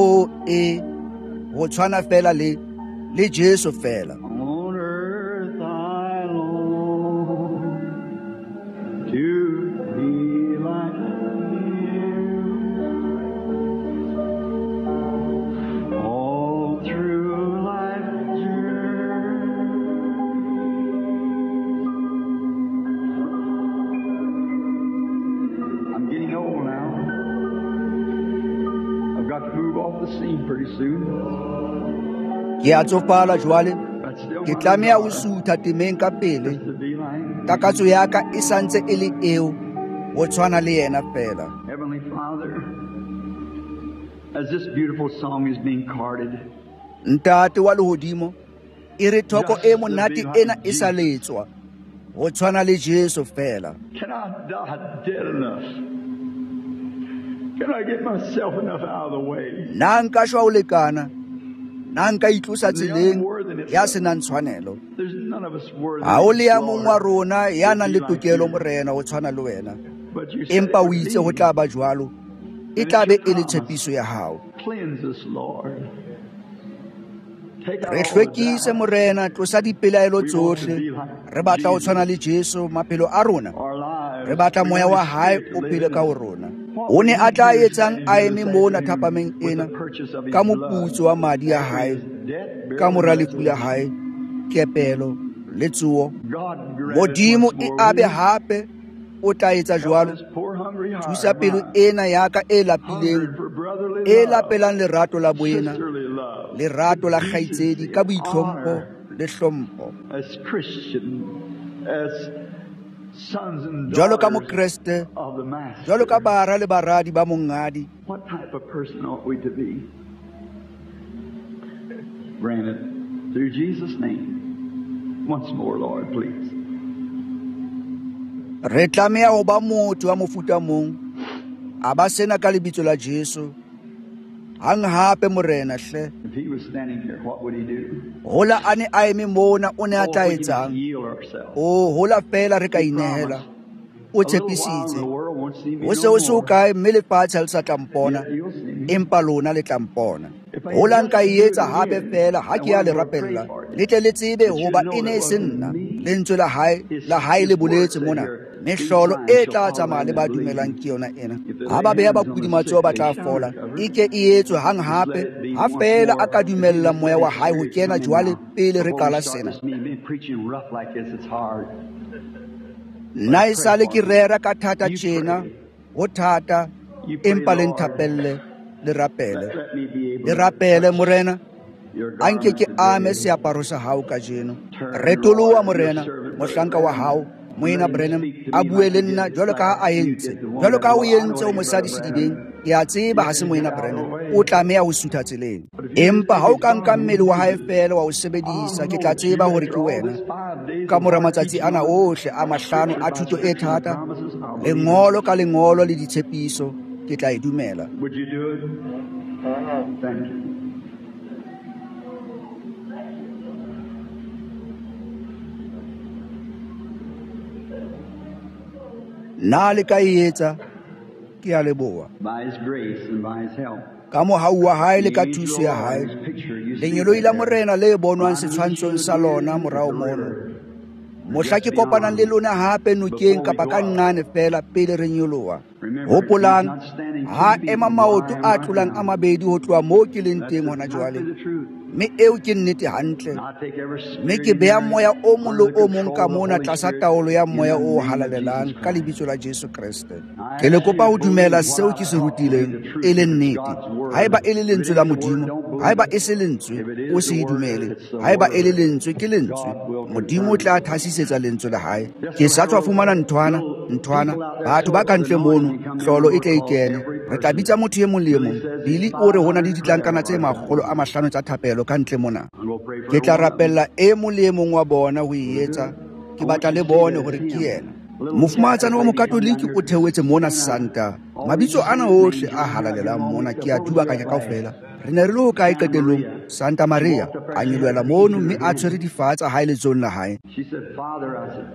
Ho tshwana fela le Jesu fela. On earth I long to be like You. All through life's journey. I'm getting old now. I've got to move off the scene pretty soon. Ke a tsofala jwale, But still ke tlameha ho sutha temeng ka pele. to be like Takatso ya ka e santse e le eo, ho tshwana le yena fela. Heavenly Father, as this beautiful song is being carded, Ntate wa lehodimo, e re thoko e monate ena e sa letswa. Ho tshwana le Jesu fela. can I die dead enough? Can I get myself enough out of the way? Na nka shwa ho lekana, na nka itlosa tseleng ya senang tshwanelo. There's none of us worthy. Ha o le ya mong wa rona ya nang le tokelo morena ho tshwana le wena. But you said, Empa o itse ho tla ba jwalo, e tla be e le tshepiso ya hao. cleanse us, Lord. Take out Re all the hlwekise doubt. morena tlosa dipelaelo tsohle. Re batla ho tshwana le Jesu maphelo a rona. Our lives. Re batla moya wa hae o phele ka ho rona. O ne a tla etsang a eme mona thapameng ena ka moputso wa madi a hae, ka mora lefu la hae, kepelo le tsuo. Modimo e abe hape o tla etsa jwalo. Thusa pelo ena ya ka e lapileng, e lapelang lerato la boena, lerato la kgaitsedi ka boitlhompho le hlompho. As Christian, as sons and Jwalo ka daughters Mokreste, of the Master, jwalo ka bara le baradi ba mongadi, what type of person ought we to be? Grant it through Jesus' name. Once more, Lord, please. re tlameha ho ba motho wa mofuta mong, a ba sena ka lebitso la Jesu. Hang hape morena hle, If He was standing here, what would He do? hola a ne a eme mona o ne a tla Oh, we can etsang. yield ourselves. O hola fela re ka inehela. O A little while the tshepisitse. world won't see me O se no o se o more. kae mme lefatshe ha le sa tla mpona, Yet you'll see me. empa lona le tla mpona. hola nka e etsa hape fela ha ke ya le rapella le tle le tsebe hoba e ne se nna lentswe la hae le boletse mona mehlolo e tla tsamaya le ba dumelang ke yona ena ha ba beha bakudi matsoho ba tla fola e ke e etswe hang hape ha fela a ka dumella moya wa hae ho kena jwale pele re qala sena nna e sale ke rera ka thata tjena ho thata empa le nthapelle le rapele morena anke ke ame seaparo sa hao ka jeno retoloa morena mohlanka wa hao moena Branham a bue le nna jwalo ka a entse jwalo ka o entse o mosadi sedibeng ke a tseba ha se moena Branham o tlameha ho sutha tseleng empa ha o ka nka mmele wa hae fela wa o sebedisa ke tla tseba hore ke wena ka mora matsatsi ana ohle a mahlano a thuto e thata lengolo ka lengolo le ditshepiso ke tla e dumela. Would you do it? Thank you. Na le ka etsa ke a leboa by his grace and by his help. ka mohau wa hae le ka thuso ya hae lenyelo ila morena le bonwang setshwantshong sa lona morao mono mohla ke kopanang le lona hape nokeng kapa ka nqane fela pele re nyoloa hopolang ha ema maoto a tlolang a mabedi ho tloha moo ke leng teng hona jwale mme eo ke nnete hantle mme ke beha moya o mong le o mong ka mona tlasa taolo ya moya o halalelang ka lebitso la Jesu Kriste ke le kopa ho dumela seo ke se rutileng e le nnete haeba e le lentswe la Modimo haeba e se lentswe o se dumele haeba e le lentswe ke lentswe Modimo o tla thasisetsa lentswe la hae ke sa tswa fumana nthwana batho ba kantle mono hlolo e tle e kene re tla bitsa motho e mong le e mong bili o re hona le ditlankana tse 500 tsa thapelo kantle mona ke tla rapella e mong le e mong wa bona ho etsa ke batla le bone hore ke yena mofumatsana wa mokatoliki o theoetse mona Santa mabitso ana ohle a halalelang mona ke a duba ka kaofela re ne re lo ka iqetellong Santa Maria a nyelwela mono mme a tshwere difatsa ha ile tsona la hae She said, Father, I said,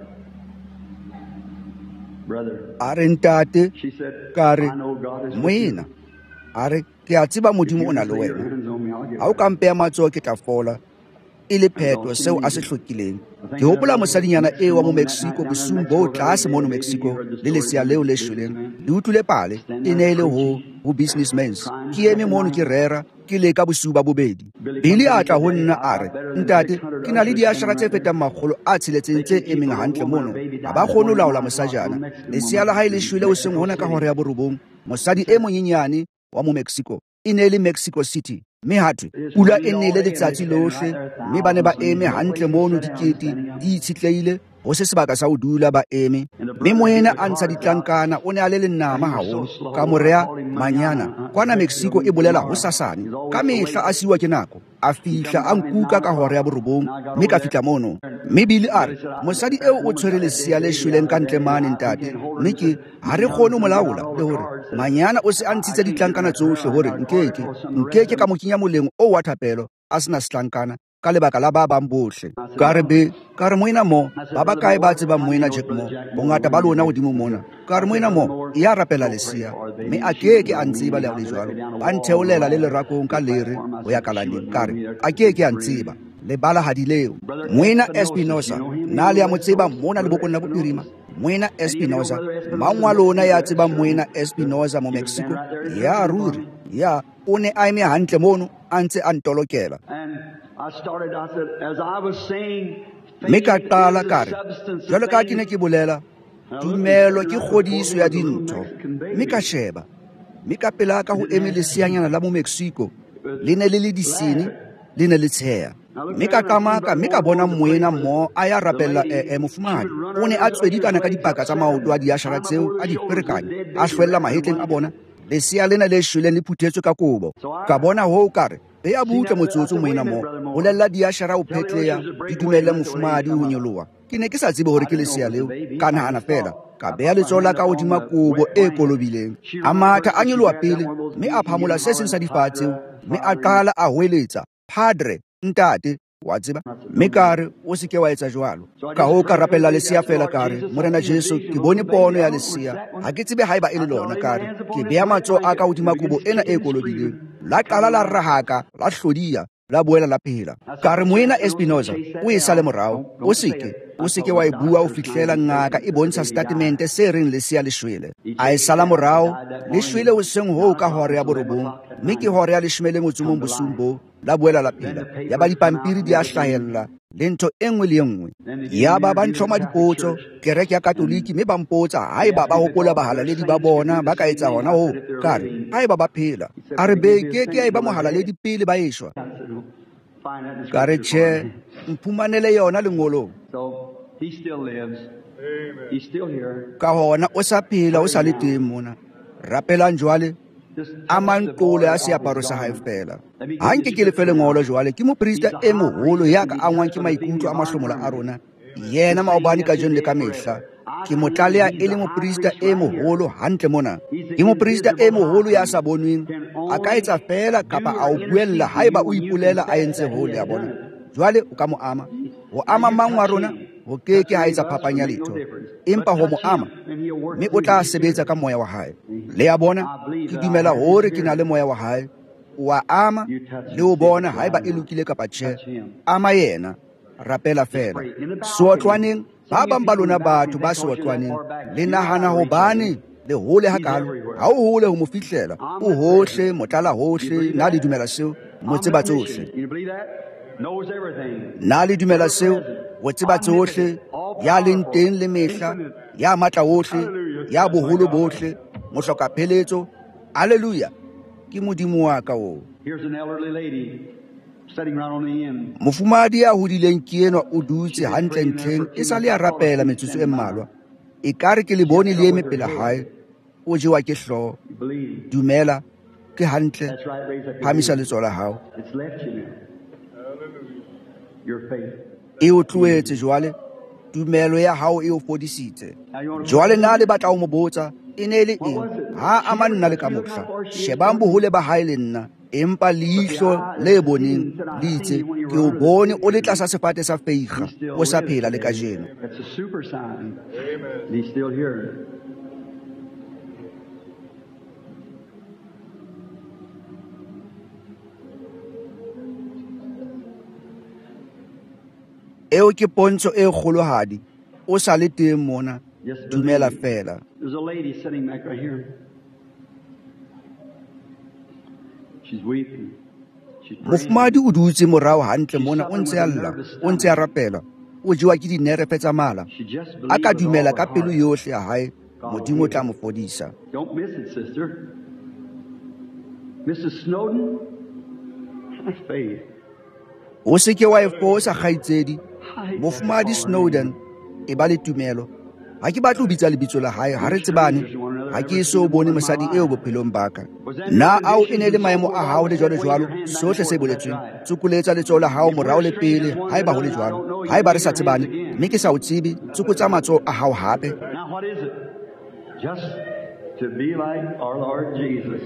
brother. are ntate She said, ka re I know God is with you. moena are ke a tseba Modimo o na le wena ha o ka mpeya matsoho ke tla fola e le phetho seo a se hlokileng ke hopola mosadinyana e wa mo Mexico bosung bo tlase mono Mexico le lesea leo le shweleng le utlwile pale e ne ile ho businessmen ke eme mono ke rera ke le ka bosuba bobedi bili a tla ho nna are ntate ke na le diashara tse fetang 600 tse emeng hantle mono ha ba kgone ho laola mosajana lesea la hae le shwele o seng hona ka hore ya borobong mosadi e monyenyane wa mo Mexico e ne le Mexico City mme hathwe pula e ne le letsatsi lohle mme ba ne ba eme hantle mono dikete di itshitlehile ho se sebaka sa ho dula ba eme mme moena a ntsha ditlankana o ne a le lenama haholo ka morea manyana kwana Mexico e bolela ho sasane ka mehla a siwa ke nako a fihla a nkuka ka hore ya borobong mme ka fihla mono mme bili are mosadi eo o tshwere lesea le shweleng ka ntle mane ntate mme ke ha re kgone ho molaola le hore manyana o se a ntshitse ditlankana tsohle hore nkeke ka mo kenya moleng o wa thapelo a sena setlankana ka lebaka la ba bang bohle ka re moena mo ba ba kae ba tseba moena Jack mo bongata ba lona hodimo mona ka re moena mo ya rapela lesia mme a keke a ntsiba le le jwalo ba ntheolela le lerakong ka lere ho ya kalaneng ka re a keke a ntsiba le bala hadileo moena Espinosa na le ya mo tseba mona le bokonna bophirima moena Espinosa mangwa lona ya tseba moena Espinosa mo Mexico ya ruri ya o ne a eme hantle mono a ntse a ntolokela I said, as I was saying, mme ka qala ka re jwalo ka ke ne ke bolela tumelo ke kgodiso ya dintho mme ka sheba mme ka pela ka ho eme leseanyana la mo Mexico le ne le disini le ne le tsheya mme ka qamaka mme ka bona moena mo a ya rapella mofumane o ne a tswedikana ka dipaka tsa maoto a diashara tseo a di ferekanya a hlwella mahetleng a bona lesea lena le shweleng le phuthetswe ka kobo ka bona ho ka re be a butle motsotso moena mo o lella diashara o phetleya di dumelle mofumadi ho nyoloa ke ne ke sa tsebe hore ke lesea leo ka nahana fela ka beha letsola ka hodima kobo e kolobileng a matha a nyoloa pele mme a phamola se seng sa difatshe mme a qala a hweletsa padre ntate wa tseba mme kare o se ke wa etsa jwalo ka ho ka rapella lesea fela kare morena Jesu ke bone pono ya lesea ha ke tsebe haeba e le lona kare ke beha matsoho a ka hodima kobo ena e kolobileng la qala la rahaka la hlodiya la boela la phela ka re moena Espinosa o e sale morao o seke wa e bua o fihlela ngaka e bontsha statemente se reng le sia leshwele a e sala morao leshwele o seng ho ka hore ya borobong mme ke hore ya leshmele motsomong bosumbo la boela la phela ya ba dipampiri di a hlahella le ntho engwe le engwe ya ba ba ntlhoma dipotso kereke ya katoliki mme ba mpotsa haeba ba hopola bahalaledi ba bona ba ka etsa hona ho kare haeba ba phela a re beke ke ba mohalaledi pele ba eshwa ka re tjhe mphumanele yona lengolong ka hona o sa phela o sa le teng mona rapelang jwale a mantlole a seaparo sa hae fela ha nke ke lefele ngolo jwale ke moprista e moholo ya ka angwang ke maikutlo a mahlomola a rona yena maobane ka jone le ka mehla ke motlaleya e le moprista e moholo hantle mona ke moprista e moholo ya sa bonweng a ka etsa fela kapa a o buella haeba o ipolela a entse hole ya bona jwale o ka mo ama ho ama mang wa rona ho keke ha etsa phapanya letho empa ho mo ama mme o tla sebetsa ka moya wa hae le ya bona ke dumela hore ke na le moya wa hae wa ama le o bona haeba e lokile kapa tjhe ama yena rapela fela sotlwaneng ba bang ba lona batho ba sotlwaneng le nahana hobane le hole hakalo ha o hole ho mo fihlela o hohle motlala hohle na le dumela seo mo tseba tsohle na le dumela seo o tseba tsohle ya leng teng le mehla ya matla ohle ya boholo bohle mo hloka pheletso haleluya ke modimo wa ka o mofumadi ya hodileng ke enwa o dutse hantle ntlheng e sa le ya rapela metsotso e mmalwa e kare ke le bone le eme pela hae o jewa ke hlooho dumela ke hantle phamisa letsoho la hao e o tlohetse jwale tumelo ya hao e o fodisitse jwale na le batla ho mo botsa e ne le eng ha ama nna le ka mohla shebang bohole ba hae le nna empa leihlo le boneng le itse ke o bone o le tlasa sefate sa feikga o sa phela le kajeno eo ke pontsho e kgolohadi o sa le teng mona dumela fela There's a lady sitting back right here. She's weeping. mofumadi o dutse morao hantle mona o ntse a lla o ntse a rapela o jewa ke dinerefe tsa mala a ka dumela ka pelo yohle ya hae modimo o tla mo fodisa Don't miss it, sister. Mrs. Snowden, have faith. o se ke wa e fosa kgaitsedi mofumadi Snowden e ba le tumelo ha ke batla ho bitsa lebitso la hae ha re tsebane ha ke so bone mosadi eo bophelong baka na ao e ne le maemo a hao le jwalo sohle se boletsweng tsukuletsa letsoho la hao morao le pele haeba ho le jwalo haeba re sa tsebane mme ke sa o tsebe tsukutsa matsoho a hao hape Now what is it? Just to be like our Lord Jesus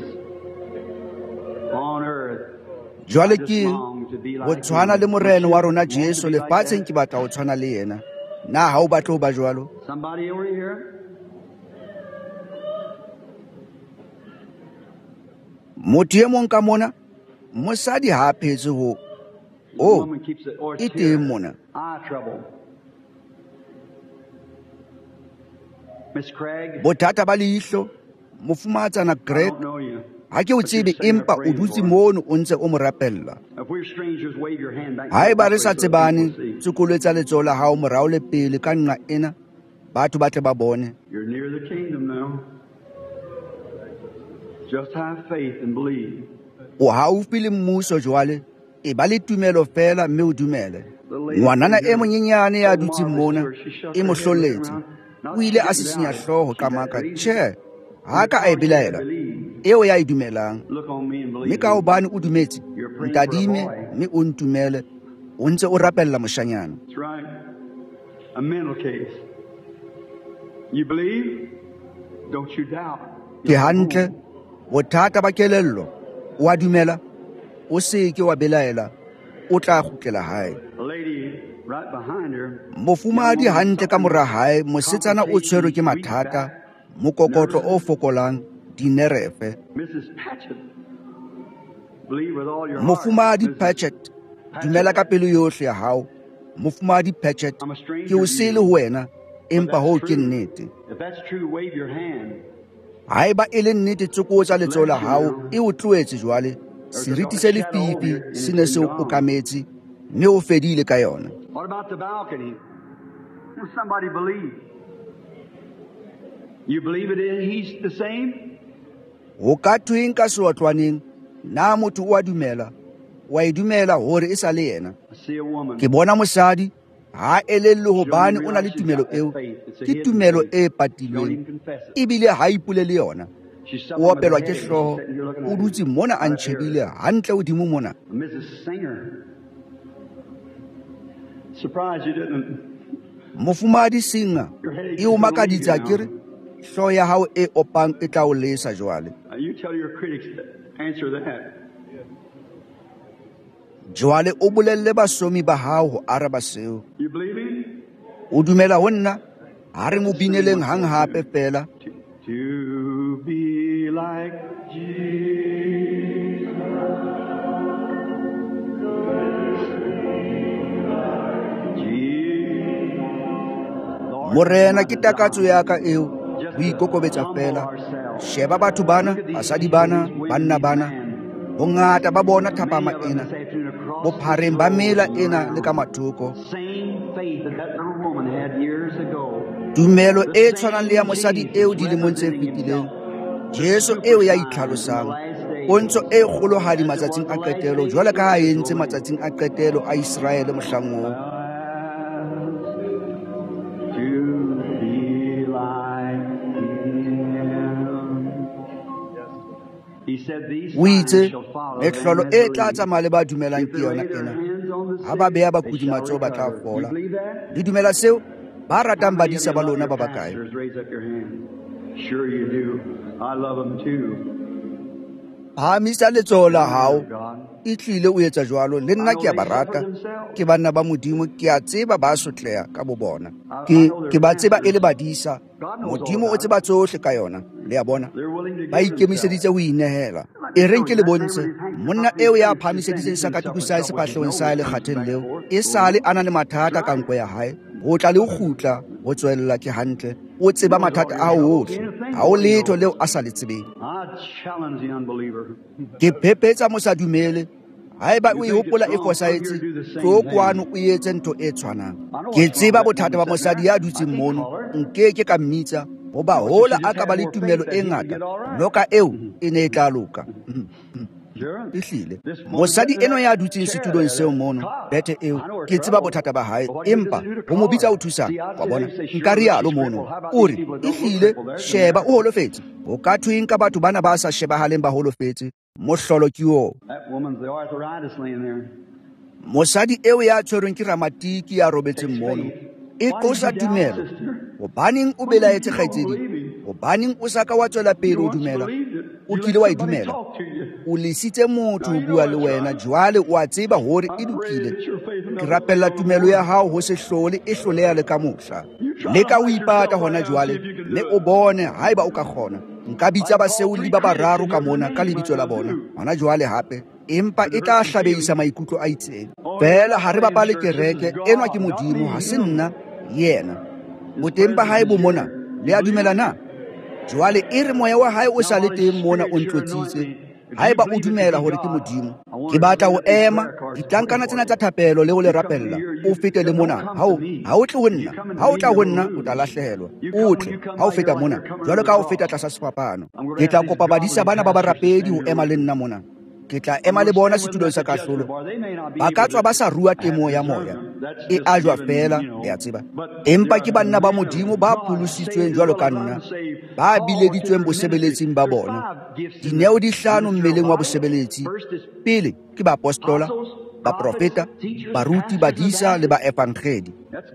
on earth. jwale ke ho tshwana le morena wa rona Jesu lefatsheng ke batla ho tshwana le yena na ha o batla ho ba jwalo Somebody over here? motho e mong ka mona mosadi ha a phetse ho Woman keeps it or e teng mona eye trouble. Miss Craig, bothata ba leihlo mofumatsana I Greg don't know you. ha ke o tsebe empa o dutse mono o ntse o mo rapella If we're strangers, wave your hand back. haeba re sa tsebane tsukuletsa letsoho la hao morao le pele ka nqa ena batho ba tle ba bone You're near the kingdom now. Just have faith and believe. o haufi le mmuso jwale e ba le tumelo fela mme o dumele ngwanana e monyenyane ya dutseng mona e mo hlolletse o ile a sisinya hlooho ka maka tjhe ha ka a e belaela eo ya e dumelang Look on me and mme believe. ka hobane o dumetse ntadime mme o ntumele o ntse o rapella moshanyana That's right. A mental case. You believe? Don't you doubt. ke hantle bothata ba kelello o a dumela o se ke wa belaela o tla kgutlela hae A lady right behind her. mofumadi hantle ka mora hae mosetsana o tshwerwe ke mathata mokokotlo o fokolang dinerefe Mrs. Patchett. Mofumadi Patchett, dumela ka pelo yohle ya hao. Mofumadi Patchett, ke o sele ho wena, empa ho ke nnete. If that's true, wave your hand. Haeba e le nnete tsokotsa letsoho la hao e o tloetse jwale, seriti se lefifi se ne se o okametse, mme o fedile ka yona. What about the balcony? Does somebody believe? You believe it is he's the same? Ho ka thweng ka seotlwaneng, na motho o a dumela, wa e dumela hore e sa le yena. I see a woman. Ke bona mosadi, ha elelle hobane o na le tumelo eo, ke tumelo e patilweng, ebile ha ipule le yona. O opelwa ke hloho, o dutse mona a ntshebile hantle hodimo mona. Mrs. Singer. Surprised you didn't. Mofumadi Singer, e o makaditse akere, hloho ya hao e opang e tla o lesa jwale. You tell your critics to answer that. Jwale o bolelle basomi ba hao ho araba seo. You believe him? O dumela ho nna, ha re mo bineleng hang hape fela. To be like Jesus. Morena ke takatso ya ka eo, o ikokobetsa fela. Sheba batho bana, basadi bana, banna bana. Bongata ba bona thapama ena. Bophareng ba mela ena le ka mathoko. Same faith that that little woman had years ago. Tumelo e tshwanang le ya mosadi eo dilemong tse fetileng. Jesu eo ya itlhalosang. Pontsho e kgolohadi matsatsing a qetelo, jwale ka ha e entse matsatsing a qetelo a Israele mohlang oo. O itse, mehlolo e tla tsamaya le ba dumelang ke yona ena. Ha ba beha bakudi matsoho ba tla fola. Le dumela seo, ba ratang badisa ba lona ba bakae. Sure you do. I love them too. Phahamisa letsoho la hao, e tlile o etsa jwalo, le nna ke a ba rata. Ke banna ba Modimo, ke a tseba ba sotleha ka bo bona. Ke ba tseba e le badisa. Modimo o tseba tsohle ka yona, le a bona. Ba ikemiseditse ho inehela. E reng ke le bontshe, monna eo ya phahamiseditseng sakatuku sa sefahlehong sa le kgatheng leo, e sale ana le mathata ka nko ya hae. Ho tla le ho kgutla, ho tswella ke hantle. O tseba mathata a hao ohle, ha o letho leo a sa le tsebeng. Ke phephetsa mo sa dumele, haeba o e hopola e fosahetse, tlo kwano o etse ntho e tshwanang. Ke tseba bothata ba mosadi ya dutseng mono, nkeke ka mmitsa, hoba hola a ka ba le tumelo e ngata, noka eo e ne e tla loka. Ehlile mosadi eno ya dutseng setulong seo mono, bethe eo, ke tseba bothata ba hae, empa ho mo bitsa o thusang, wa bona, nka rialo mono. O re, ehlile, sheba o holofetse, o ka thweng ka batho bana ba sa shebahaleng ba holofetse, mohlolo ke oo. Mosadi eo ya tshwerweng ke ramatiki ya robetseng mono, e qosa tumelo. Hobaneng o belaetse kgaitsedi? Hobaneng o sa ka wa tswela pele o dumela? O kile wa e dumela. O lesitse motho ho bua le wena, jwale o a tseba hore e lokile. Ke rapella tumelo ya hao ho se hlole e hloleha le ka mohla. Leka o ipata hona jwale, mme o bone haeba o ka kgona. Nka bitsa baseoli ba bararo ka mona ka lebitso la bona, hona jwale hape. Empa e tla hlabehisa maikutlo a itseng. Fela ha re bapale kereke, enwa ke Modimo, ha se nna, yena. Boteng ba hae bo mona, le a dumela na? Jwale e re moya wa hae o sa le teng mona o ntlotsitse. Haeba o dumela hore ke Modimo, ke batla ho ema, ditlankana tsena tsa thapelo le ho le rapella, o fete le mona. Ha o tle ho nna, ha o tla ho nna, o tla lahlehelwa. O tle, ha o feta mona, jwalo ka o feta tlasa sefapano. Ke tla kopa badisa bana ba barapedi ho ema le nna mona. Ke tla ema le bona setulong sa kahlolo. Ba ka tswa ba sa rua temo ya moya, e ajwa fela, le a tseba. Empa ke banna ba Modimo ba pholositsweng jwalo ka nna, ba bileditsweng bosebeletsing ba bona. Dineo di hlano mmeleng wa bosebeletsi. Pele ke ba apostola, ba profeta, baruti, badisa le ba evangeli.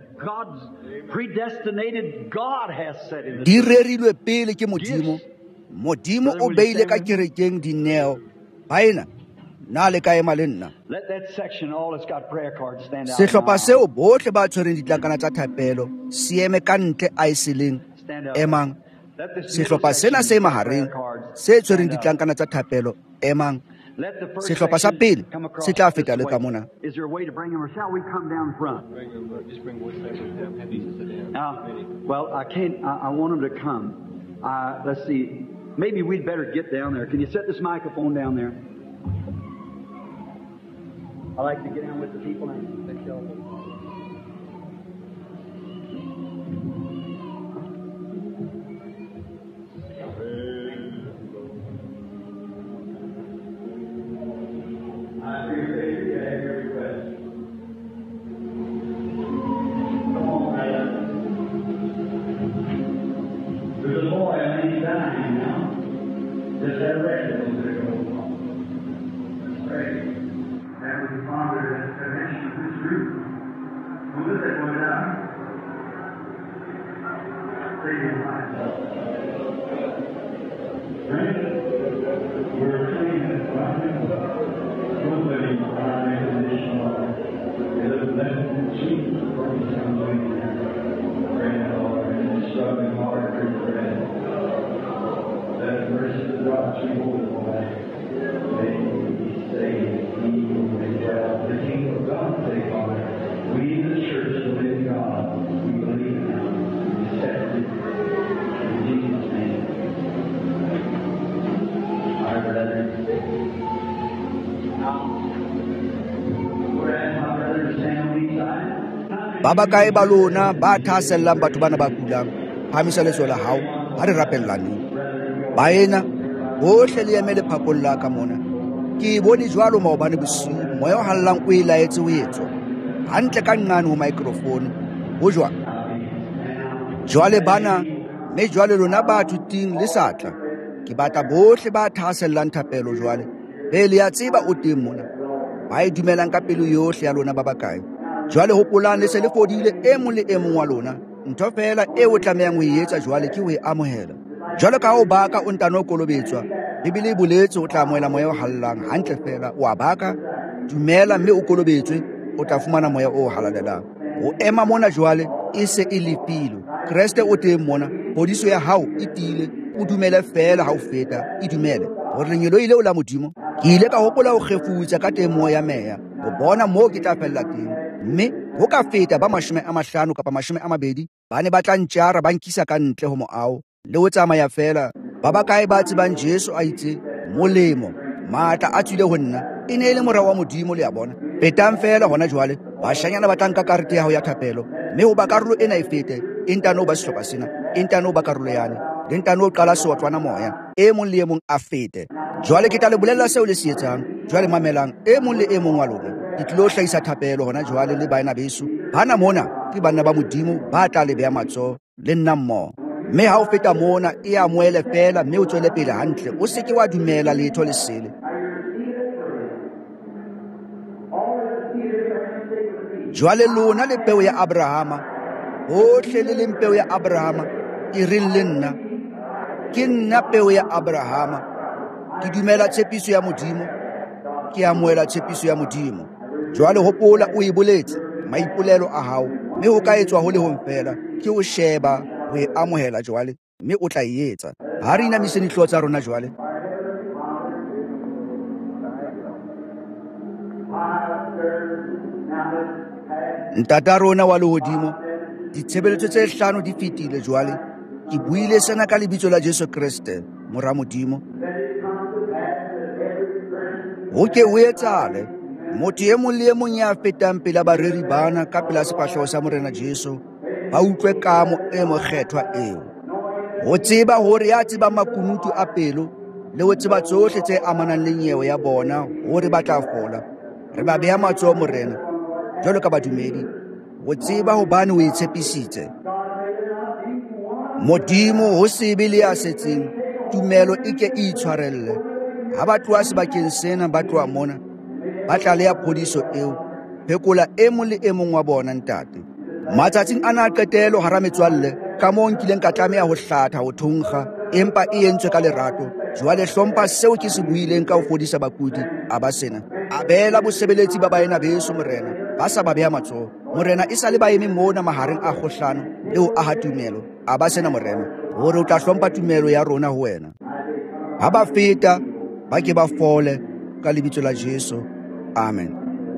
Di rerilwe pele ke Modimo. Modimo o beile ka kerekeng dineo. Baina, na le ka ema le nna. Sehlopha seo bohle ba tshwereng ditlankana tsa thapelo, se eme ka ntle a e seleng, emang. Sehlopha sena se mahareng, se tshwereng ditlankana tsa thapelo, emang. sehlopha sa pele se tla feta le ka mona. Is there a way to bring them, or shall we come down front? Just bring one second. Have these sit down. Well, I can't. I want them to come. Let's see. Maybe we'd better get down there. Can you set this microphone down there? I like to get in with the people and I appreciate you having your request. Come on, man. There's a boy on any dying now. Just that rest of them that go on. Let's pray. Heavenly Father, as I mentioned this room, who is that boy down? Say your mind. Right? We're clean and fine. Nobody crying in this life. It is left in Jesus Christ I'm doing here. Praying, Lord, and struggling hard for bread. That mercy of God you hold away. May we be saved, healed, and well. The kingdom of God take on it. We, the church, the living God, we believe now. We accept it. In Jesus' name. Our brethren. Ba bakae ba lona ba thasellang batho bana ba kulang phamisa letso la hao ha re rapellaneng baena bohle le emele phapolla ka mona ke bone jwalo maobane bosiu moya o hallang o e laetse o etswa hantle ka nqane ho microphone ho jwale bana me jwale lona batho ting le satla ke batla bohle ba thasellang thapelo jwale be le ya tseba o teng mona ba e dumelang ka pelo yohle ya lona ba bakae jwale hopolang le se le fodile e mong le e mong wa lona ntho fela e o tlamehang ho etsa jwale ke ho e amohela jwale ka o baka o ntano kolobetswa bibele e boletse o tla amohela moya o hallang hantle fela o a baka dumela mme o kolobetswe o tla fumana moya o halalelang o ema mona jwale e se e lefilo Kriste o teng mona podiso ya hao e tile o dumele fela ha o feta e dumele hore lenyelo ile o la modimo ke ile ka hopola ho khefutsa ka temo ya meya o bona mo ke tla fella teng mme ho ka feta ba 50 kapa 20 ba ne ba tla ntjara ba nkisa ka ntle ho moao le ho tsamaya fela ba bakae ba tsebang Jesu a itse molemo matla a tswile ho nna e ne le morao wa modimo le ya bona petang fela hona jwale bashanyana ba tlanka karete ya ho ya thapelo mme ho ba karolo ena e fete intano ba sehlopa sena intano ba karolo yane le ntano o qala seotlwana moya e mong le e mong a fete jwale ke tla le bolella seo le se etsang jwale mamelang e mong le e mong wa lona ke tlo hlahisa thapelo hona jwale le baena beso bana mona ke banna ba modimo ba tla le beya matso le nna mmoho mme ha o feta mona e amoele fela mme o tswele pele hantle o se ke wa dumela letho le sele jwale lona le peo ya Abrahama hohle le peo ya Abrahama e reng le nna ke nna peo ya Abrahama ke dumela tshepiso ya modimo ke amoela tshepiso ya modimo jwale hopola o e boletse maipolelo a hao mme ho ka etswa ho le hong fela ke o sheba ho e amohela jwale mme o tla e etsa ha re inamise dihlooho tsa rona jwale ntata rona wa lehodimo ditshebeletso tse 5 di fetile jwale ke buile sena ka lebitso la Jesu Kriste mora modimo o ke o etsale motho e mong le e mong ya fetang pela bareri bana ka pela sepahleho sa morena Jesu ba utlwe kamo e mokgethwa eo ho tseba hore ya tseba makunutu a pelo le ho tseba tsohle tse amanang le nyewe ya bona hore ba tla fola re ba beha matsoho morena jwalo ka badumedi ho tseba hobane o itshepisitse modimo ho sebe le ya setseng tumelo e ke e itshwarelle ha ba tloa sebakeng sena ba tloa mona ba tla le ya phodiso eo phekola e mong le e mong wa bona ntate matsatsing ana a qetelo hara metswalle ka moo nkileng ka tlameha ho hlatha ho thonkga empa e entswe ka lerato jwale hlompha seo ke se buileng ka ho fodisa bakudi a ba sena a beela bosebeletsi ba baena beso morena ba sa ba beha matsoho morena e sa le ba eme mona mahareng a kgohlano le ho aha tumelo a ba sena morena hore o tla hlompha tumelo ya rona ho wena ha ba feta ba ke ba fole ka lebitso la Jesu. Amen.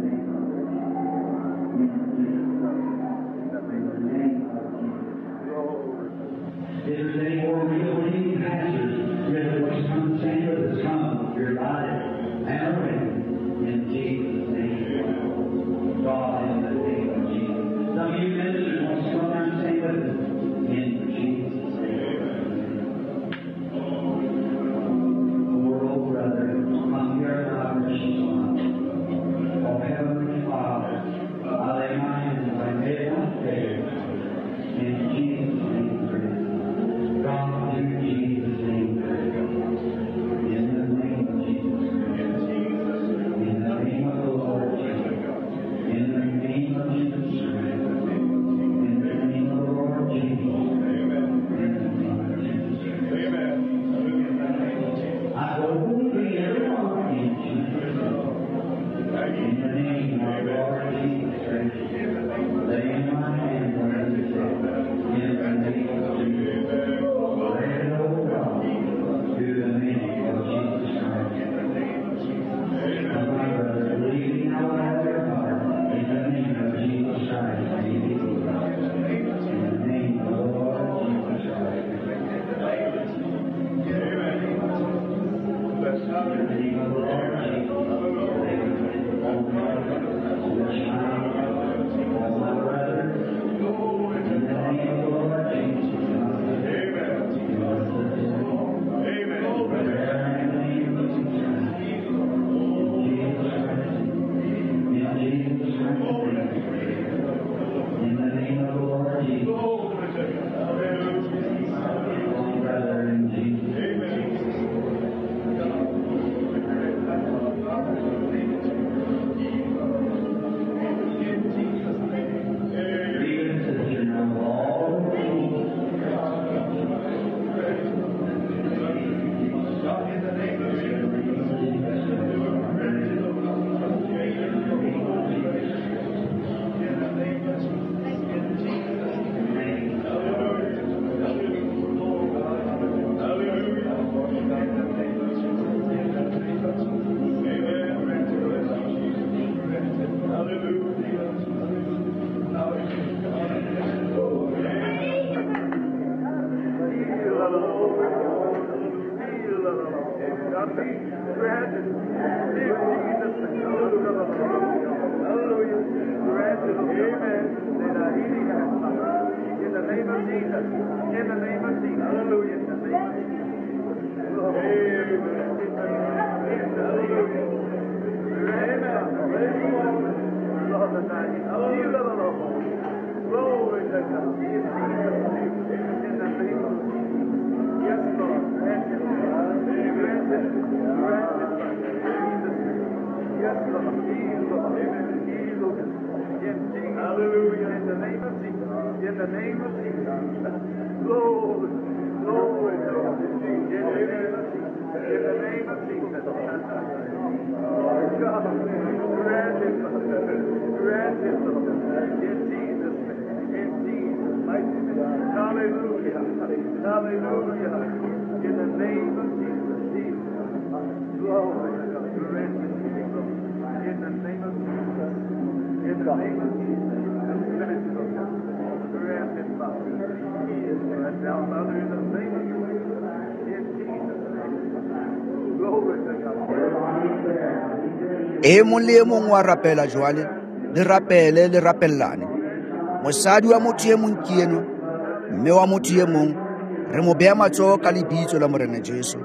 E mong le mong wa rapela jwale, le rapele le rapellane. Mosadi wa motho e mong ke eno, mme wa motho e mong re mo beha matsoho ka lebitso la Morena Jesu.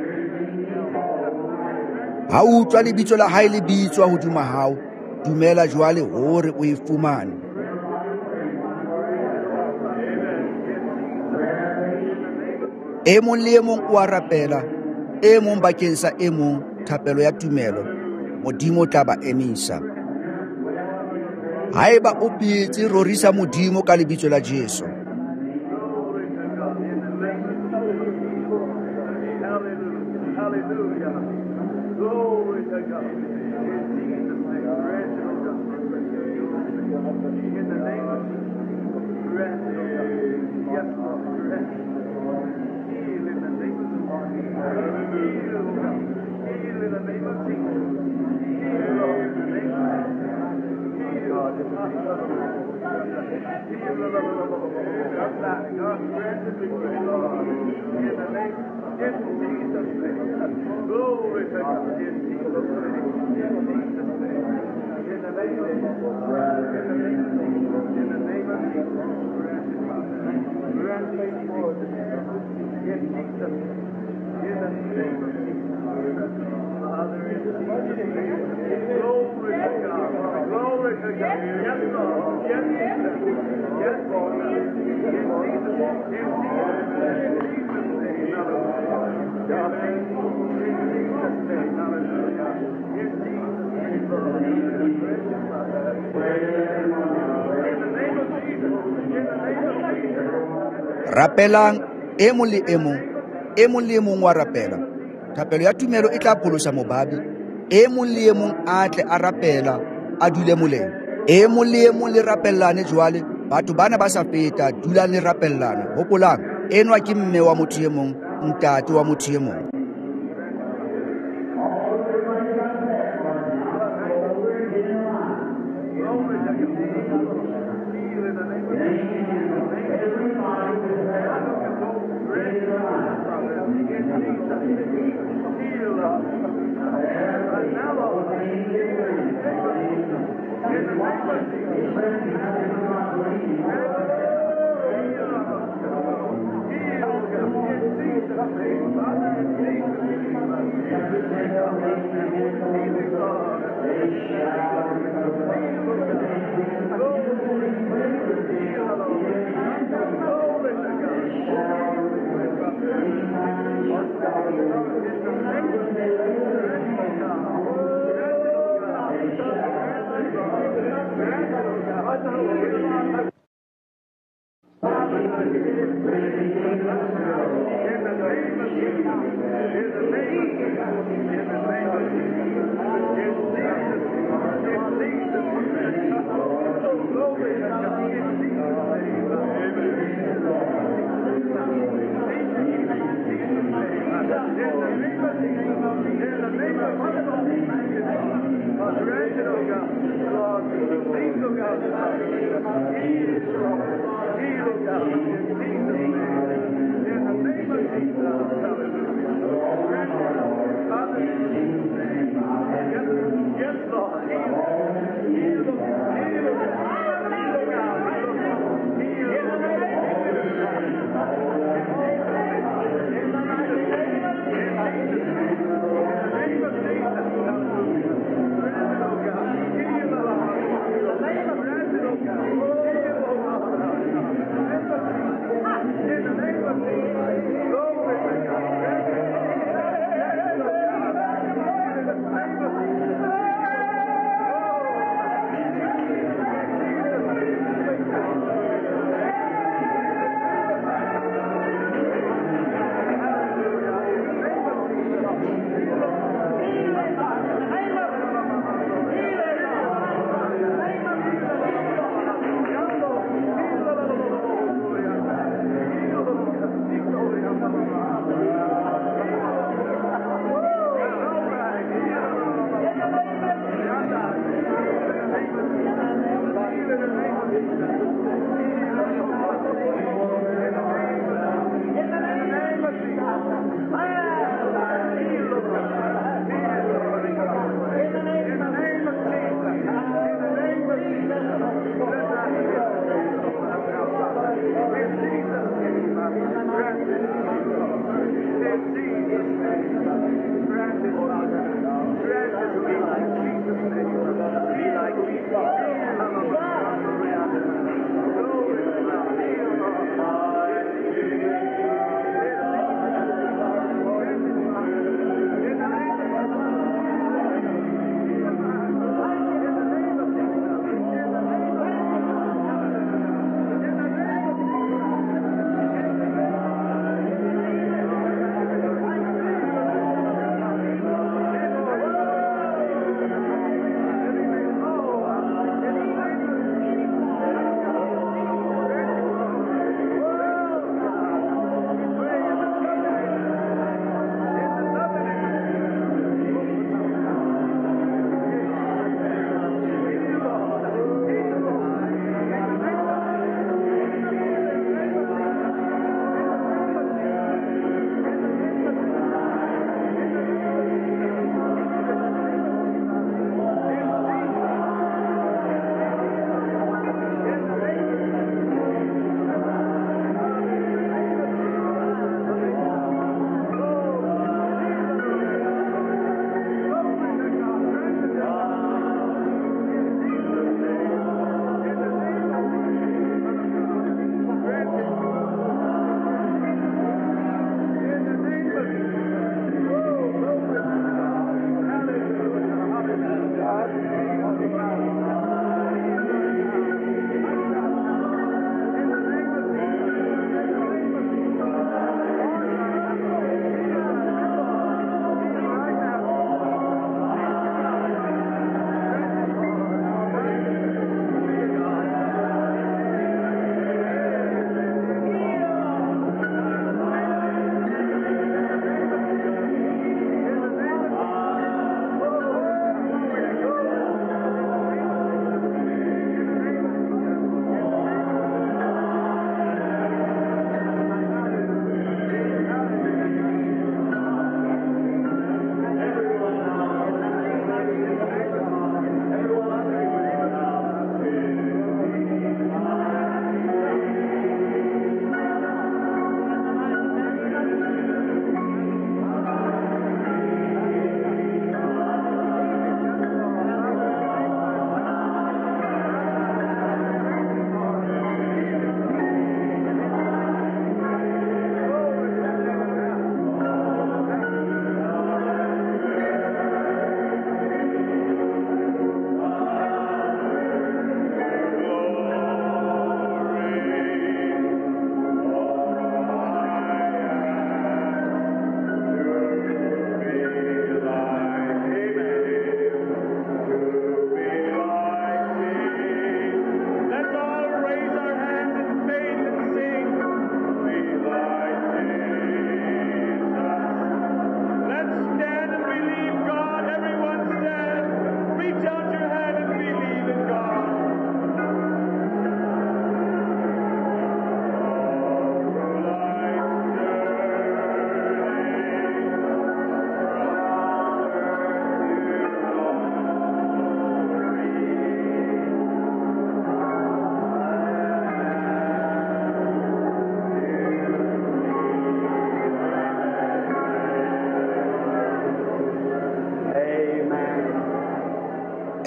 Ha o utlwa lebitso la hae le bitswa hodima hao, dumela jwale hore o e fumane. E mong le e mong o a rapela, e mong bakeng sa e mong thapelo ya tumelo, Modimo tla ba emisa. Haeba o phetse, rorisa Modimo ka lebitso la Jesu. Rapelang e mong le e mong wa rapela. Thapelo ya tumelo e tla pholosa mobabi. E mong le e mong a tle a rapela a dule moleng. E mong le rapellane jwale, batho bana ba sa feta, dulang le rapellana. Hopolang, enwa ke mme wa motho e mong, ntate wa motho e mong.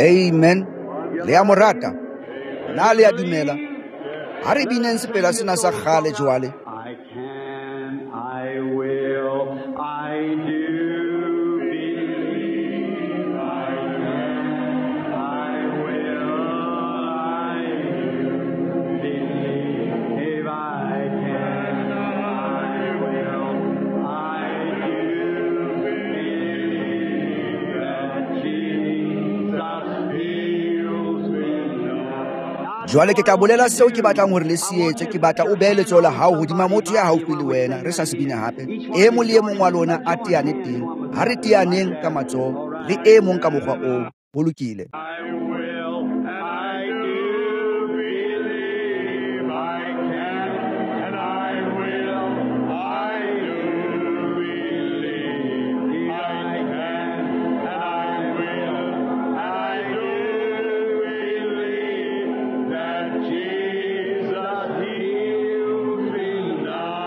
Amen. Le a mo rata. Na le a dumela. Ha re bineng sepela sena sa kgale jwale. I can, I will, I do believe. I can, I will, I do believe. I can, I will, I do believe that Jesus heals me. Jwale ke tla bolela seo ke batlang hore le se etse, ke batla o behe letsoho la hao hodima motho ya haufi le wena, re sa se bina hape. E mong le e mong wa lona a teane teng. Ha re teaneng ka matsoho, le e mong ka mokgwa oo. Ho lokile. I will, I do believe. I can, and I will, I do believe. I can, and I will, I do believe that Jesus heals me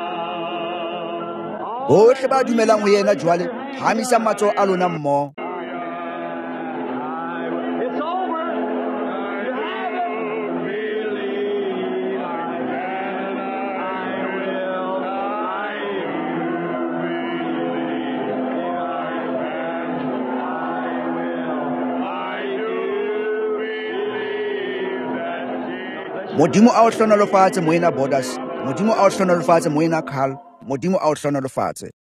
now. Bohle ba dumelang ho yena jwale, hamisa matsoho a lona mmoho. It's over. You have it. Believe. I can, I will, I do believe. I can, I will, I do believe that Jesus. Modimo a o hlonolofatse moena Borders. Modimo a o hlonolofatse moena Carl. Modimo a o hlonolofatse.